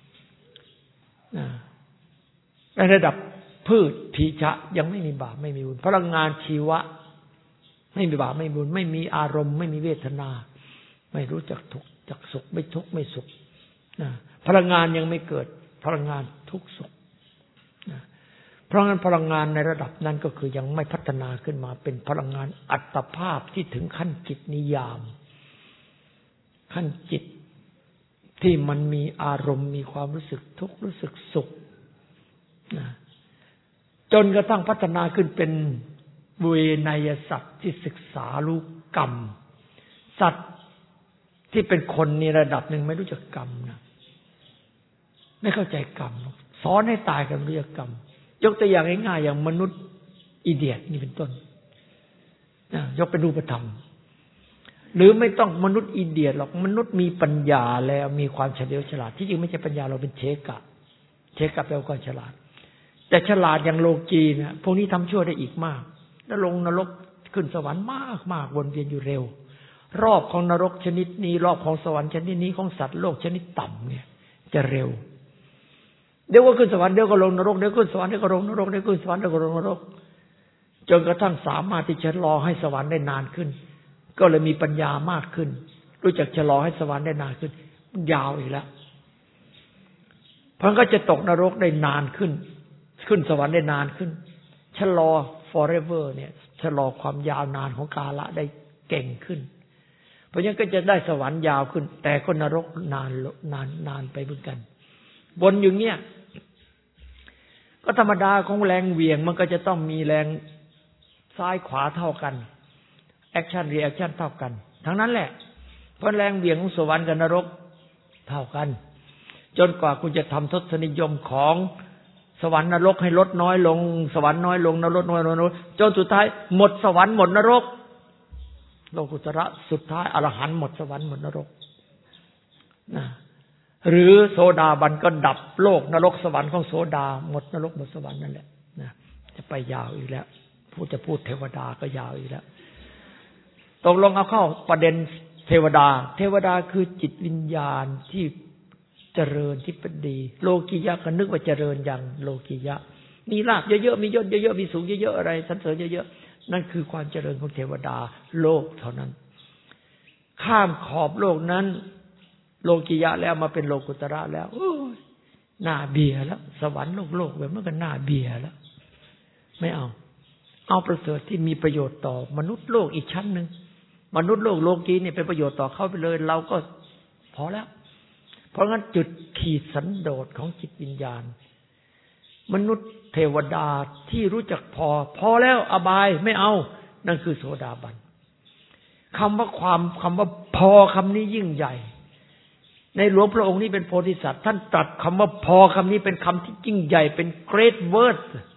ในระดับพืชพีชะยังไม่มีบาปไม่มีบุญพลังงานชีวะไม่มีบาปไม่มีบุญไม่มีอารมณ์ไม่มีเวทนาไม่รู้จักทุกข์จักสุขไม่ทุกข์ไม่สุขพลังงานยังไม่เกิดพลังงานทุกข์สุขเพราะงั้นพลังงานในระดับนั้นก็คือยังไม่พัฒนาขึ้นมาเป็นพลังงานอัตภาพที่ถึงขั้นจิตนิยามขั้นจิตที่มันมีอารมณ์มีความรู้สึกทุกข์รู้สึกสุขนะจนกระทั่งพัฒนาขึ้นเป็นเวนยสัตว์ที่ศึกษารู้กรรมสัตว์ที่เป็นคนในระดับหนึ่งไม่รู้จักกรรมนะไม่เข้าใจกรรมสอนให้ตายกันรู้จักกรรมยกตัวอย่างง่ายๆอย่างมนุษย์อีเดียตนี่เป็นต้นนะยกเป็นรูปธรรมหรือไม่ต้องมนุษย์อีเดียตหรอกมนุษย์มีปัญญาแล้วมีความเฉลียวฉลาดที่จริงไม่ใช่ปัญญาเราเป็นเชกะเชกะแปลว่าฉลาดแต่ฉลาดอย่างโลกีนะพวกนี้ทำชั่วได้อีกมากแล้วลงนรกขึ้นสวรรค์มากมากวนเวียนอยู่เร็วรอบของนรกชนิดนี้รอบของสวรรค์ชนิดนี้ของสัตว์โลกชนิดต่ำเนี่ยจะเร็วเดี๋ยวก็ขึ้นสวรรค์เดี๋ยวก็ลงนรกเดี๋ยวขึ้นสวรรค์เดี๋ยวก็ลงนรกเดี๋ยวขึ้นสวรรค์เดี๋ยวก็ลงนรกจนกระทั่งสามารถที่จะรอให้สวรรค์ได้นานขึ้นก็เลยมีปัญญามากขึ้นรู้จักชะลอให้สวรรค์ได้นานขึ้นยาวอีกแล้วเพราะก็จะตกนรกได้นานขึ้นขึ้นสวรรค์ได้นานขึ้นชะลอ forever เนี่ยชะลอความยาวนานของกาลได้เก่งขึ้นเพราะงั้นก็จะได้สวรรค์ยาวขึ้นแต่ก็นรกนานนานนานไปเหมือนกันบนอยู่เนี่ยก็ธรรมดาของแรงเหวี่ยงมันก็จะต้องมีแรงซ้ายขวาเท่ากันแอคชั่นรีแอคชั่นเท่ากันทั้งนั้นแหละเพราะแรงเหวี่ยงของสวรรค์กับนรกเท่ากันจนกว่าคุณจะทำทศนิยมของสวรรค์นรกให้ลดน้อยลงสวรรค์น้อยลงนรกน้อยลงจนสุดท้ายหมดสวรรค์หมดนรกโลกุตระสุดท้ายอรหันต์หมดสวรรค์หมดนรกนะหรือโสดาบันก็ดับโลกนรกสวรรค์ของโสดาหมดนรกหมดสวรรค์นั่นแหละนะจะไปยาวอีกแล้วพูดจะพูดเทวดาก็ยาวอีกแล้วตกลงเอาเข้าประเด็นเทวดาเทวดาคือจิตวิญญาณที่เจริญที่เป็นดีโลกียะก็นึกว่าเจริญอย่างโลกียะมีลาภเยอะๆมียศเยอะๆมีสูงเยอะๆอะไรสรรเสริญเยอะๆนั่นคือความเจริญของเทวดาโลกเท่านั้นข้ามขอบโลกนั้นโลกียะแล้วมาเป็นโลกุตระแล้วโอ้ยน่าเบียแล้วสวรรค์โลกโลกแบบนั้นก็น่าเบียแล้วไม่เอาเอาประเสริฐที่มีประโยชน์ต่อมนุษย์โลกอีกชั้นนึงมนุษย์โลกโลกีเนี่ยเป็นประโยชน์ต่อเขาไปเลยเราก็พอแล้วเพราะงั้นจุดขีดสันโดษของจิตวิญญาณมนุษย์เทวดาที่รู้จักพอพอแล้วอบายไม่เอานั่นคือโสดาบันคำว่าความคำว่าพอคำนี้ยิ่งใหญ่ในหลวงพระองค์นี้เป็นโพธิสัตว์ท่านตรัสคำว่าพอคำนี้เป็นคำที่ยิ่งใหญ่เป็น great word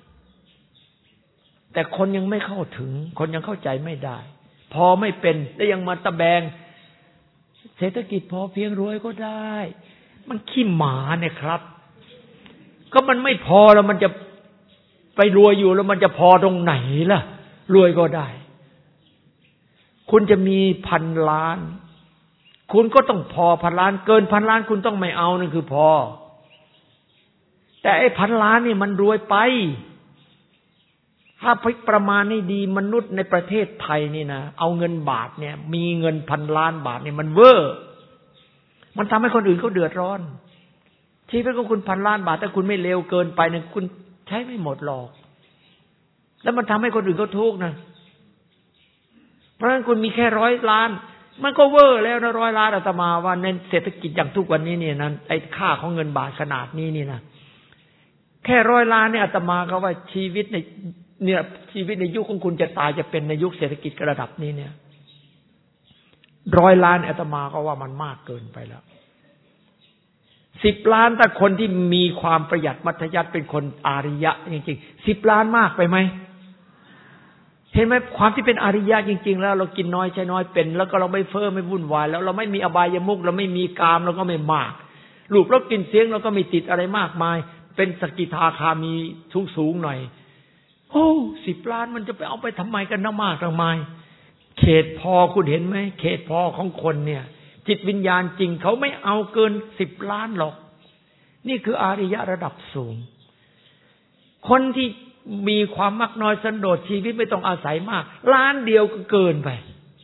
แต่คนยังไม่เข้าถึงคนยังเข้าใจไม่ได้พอไม่เป็นแล้วยังมาตะแบงเศรษฐกิจพอเพียงรวยก็ได้มันขี้หมาเนี่ยครับก็มันไม่พอแล้วมันจะไปรวยอยู่แล้วมันจะพอตรงไหนล่ะรวยก็ได้คุณจะมีพันล้านคุณก็ต้องพอพันล้านเกินพันล้านคุณต้องไม่เอานั่นคือพอแต่ไอ้พันล้านนี่มันรวยไปถ้าพิประมาณให้ดีมนุษย์ในประเทศไทยนี่นะเอาเงินบาทเนี่ยมีเงินพันล้านบาทเนี่ยมันเวอร์มันทำให้คนอื่นเขาเดือดร้อนชีวิตของคุณพันล้านบาทถ้าคุณไม่เลวเกินไปเนี่ยคุณใช้ไม่หมดหรอกแล้วมันทำให้คนอื่นเขาทุกข์นะเพราะฉะนั้นคุณมีแค่ร้อยล้านมันก็เวอร์แล้วนะร้อยล้านอาตมาว่าในเศรษฐกิจอย่างทุกวันนี้เนี่ยนั้นไอ้ค่าของเงินบาทขนาดนี้นี่นะแค่ร้อยล้านเนี่ยอาตมาก็ว่าชีวิตในเนี่ยชีวิตในยุคของคุณจะตายจะเป็นในยุคเศรษฐกิจระดับนี้เนี่ยร้อยล้านอาตมาก็ว่ามันมากเกินไปแล้วสิบล้านแต่คนที่มีความประหยัดมัธยัสถ์เป็นคนอาริยะจริงๆสิบล้านมากไปไหมเห็นไหมความที่เป็นอริยะจริงๆแล้วเรากินน้อยใช้น้อยเป็นแล้วก็เราไม่เฟ้อไม่วุ่นวายแล้วเราไม่มีอบายมุขเราไม่มีกามเราก็ไม่มากรูปรสกลิ่นเสียงเราก็ไม่ติดอะไรมากมายเป็นสกิทาคามีสูงๆหน่อยโอ้สิบล้านมันจะไปเอาไปทำไมกันนะมากทำไมเขตพอคุณเห็นไหมเขตพอของคนเนี่ยจิตวิญญาณจริงเขาไม่เอาเกินสิบล้านหรอกนี่คืออริยะระดับสูงคนที่มีความมักน้อยสันโดษชีวิตไม่ต้องอาศัยมากล้านเดียวก็เกินไป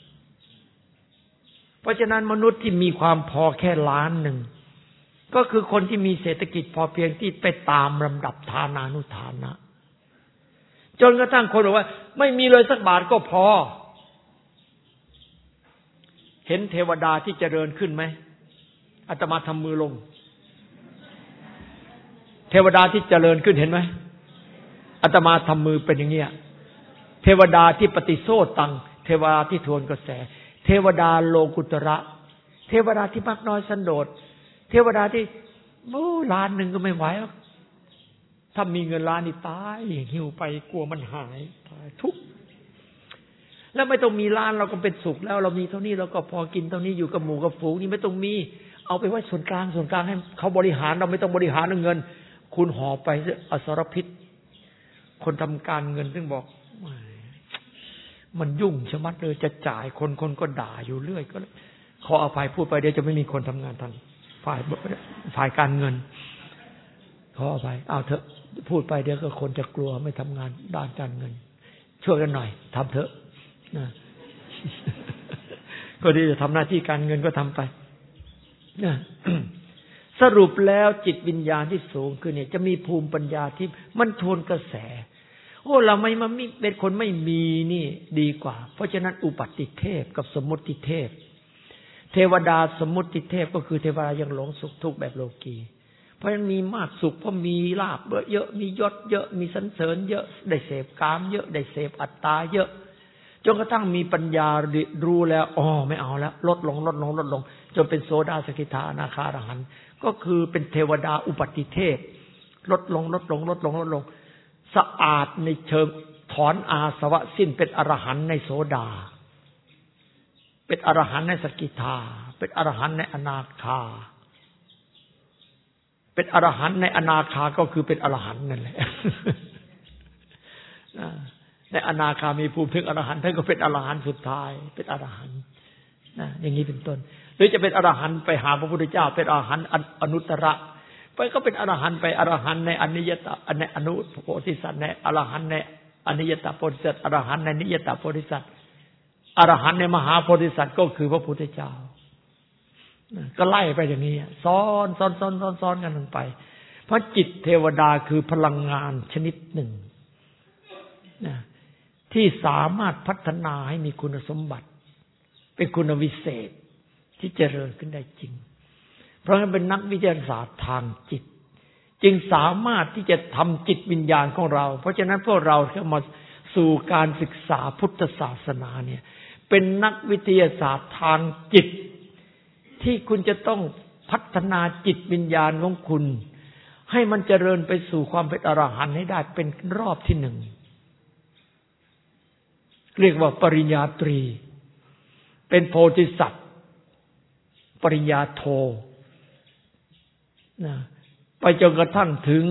เพราะฉะนั้นมนุษย์ที่มีความพอแค่ล้านหนึ่งก็คือคนที่มีเศรษฐกิจพอเพียงที่ไปตามลำดับฐานานุฐานะจนกระทั่งคนบอกว่าไม่มีเลยสักบาทก็พอเห็นเทวดาที่เจริญขึ้นไหมอาตมาทำมือลงเทวดาที่เจริญขึ้นเห็นไหมอาตมาทำมือเป็นอย่างเงี้ยเทวดาที่ปฏิโสตังเทวดาที่ทวนกระแสเทวดาโลกุตระเทวดาที่มักน้อยสันโดษเทวดาที่โอ้ล้านหนึ่งก็ไม่ไหวหรอกถ้ามีเงินล้านนี่ตายหิวไปกลัวมันหายตายทุกข์แล้วไม่ต้องมีล้านเราก็เป็นสุขแล้วเรามีเท่านี้เราก็พอกินเท่านี้อยู่กับหมู่กับฝูงนี่ไม่ต้องมีเอาไปไว้ส่วนกลางส่วนกลางให้เขาบริหารเราไม่ต้องบริหารเงินคุณห่อไปอสรพิษคนทำการเงินซึ่งบอกมันยุ่งชะมัดเลยจะจ่ายคนคนก็ด่าอยู่เรื่อยก็ขออภัยพูดไปเดี๋ยวจะไม่มีคนทำงานทันฝ่ายฝ่ายการเงินขออภัยเอาเถอะพูดไปเดี๋ยวก็คนจะกลัวไม่ทำงานด้านการเงินช่วยกันหน่อยทำเถอะนะก็ดีจะทำหน้าที่การเงินก็ทำไปนะสรุปแล้วจิตวิญญาณที่สูงขึ้นเนี่ยจะมีภูมิปัญญาที่มันทวนกระแสโอ้เราไม่มามีเป็นคนไม่มีนี่ดีกว่าเพราะฉะนั้นอุปัติเทพกับสมมุติเทพเทวดาสมมุติเทพก็คือเทวดายังหลงสุขทุกข์แบบโลกีเพราะฉะนั้นมีมากสุขเพราะมีลาภเยอะมียศเยอะมีสรรเสริญเยอะได้เสพกามเยอะได้เสพอัตตาเยอะจนกระทั่งมีปัญญารู้แล้วอ๋อไม่เอาแล้วลดลงลดลงลดลงจนเป็นโสดาสกิทาอนาคาอรหันต์ก็คือเป็นเทวดาอุปัติเทพลดลงลดลงลดลงลดลงสะอาดในเชิงถอนอาสวะสิ้นเป็นอรหันต์ในโสดาเป็นอรหันต์ในสกิทาเป็นอรหันต์ในอนาคาเป็นอรหันต์ในอนาคาก็คือเป็นอรหันต์นั่นแหละในอนาคามีภูมิถึงอรหันต์ท่านก็เป็นอรหันต์สุดท้ายเป็นอรหันต์นะอย่างนี้เป็นต้นหรือจะเป็นอรหันต์ไปหาพระพุทธเจ้าเป็นอรหันต์อนุตตระไปก็เป็นอรหันต์ไปอรหันต์ในอนิยตในอนุโพธิสัตว์ในอรหันต์ในอนิยตโพธิสัตว์อรหันต์ในนิยตโพธิสัตว์อรหันต์ในมหาโพธิสัตว์ก็คือพระพุทธเจ้าก็ไล่ไปอย่างนี้ซ้อนซ้อนซ้อนซ้อนซ้อนกันลงไปเพราะจิตเทวดาคือพลังงานชนิดหนึ่งนะที่สามารถพัฒนาให้มีคุณสมบัติเป็นคุณวิเศษที่เจริญขึ้นได้จริงเพราะฉะนั้นเป็นนักวิทยาศาสตร์ทางจิตจึงสามารถที่จะทำจิตวิญญาณของเราเพราะฉะนั้นพวกเราเข้ามาสู่การศึกษาพุทธศาสนาเนี่ยเป็นนักวิทยาศาสตร์ทางจิตที่คุณจะต้องพัฒนาจิตวิญญาณของคุณให้มันเจริญไปสู่ความเป็นอรหันต์ให้ได้เป็นรอบที่หนึ่งเรียกว่าปริญญาตรีเป็นโพธิสัตว์ปริญญาโทนะไปจนกระทั่งถึง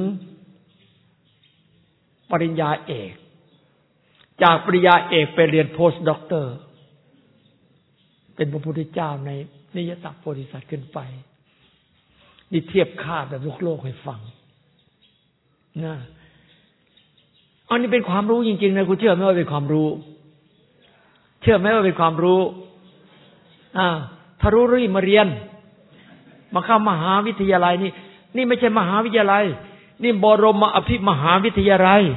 ปริญญาเอกจากปริญญาเอกไปเรียนโพสต์ด็อกเตอร์เป็นพระพุทธเจ้าในนิยตโพธิสัตว์ขึ้นไปนี่เทียบค่าแบบโลกโลกให้ฟังนะอันนี้เป็นความรู้จริงๆนะคุณเชื่อไหมว่าเป็นความรู้เชื่อไหมว่าเป็นความรู้อ่าถ้ารู้รีบมาเรียนมาเข้ามหาวิทยาลัยนี่นี่ไม่ใช่มหาวิทยาลัยนี่บรมอภิมหาวิทยาลัย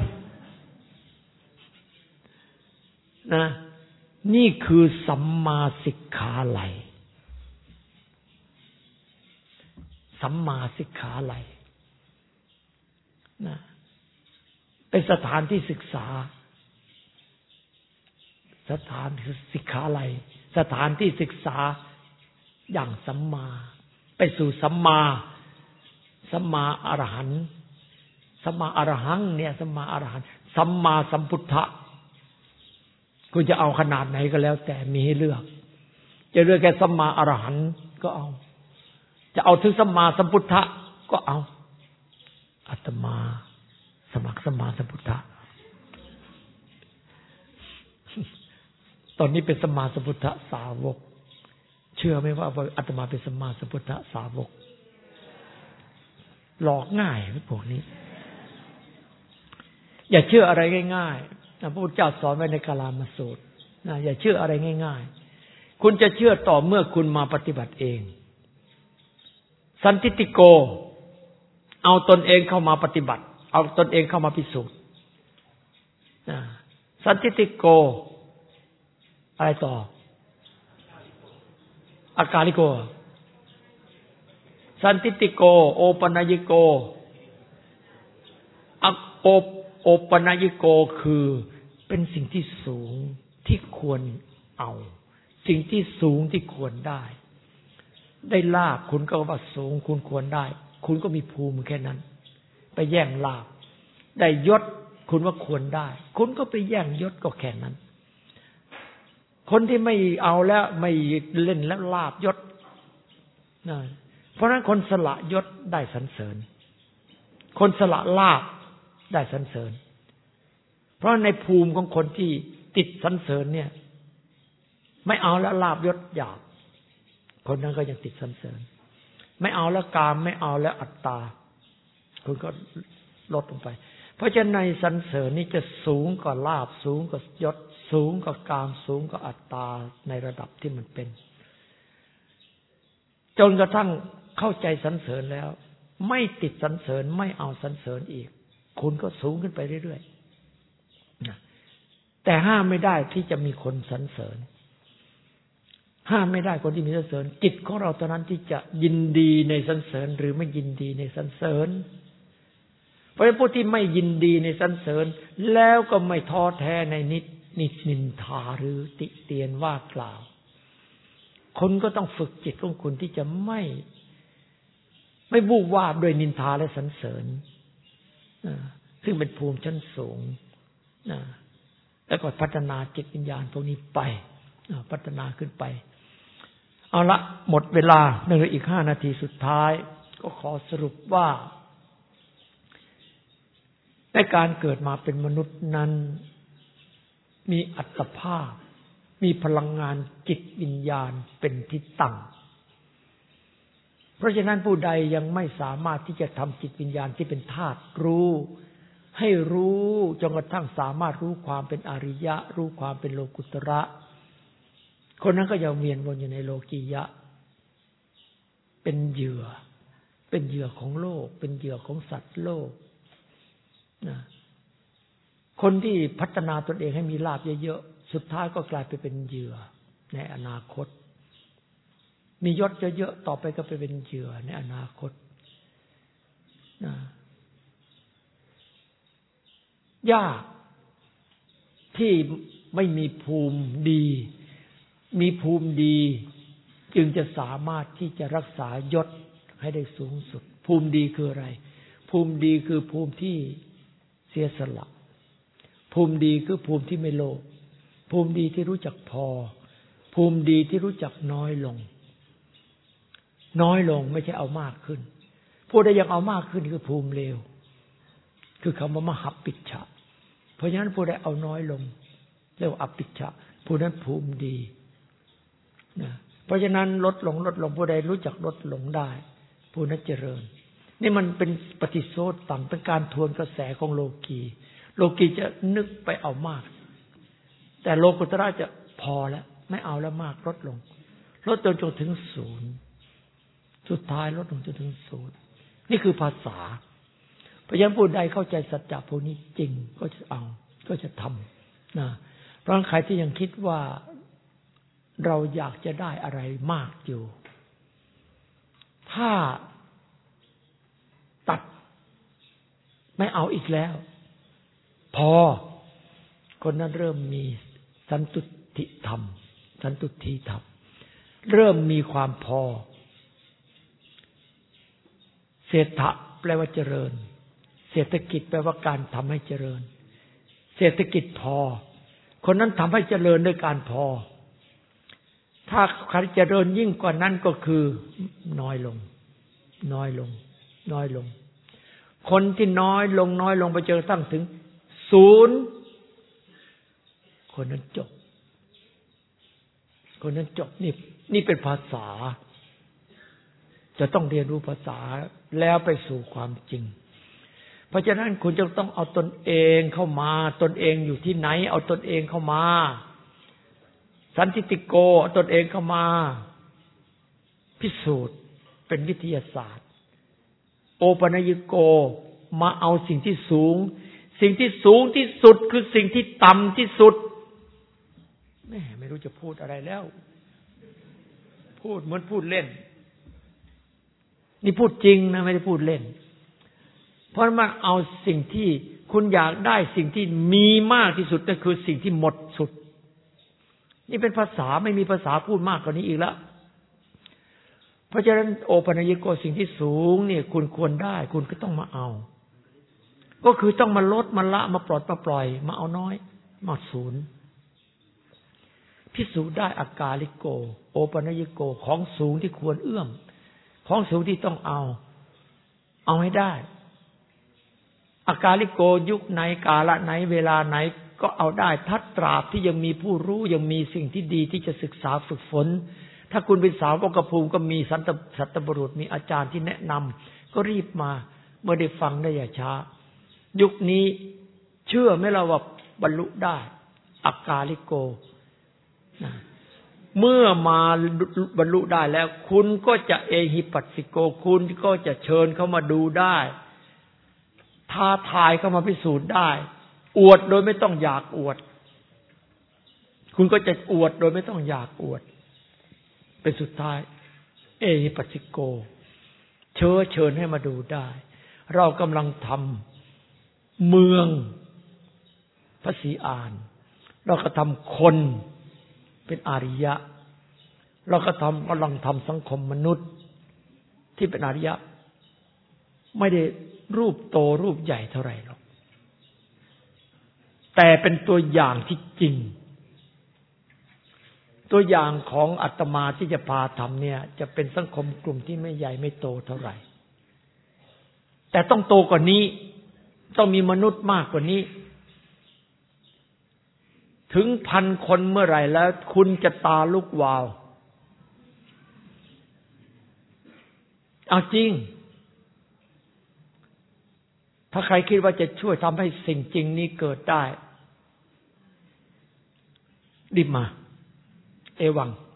นะนี่คือสัมมาสิกขาลัยสัมมาสิกขาลัยนะเป็นสถานที่ศึกษาสถานสิกขาลัยสถานที่ศึกษาอย่างสัมมาไปสู่สัมมาสัมมาอรหันต์สัมมาอรหังเนี่ยสัมมาอรหันต์สัมมาสัมพุทธะคุณจะเอาขนาดไหนก็แล้วแต่มีให้เลือกจะเลือกแค่สัมมาอรหันต์ก็เอาจะเอาถึงสัมมาสัมพุทธะก็เอาอาตมาสมัครสัมมาสัมพุทธะตอนนี้เป็นสัมมาสัมพุทธสาวกเชื่อไหมว่าอาตมาเป็นสัมมาสัมพุทธสาวกหลอกง่ายพวกนี้อย่าเชื่ออะไรง่ายๆพระพุทธเจ้าสอนไว้ในกาลามสูตรนะอย่าเชื่ออะไรง่ายๆคุณจะเชื่อต่อเมื่อคุณมาปฏิบัติเองสันทิฏฐิโกเอาตนเองเข้ามาปฏิบัติเอาตนเองเข้ามาพิสูจน์สันทิฏฐิโกอะไรต่ออากาลิโกสันทิฏฐิโกโอปัญญิโกอโอโอปัญญิโกคือเป็นสิ่งที่สูงที่ควรเอาสิ่งที่สูงที่ควรได้ได้ลาภคุณก็ว่าสูงคุณควรได้คุณก็มีภูมิแค่นั้นไปแย่งลาภได้ยศคุณว่าควรได้คุณก็ไปแย่งยศก็แค่นั้นคนที่ไม่เอาแล้วไม่เล่นแล้วลาภยศนะเพราะฉะนั้นคนสละยศได้สรรเสริญคนสละลาภได้สรรเสริญเพราะในภูมิของคนที่ติดสรรเสริญเนี่ยไม่เอาแล้วลาภยศหยาบคนนั้นก็ยังติดสรรเสริญไม่เอาแล้วกามไม่เอาแล้วอัตตาคุณก็ลดลงไปเพราะฉะนั้นในสรรเสริญนี่จะสูงกว่าลาภสูงกว่ายศสูงกว่ากามสูงกว่าอัตตาในระดับที่มันเป็นจนกระทั่งเข้าใจสรรเสริญแล้วไม่ติดสรรเสริญไม่เอาสรรเสริญอีกคุณก็สูงขึ้นไปเรื่อยๆแต่ห้ามไม่ได้ที่จะมีคนสรรเสริญห้ามไม่ได้คนที่มีสรรเสริญจิตของเราตอนนั้นที่จะยินดีในสรรเสริญหรือไม่ยินดีในสรรเสริญเพราะฉะนั้นผู้ที่ไม่ยินดีในสรรเสริญแล้วก็ไม่ท้อแท้ในนิดนิดนินทาหรือติเตียนว่ากล่าวคนก็ต้องฝึกจิตของคุณที่จะไม่ไม่บูบวาบด้วยนินทาและสรรเสริญซึ่งเป็นภูมิชั้นสูงแล้วก็พัฒนาจิตวิญญาณพวกนี้ไปพัฒนาขึ้นไปเอาละหมดเวลาเหลืออีกห้านาทีสุดท้ายก็ขอสรุปว่าในการเกิดมาเป็นมนุษย์นั้นมีอัตภาพมีพลังงานจิตวิญญาณเป็นที่ตั้งเพราะฉะนั้นผู้ใดยังไม่สามารถที่จะทำจิตวิญญาณที่เป็นธาตุรู้ให้รู้จนกระทั่งสามารถรู้ความเป็นอริยะรู้ความเป็นโลกุตระคนนั้นก็ยังเวียนวนอยู่ในโลกียะเป็นเหยื่อเป็นเหยื่อของโลกเป็นเหยื่อของสัตว์โลกนะคนที่พัฒนาตนเองให้มีลาภเยอะๆสุดท้ายก็กลายไปเป็นเหยื่อในอนาคตมียศเยอะๆต่อไปก็ไปเป็นเหยื่อในอนาคตนะยากที่ไม่มีภูมิดีมีภูมิดีจึงจะสามารถที่จะรักษายศให้ได้สูงสุดภูมิดีคืออะไรภูมิดีคือภูมิที่เสียสละภูมิดีคือภูมิที่ไม่โลภภูมิดีที่รู้จักพอภูมิดีที่รู้จักน้อยลงน้อยลงไม่ใช่เอามากขึ้นผู้ใดยังเอามากขึ้นคือภูมิเลวคือคำว่ามหัปปิชฌะเพราะฉะนั้นผู้ใดเอาน้อยลงเรียกว่าอัปปิชฌะผู้นั้นภูมิดีนะเพราะฉะนั้นลดลงลดลงผู้ใดรู้จักลดลงได้ผู้นั้นเจริญนี่มันเป็นปฏิโสตตังเป็นการทวนกระแสของโลกีโลกีจะนึกไปเอามากแต่โลกุตระจะพอแล้วไม่เอาแล้วมากลดลงลดจนจนถึงศูนย์สุดท้ายลดลงจนถึงศูนย์นี่คือภาษาเพราะฉะนั้นผู้ใดเข้าใจสัจจะพวกนี้จริงก็จะเอาก็จะทำนะเพราะใครที่ยังคิดว่าเราอยากจะได้อะไรมากอยู่ถ้าตัดไม่เอาอีกแล้วพอคนนั้นเริ่มมีสันตุติธรรมสันตุทีธรรมเริ่มมีความพอเศรษฐะแปลว่าเจริญเศรษฐกิจแปลว่าการทำให้เจริญเศรษฐกิจพอคนนั้นทำให้เจริญด้วยการพอถ้าใครเจริญยิ่งกว่านั้นก็คือน้อยลงน้อยลงน้อยลงคนที่น้อยลงน้อยลงไปเจอตั้งถึงศูนย์คนนั้นจบคนนั้นจบนี่นี่เป็นภาษาจะต้องเรียนรู้ภาษาแล้วไปสู่ความจริงเพราะฉะนั้นคุณจะต้องเอาตนเองเข้ามาตนเองอยู่ที่ไหนเอาตนเองเข้ามาสันทิติโกเอาตนเองเข้ามาพิสูจน์เป็นวิทยาศาสตร์โอปัญญิโกมาเอาสิ่งที่สูงสิ่งที่สูงที่สุดคือสิ่งที่ต่ำที่สุดแม่ไม่รู้จะพูดอะไรแล้วพูดเหมือนพูดเล่นนี่พูดจริงนะไม่ได้พูดเล่นเพราะมันเอาสิ่งที่คุณอยากได้สิ่งที่มีมากที่สุดนั่นคือสิ่งที่หมดสุดนี่เป็นภาษาไม่มีภาษาพูดมากกว่านี้อีกแล้วเพราะฉะนั้นโอปัญญิโกสิ่งที่สูงเนี่ยคุณควรได้คุณก็ต้องมาเอาก็คือต้องมาลดมาละมาปลดมาปล่อยมาเอาน้อยมาศูนย์พิสูจน์ได้อากาลิโกโอปัญญิโกของสูงที่ควรเอื้อมของสูงที่ต้องเอาเอาให้ได้อากาลิโกยุคไหนกาละไหนเวลาไหนก็เอาได้ถ้าตราบที่ยังมีผู้รู้ยังมีสิ่งที่ดีที่จะศึกษาฝึกฝนถ้าคุณเป็นสาวกภูมิก็มีสันตสัตบุรุษมีอาจารย์ที่แนะนำก็รีบมาเมื่อได้ฟังได้อย่าช้ายุคนี้เชื่อไหมล่ะว่าบรรลุได้อากาลิโกนะเมื่อมาบรรลุได้แล้วคุณก็จะเอหิปัสสิโกคุณก็จะเชิญเข้ามาดูได้ท้าทายเข้ามาพิสูจน์ได้อวดโดยไม่ต้องอยากอวดคุณก็จะอวดโดยไม่ต้องอยากอวดเป็นสุดท้ายเอหิปัสสิโกเชิญเชิญให้มาดูได้เรากำลังทำเมืองพระศรีอานเราก็ทำคนเป็นอริยะเราก็ทำกำลังทำสังคมมนุษย์ที่เป็นอริยะไม่ได้รูปโตรูปใหญ่เท่าไหร่หรอกแต่เป็นตัวอย่างที่จริงตัวอย่างของอาตมาที่จะพาทำเนี่ยจะเป็นสังคมกลุ่มที่ไม่ใหญ่ไม่โตเท่าไหร่แต่ต้องโตกว่านี้ต้องมีมนุษย์มากกว่านี้ถึงพันคนเมื่อไหร่แล้วคุณจะตาลุกวาวเอาจริงถ้าใครคิดว่าจะช่วยทำให้สิ่งจริงนี้เกิดได้รีบมาเอวัง